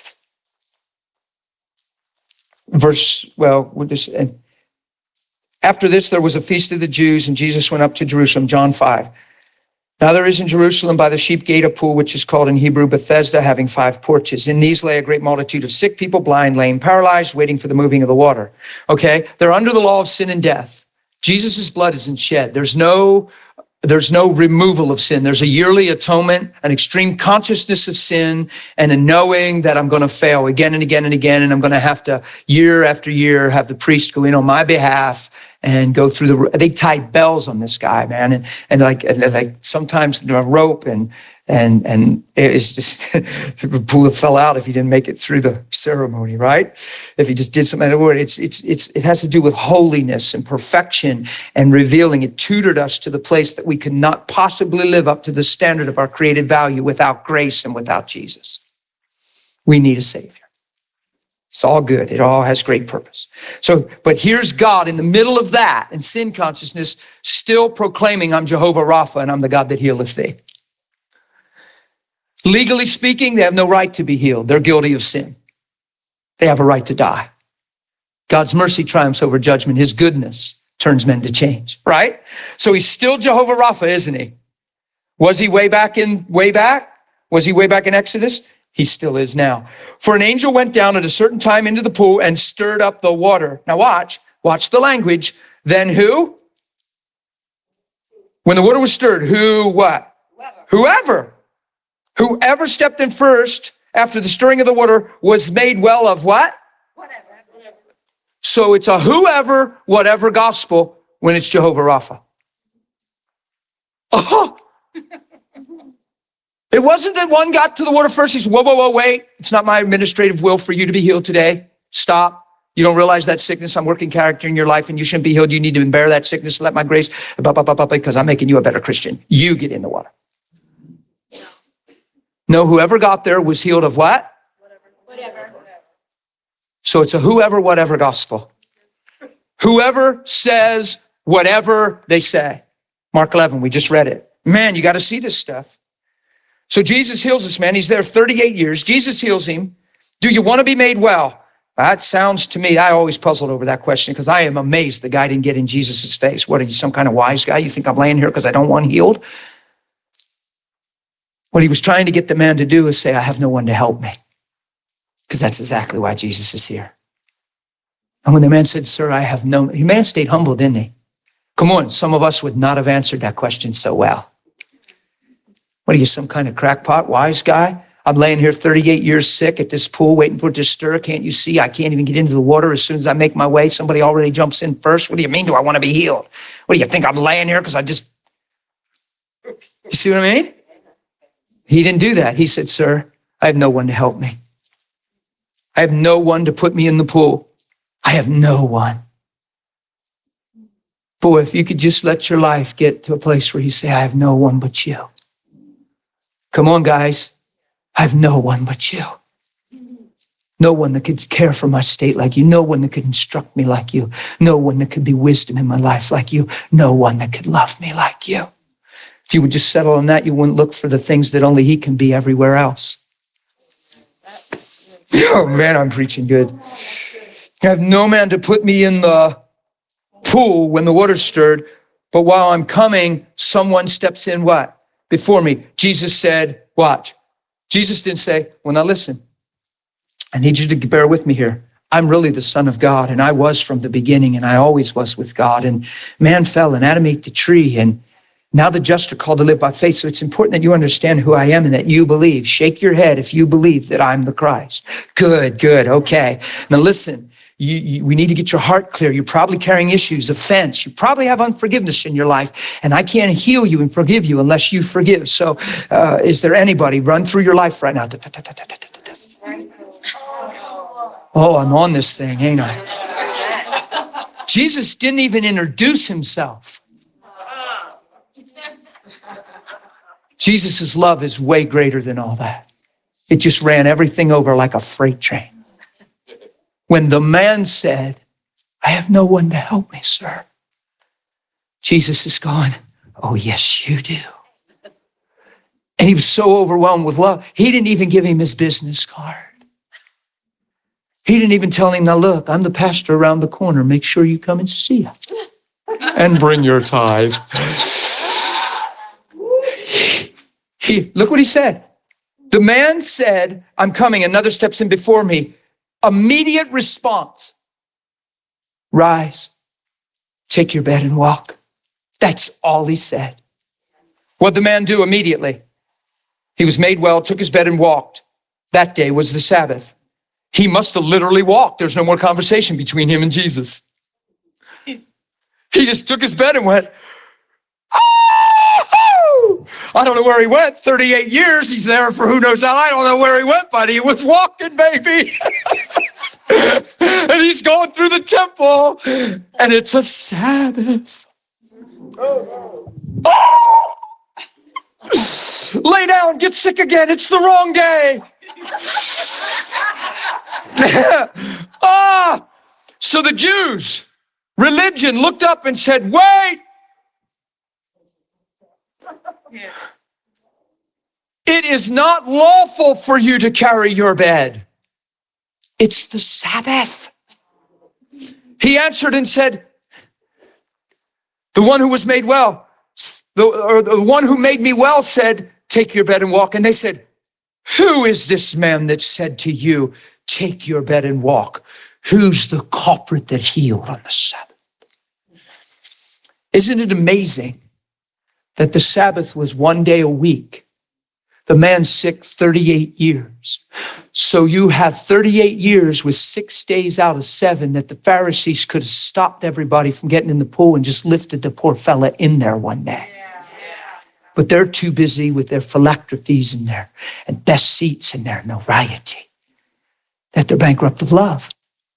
Verse, well, we'll just, and after this, there was a feast of the Jews, and Jesus went up to Jerusalem, John five. Now there is in Jerusalem by the sheep gate a pool, which is called in Hebrew Bethesda, having five porches. In these lay a great multitude of sick people, blind, lame, paralyzed, waiting for the moving of the water. Okay? They're under the law of sin and death. Jesus' blood isn't shed. There's no, there's no removal of sin. There's a yearly atonement, an extreme consciousness of sin, and a knowing that I'm going to fail again and again and again, and I'm going to have to, year after year, have the priest go in on my behalf and go through the, they tied bells on this guy, man. And, and like, and like sometimes a rope and, and, and it's just, the pool fell out if he didn't make it through the ceremony, right? If he just did something, it's, it's, it's, it has to do with holiness and perfection and revealing. It tutored us to the place that we could not possibly live up to the standard of our created value without grace and without Jesus. We need a Savior. It's all good. It all has great purpose. So, but here's God in the middle of that and sin consciousness, still proclaiming, I'm Jehovah Rapha and I'm the God that healeth thee. Legally speaking, they have no right to be healed. They're guilty of sin. They have a right to die. God's mercy triumphs over judgment. His goodness turns men to change, right? So he's still Jehovah Rapha, isn't he? Was he way back in, way back? Was he way back in Exodus? He still is now. For an angel went down at a certain time into the pool and stirred up the water. Now watch, watch the language. Then who? When the water was stirred, who what? Whoever. Whoever stepped in first after the stirring of the water was made well of what? Whatever. So it's a whoever, whatever gospel when it's Jehovah Rapha. Oh. It wasn't that one got to the water first. He said, whoa, whoa, whoa, wait. It's not my administrative will for you to be healed today. Stop. You don't realize that sickness. I'm working character in your life and you shouldn't be healed. You need to bear that sickness. Let my grace, blah, blah, blah, blah, because I'm making you a better Christian. You get in the water. No, whoever got there was healed of what? Whatever. So it's a whoever, whatever gospel. Whoever says whatever they say. Mark eleven, we just read it. Man, you got to see this stuff. So Jesus heals this man. He's there thirty-eight years. Jesus heals him. Do you want to be made well? That sounds to me, I always puzzled over that question because I am amazed the guy didn't get in Jesus' face. What, are you some kind of wise guy? You think I'm laying here because I don't want healed? What he was trying to get the man to do is say, I have no one to help me. Because that's exactly why Jesus is here. And when the man said, sir, I have no, the man stayed humble, didn't he? Come on, some of us would not have answered that question so well. What are you, some kind of crackpot, wise guy? I'm laying here thirty-eight years sick at this pool waiting for it to stir. Can't you see? I can't even get into the water. As soon as I make my way, somebody already jumps in first. What do you mean, do I want to be healed? What do you think, I'm laying here because I just... You see what I mean? He didn't do that. He said, sir, I have no one to help me. I have no one to put me in the pool. I have no one. Boy, if you could just let your life get to a place where you say, I have no one but you. Come on, guys. I have no one but you. No one that could care for my state like you. No one that could instruct me like you. No one that could be wisdom in my life like you. No one that could love me like you. If you would just settle on that, you wouldn't look for the things that only he can be everywhere else. Oh man, I'm preaching good. I have no man to put me in the pool when the water stirred, but while I'm coming, someone steps in what? Before me. Jesus said, watch. Jesus didn't say, well, now listen, I need you to bear with me here. I'm really the Son of God, and I was from the beginning, and I always was with God, and man fell, and Adam ate the tree, and now the just are called to live by faith. So it's important that you understand who I am and that you believe. Shake your head if you believe that I'm the Christ. Good, good, okay. Now listen, you, you, we need to get your heart clear. You're probably carrying issues, offense. You probably have unforgiveness in your life, and I can't heal you and forgive you unless you forgive. So uh, is there anybody run through your life right now? Oh, I'm on this thing, ain't I? Jesus didn't even introduce himself. Jesus' love is way greater than all that. It just ran everything over like a freight train. When the man said, I have no one to help me, sir, Jesus is going, oh, yes, you do. And he was so overwhelmed with love, he didn't even give him his business card. He didn't even tell him, now look, I'm the pastor around the corner. Make sure you come and see us and bring your tithe. He, look what he said. The man said, I'm coming. Another steps in before me. Immediate response. Rise, take your bed and walk. That's all he said. What'd the man do immediately? He was made well, took his bed and walked. That day was the Sabbath. He must have literally walked. There's no more conversation between him and Jesus. He just took his bed and went, oh! I don't know where he went. thirty-eight years. He's there for who knows how. I don't know where he went, but he was walking, baby. And he's going through the temple, and it's a Sabbath. Oh! Lay down, get sick again. It's the wrong day. Ah! So the Jews, religion, looked up and said, wait. It is not lawful for you to carry your bed. It's the Sabbath. He answered and said, the one who was made well, the, or the one who made me well said, take your bed and walk. And they said, who is this man that said to you, take your bed and walk? Who's the culprit that healed on the Sabbath? Isn't it amazing that the Sabbath was one day a week? The man's sick thirty-eight years. So you have thirty-eight years with six days out of seven that the Pharisees could have stopped everybody from getting in the pool and just lifted the poor fella in there one day. But they're too busy with their phylacteries and their and best seats and their notoriety that they're bankrupt of love.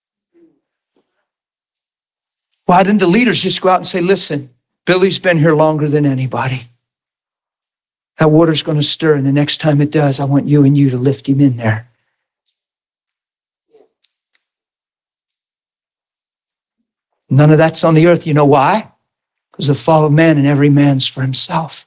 Why didn't the leaders just go out and say, listen, Billy's been here longer than anybody. That water's going to stir, and the next time it does, I want you and you to lift him in there. None of that's on the earth. You know why? Because the fall of man and every man's for himself.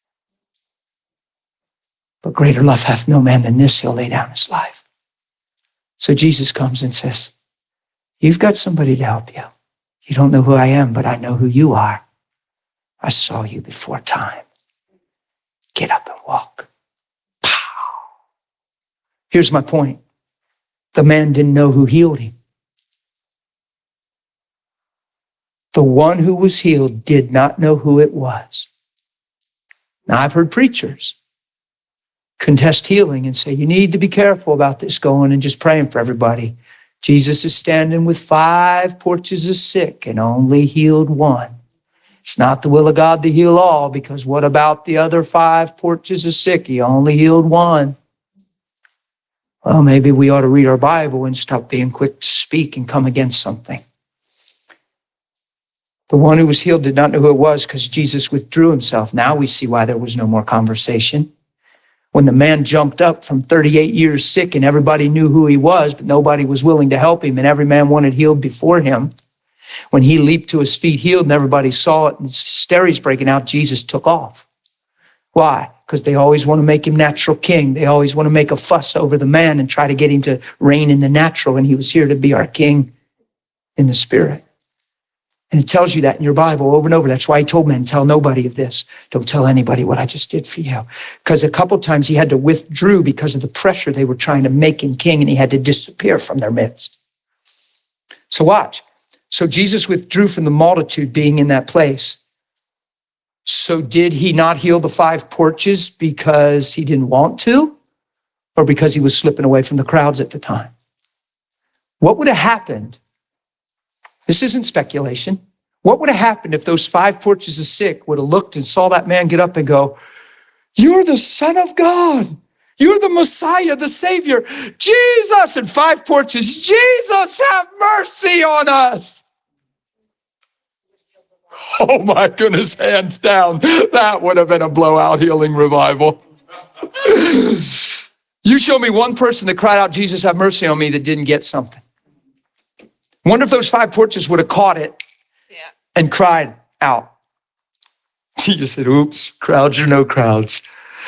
But greater love hath no man than this, he'll lay down his life. So Jesus comes and says, you've got somebody to help you. You don't know who I am, but I know who you are. I saw you before time. Get up and walk. Pow. Here's my point. The man didn't know who healed him. The one who was healed did not know who it was. Now, I've heard preachers contest healing and say, you need to be careful about this, going and just praying for everybody. Jesus is standing with five porches of sick and only healed one. It's not the will of God to heal all, because what about the other five porches of sick? He only healed one. Well, maybe we ought to read our Bible and stop being quick to speak and come against something. The one who was healed did not know who it was because Jesus withdrew himself. Now we see why there was no more conversation. When the man jumped up from thirty-eight years sick and everybody knew who he was, but nobody was willing to help him and every man wanted healed before him. When he leaped to his feet healed and everybody saw it and hysteria's breaking out, Jesus took off. Why? Because they always want to make him natural king. They always want to make a fuss over the man and try to get him to reign in the natural. And he was here to be our king in the spirit. And it tells you that in your Bible over and over. That's why he told men, tell nobody of this. Don't tell anybody what I just did for you. Because a couple times he had to withdraw because of the pressure they were trying to make him king, and he had to disappear from their midst. So watch. So Jesus withdrew from the multitude being in that place. So did he not heal the five porches because he didn't want to, or because he was slipping away from the crowds at the time? What would have happened? This isn't speculation. What would have happened if those five porches of sick would have looked and saw that man get up and go, you're the Son of God. You're the Messiah, the Savior. Jesus, and five porches. Jesus, have mercy on us. Oh my goodness, hands down. That would have been a blowout healing revival. You show me one person that cried out, Jesus, have mercy on me, that didn't get something. Wonder if those five porches would have caught it Yeah. and cried out. You said, oops, crowds or no crowds.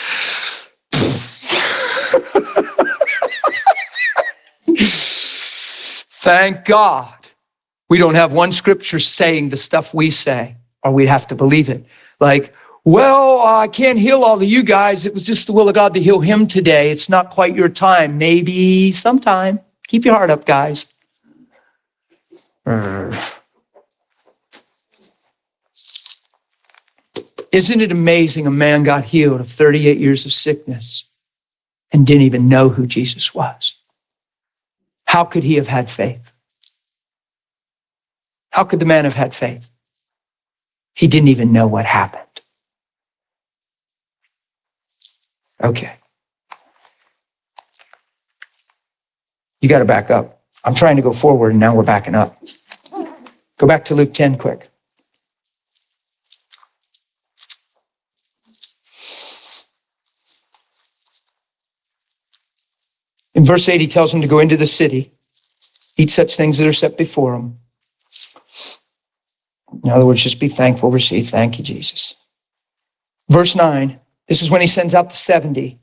Thank God we don't have one scripture saying the stuff we say, or we'd have to believe it. Like, well, I can't heal all of you guys. It was just the will of God to heal him today. It's not quite your time. Maybe sometime. Keep your heart up, guys. Isn't it amazing a man got healed of thirty-eight years of sickness and didn't even know who Jesus was? How could he have had faith? How could the man have had faith? He didn't even know what happened. Okay. You got to back up. I'm trying to go forward and now we're backing up. Go back to Luke ten quick. In verse eight, he tells him to go into the city, eat such things that are set before him. In other words, just be thankful, receive. Thank you, Jesus. Verse nine, this is when he sends out the seventy.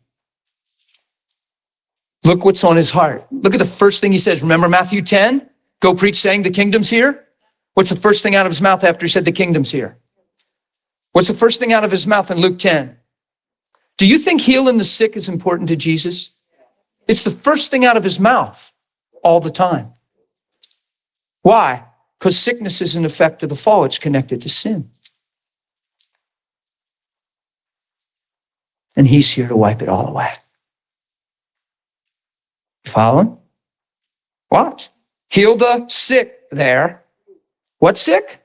Look what's on his heart. Look at the first thing he says. Remember Matthew ten? Go preach saying the kingdom's here. What's the first thing out of his mouth after he said the kingdom's here? What's the first thing out of his mouth in Luke ten? Do you think healing the sick is important to Jesus? It's the first thing out of his mouth all the time. Why? Because sickness is an effect of the fall. It's connected to sin. And he's here to wipe it all away. You following? Watch. Heal the sick there. What sick?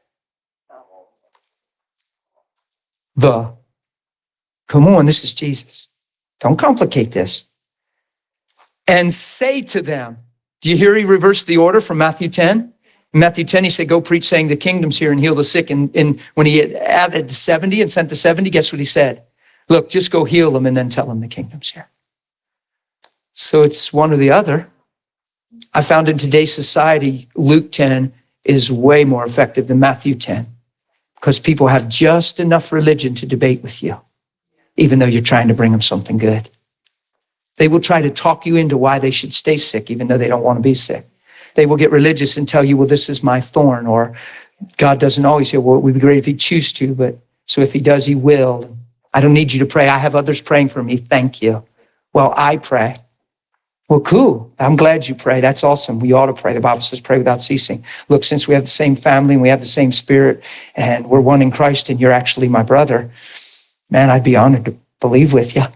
The. Come on, this is Jesus. Don't complicate this. And say to them. Do you hear he reversed the order from Matthew ten? In Matthew ten, he said, go preach saying the kingdom's here and heal the sick. And, and when he had added seventy and sent the seventy, guess what he said? Look, just go heal them and then tell them the kingdom's here. So it's one or the other. I found in today's society, Luke ten is way more effective than Matthew ten. because people have just enough religion to debate with you, even though you're trying to bring them something good. They will try to talk you into why they should stay sick, even though they don't want to be sick. They will get religious and tell you, well, this is my thorn, or God doesn't always heal. Well, it would be great if he chooses to, but so if he does, he will. I don't need you to pray. I have others praying for me. Thank you. Well, I pray. Well, cool. I'm glad you pray. That's awesome. We ought to pray. The Bible says pray without ceasing. Look, since we have the same family and we have the same spirit and we're one in Christ and you're actually my brother, man, I'd be honored to believe with you.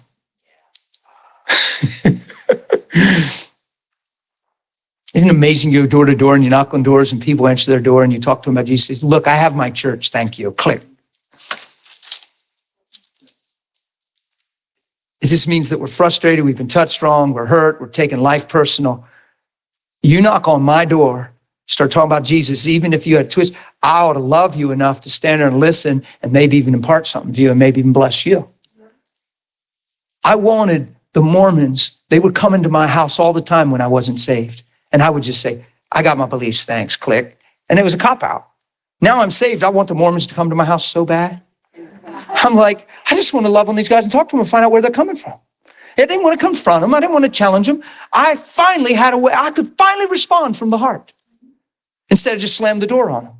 Isn't it amazing? You go door to door and you knock on doors and people answer their door and you talk to them about Jesus. Look, I have my church. Thank you. Click. It just means that we're frustrated. We've been touched wrong. We're hurt. We're taking life personal. You knock on my door, start talking about Jesus. Even if you had twist, I ought to love you enough to stand there and listen and maybe even impart something to you and maybe even bless you. I wanted the Mormons. They would come into my house all the time when I wasn't saved. And I would just say, I got my beliefs, thanks, click. And it was a cop-out. Now I'm saved. I want the Mormons to come to my house so bad. I'm like, I just want to love on these guys and talk to them and find out where they're coming from. I didn't want to confront them. I didn't want to challenge them. I finally had a way, I could finally respond from the heart instead of just slam the door on them.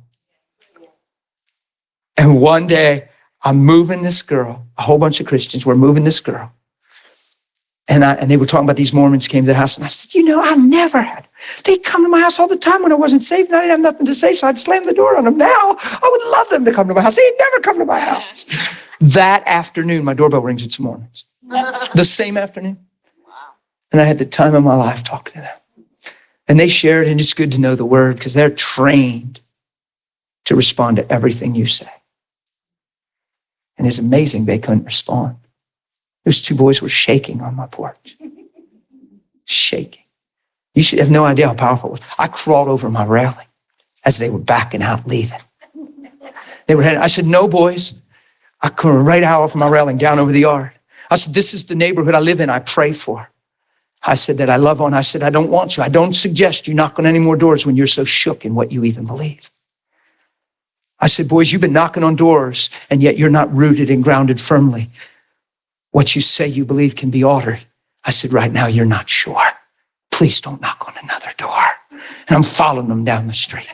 And one day I'm moving this girl, a whole bunch of Christians were moving this girl. And I, and they were talking about these Mormons came to the house. And I said, you know, I never had. They'd come to my house all the time when I wasn't saved and I didn't have nothing to say. So I'd slam the door on them. Now I would love them to come to my house. They'd never come to my house. That afternoon, my doorbell rings. It's Mormons. The same afternoon. And I had the time of my life talking to them. And they shared, and it's good to know the word because they're trained to respond to everything you say. And it's amazing they couldn't respond. Those two boys were shaking on my porch. Shaking. You should have no idea how powerful it was. I crawled over my railing as they were backing out, leaving. They were heading. I said, no, boys. I come right out off my railing down over the yard. I said, this is the neighborhood I live in. I pray for. I said that I love on. I said, I don't want you. I don't suggest you knock on any more doors when you're so shook in what you even believe. I said, boys, you've been knocking on doors and yet you're not rooted and grounded firmly. What you say you believe can be altered. I said, right now, you're not sure. Please don't knock on another door. And I'm following them down the street.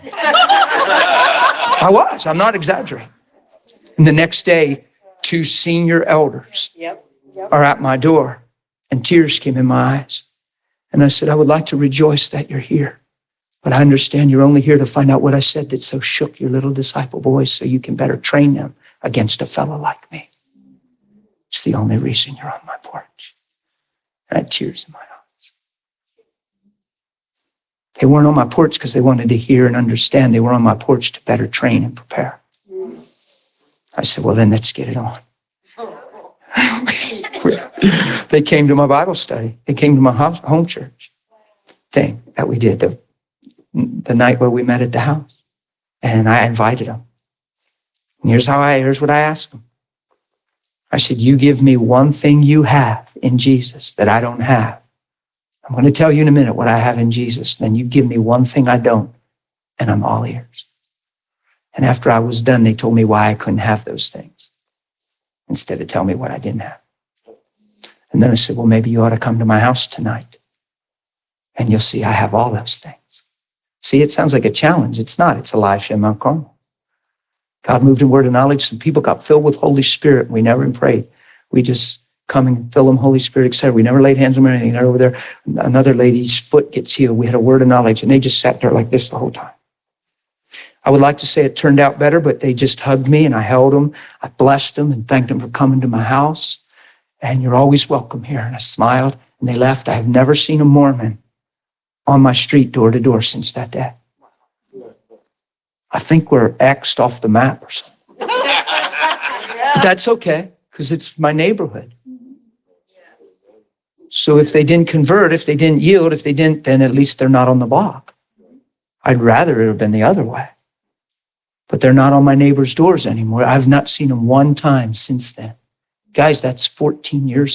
I was, I'm not exaggerating. And the next day, two senior elders Yep. Yep. are at my door and tears came in my eyes. And I said, I would like to rejoice that you're here. But I understand you're only here to find out what I said that so shook your little disciple boys so you can better train them against a fellow like me. It's the only reason you're on my porch. And I had tears in my eyes. They weren't on my porch because they wanted to hear and understand. They were on my porch to better train and prepare. I said, well, then let's get it on. They came to my Bible study. They came to my home church thing that we did the, the night where we met at the house. And I invited them. And here's how I, here's what I asked them. I said, you give me one thing you have in Jesus that I don't have. I'm going to tell you in a minute what I have in Jesus. Then you give me one thing I don't, and I'm all ears. And after I was done, they told me why I couldn't have those things instead of telling me what I didn't have. And then I said, well, maybe you ought to come to my house tonight and you'll see I have all those things. See, it sounds like a challenge. It's not. It's Elisha and Mount Carmel. God moved in word of knowledge. Some people got filled with Holy Spirit. We never even prayed. We just come and fill them Holy Spirit, et cetera. We never laid hands on them or anything. They're over there. Another lady's foot gets healed. We had a word of knowledge and they just sat there like this the whole time. I would like to say it turned out better, but they just hugged me and I held them. I blessed them and thanked them for coming to my house. And you're always welcome here. And I smiled and they left. I have never seen a Mormon on my street door to door since that day. I think we're X'd off the map or something. But that's okay, because it's my neighborhood. So if they didn't convert, if they didn't yield, if they didn't, then at least they're not on the block. I'd rather it have been the other way. But they're not on my neighbor's doors anymore. I've not seen them one time since then. Guys, that's fourteen years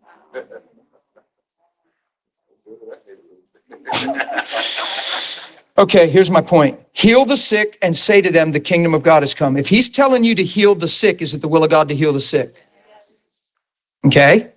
ago. Okay, here's my point. Heal the sick and say to them, the kingdom of God has come. If he's telling you to heal the sick, is it the will of God to heal the sick? Okay?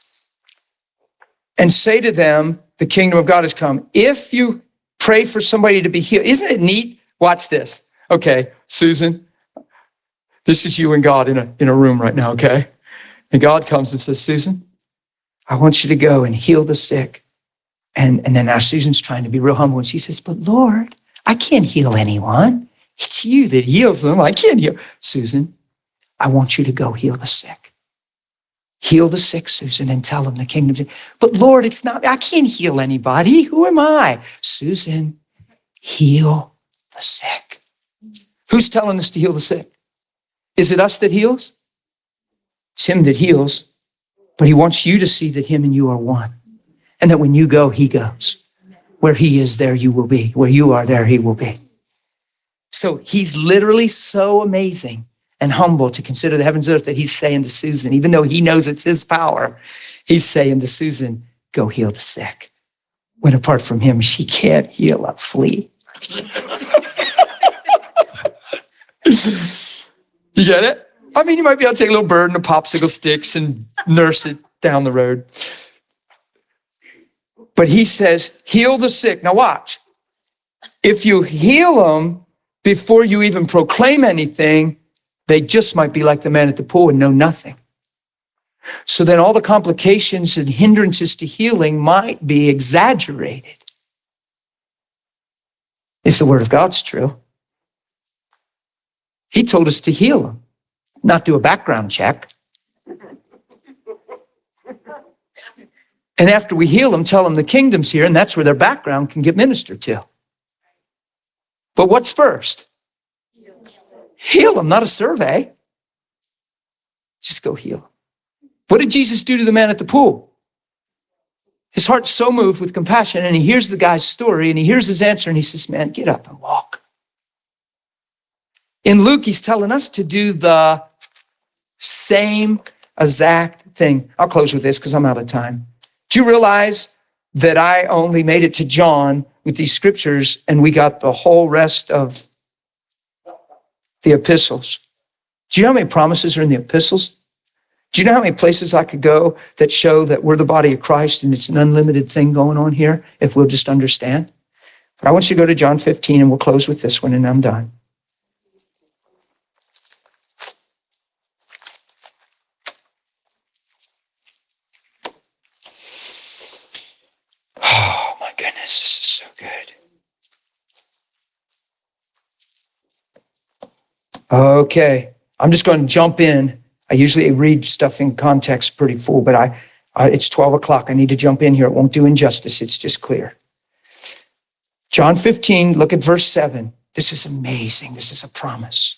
And say to them, the kingdom of God has come. If you pray for somebody to be healed, isn't it neat? Watch this. Okay, Susan, this is you and God in a, in a room right now, okay? And God comes and says, Susan, I want you to go and heal the sick. And, and then now Susan's trying to be real humble. And she says, but Lord, I can't heal anyone. It's you that heals them. I can't heal. Susan, I want you to go heal the sick. Heal the sick, Susan, and tell them the kingdom's. But Lord, it's not, I can't heal anybody. Who am I? Susan, heal the sick. Who's telling us to heal the sick? Is it us that heals? It's him that heals. But he wants you to see that him and you are one. And that when you go, he goes. Where he is, there you will be. Where you are, there he will be. So he's literally so amazing and humble to consider the heavens and earth that he's saying to Susan, even though he knows it's his power, he's saying to Susan, go heal the sick. When apart from him, she can't heal a flea. You get it? I mean, you might be able to take a little bird and a popsicle sticks and nurse it down the road. But he says, heal the sick. Now watch. If you heal them before you even proclaim anything, they just might be like the man at the pool and know nothing. So then all the complications and hindrances to healing might be exaggerated. If the word of God's true. He told us to heal them, not do a background check. And after we heal them, tell them the kingdom's here, and that's where their background can get ministered to. But what's first? Heal them, not a survey. Just go heal them. What did Jesus do to the man at the pool? His heart's so moved with compassion, and he hears the guy's story, and he hears his answer, and he says, man, get up and walk. In Luke, he's telling us to do the same exact thing. I'll close with this because I'm out of time. Do you realize that I only made it to John with these scriptures and we got the whole rest of the epistles? Do you know how many promises are in the epistles? Do you know how many places I could go that show that we're the body of Christ and it's an unlimited thing going on here if we'll just understand? But I want you to go to John fifteen and we'll close with this one and I'm done. Oh my goodness, this is so good. Okay, I'm just going to jump in. I usually read stuff in context pretty full, but I, I it's twelve o'clock. I need to jump in here. It won't do injustice. It's just clear. John fifteen, look at verse seven. This is amazing. This is a promise.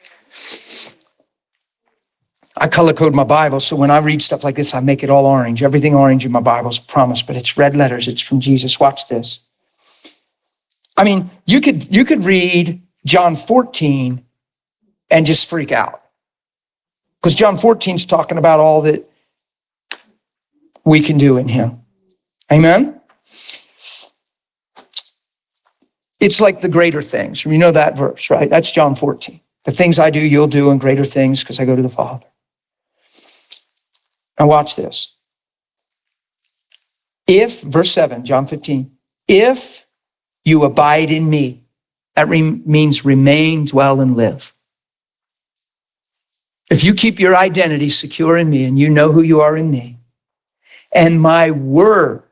I color code my Bible, so when I read stuff like this, I make it all orange. Everything orange in my Bible is a promise, but it's red letters. It's from Jesus. Watch this. I mean, you could you could read John fourteen and just freak out. Because John fourteen is talking about all that we can do in him. Amen? It's like the greater things. You know that verse, right? That's John fourteen. The things I do, you'll do, and greater things because I go to the Father. Now watch this. If, verse seven, John fifteen, if you abide in me, that re- means remain, dwell, and live. If you keep your identity secure in me and you know who you are in me, and my words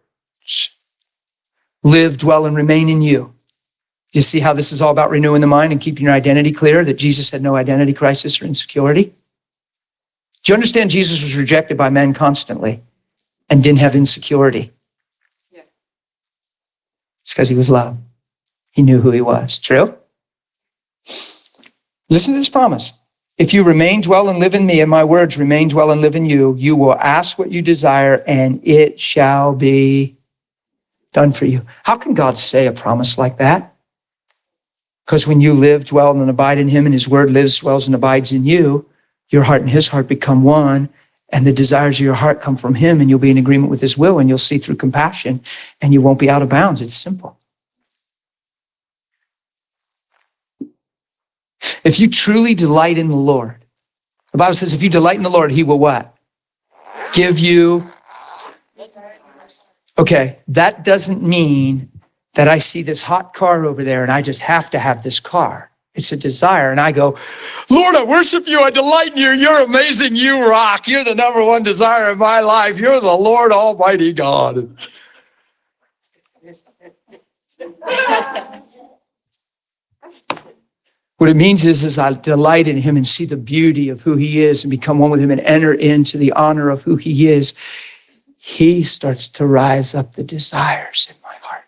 live, dwell, and remain in you. You see how this is all about renewing the mind and keeping your identity clear, that Jesus had no identity crisis or insecurity? Do you understand Jesus was rejected by men constantly and didn't have insecurity? Yeah. It's because he was loved. He knew who he was. True? Listen to this promise. If you remain, dwell, and live in me, and my words remain, dwell, and live in you, you will ask what you desire, and it shall be done for you. How can God say a promise like that? Because when you live, dwell, and abide in him, and his word lives, dwells, and abides in you, your heart and his heart become one, and the desires of your heart come from him, and you'll be in agreement with his will, and you'll see through compassion, and you won't be out of bounds. It's simple. If you truly delight in the Lord, the Bible says if you delight in the Lord, he will what? Give you. Okay, that doesn't mean that I see this hot car over there and I just have to have this car. It's a desire. And I go, Lord, I worship you. I delight in you. You're amazing. You rock. You're the number one desire of my life. You're the Lord Almighty God. What it means is, is I delight in him and see the beauty of who he is and become one with him and enter into the honor of who he is. He starts to rise up the desires in my heart.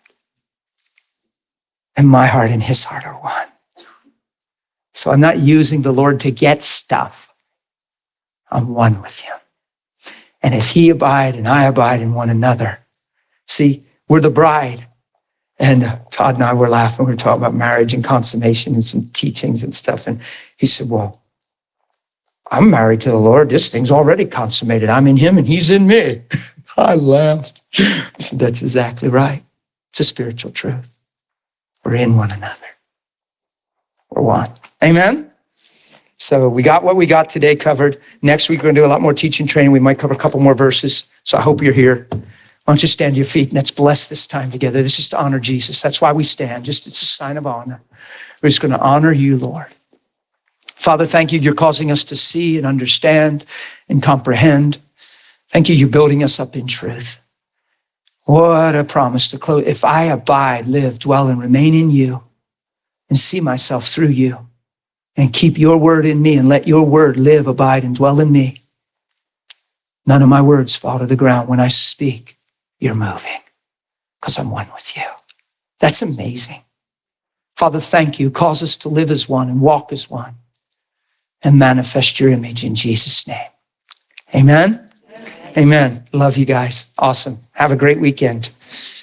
And my heart and his heart are one. So I'm not using the Lord to get stuff. I'm one with him. And if he abide and I abide in one another, see, we're the bride. And uh, Todd and I were laughing. We were talking about marriage and consummation and some teachings and stuff. And he said, well, I'm married to the Lord. This thing's already consummated. I'm in him and he's in me. I laughed. I said, that's exactly right. It's a spiritual truth. We're in one another. We're one. Amen? So we got what we got today covered. Next week, we're going to do a lot more teaching training. We might cover a couple more verses. So I hope you're here. Why don't you stand to your feet and let's bless this time together. This is to honor Jesus. That's why we stand. Just it's a sign of honor. We're just going to honor you, Lord. Father, thank you. You're causing us to see and understand and comprehend. Thank you. You're building us up in truth. What a promise to close. If I abide, live, dwell, and remain in you and see myself through you and keep your word in me and let your word live, abide, and dwell in me, none of my words fall to the ground. When I speak, you're moving because I'm one with you. That's amazing. Father, thank you. Cause us to live as one and walk as one and manifest your image in Jesus' name. Amen. Amen. Amen. Love you guys. Awesome. Have a great weekend.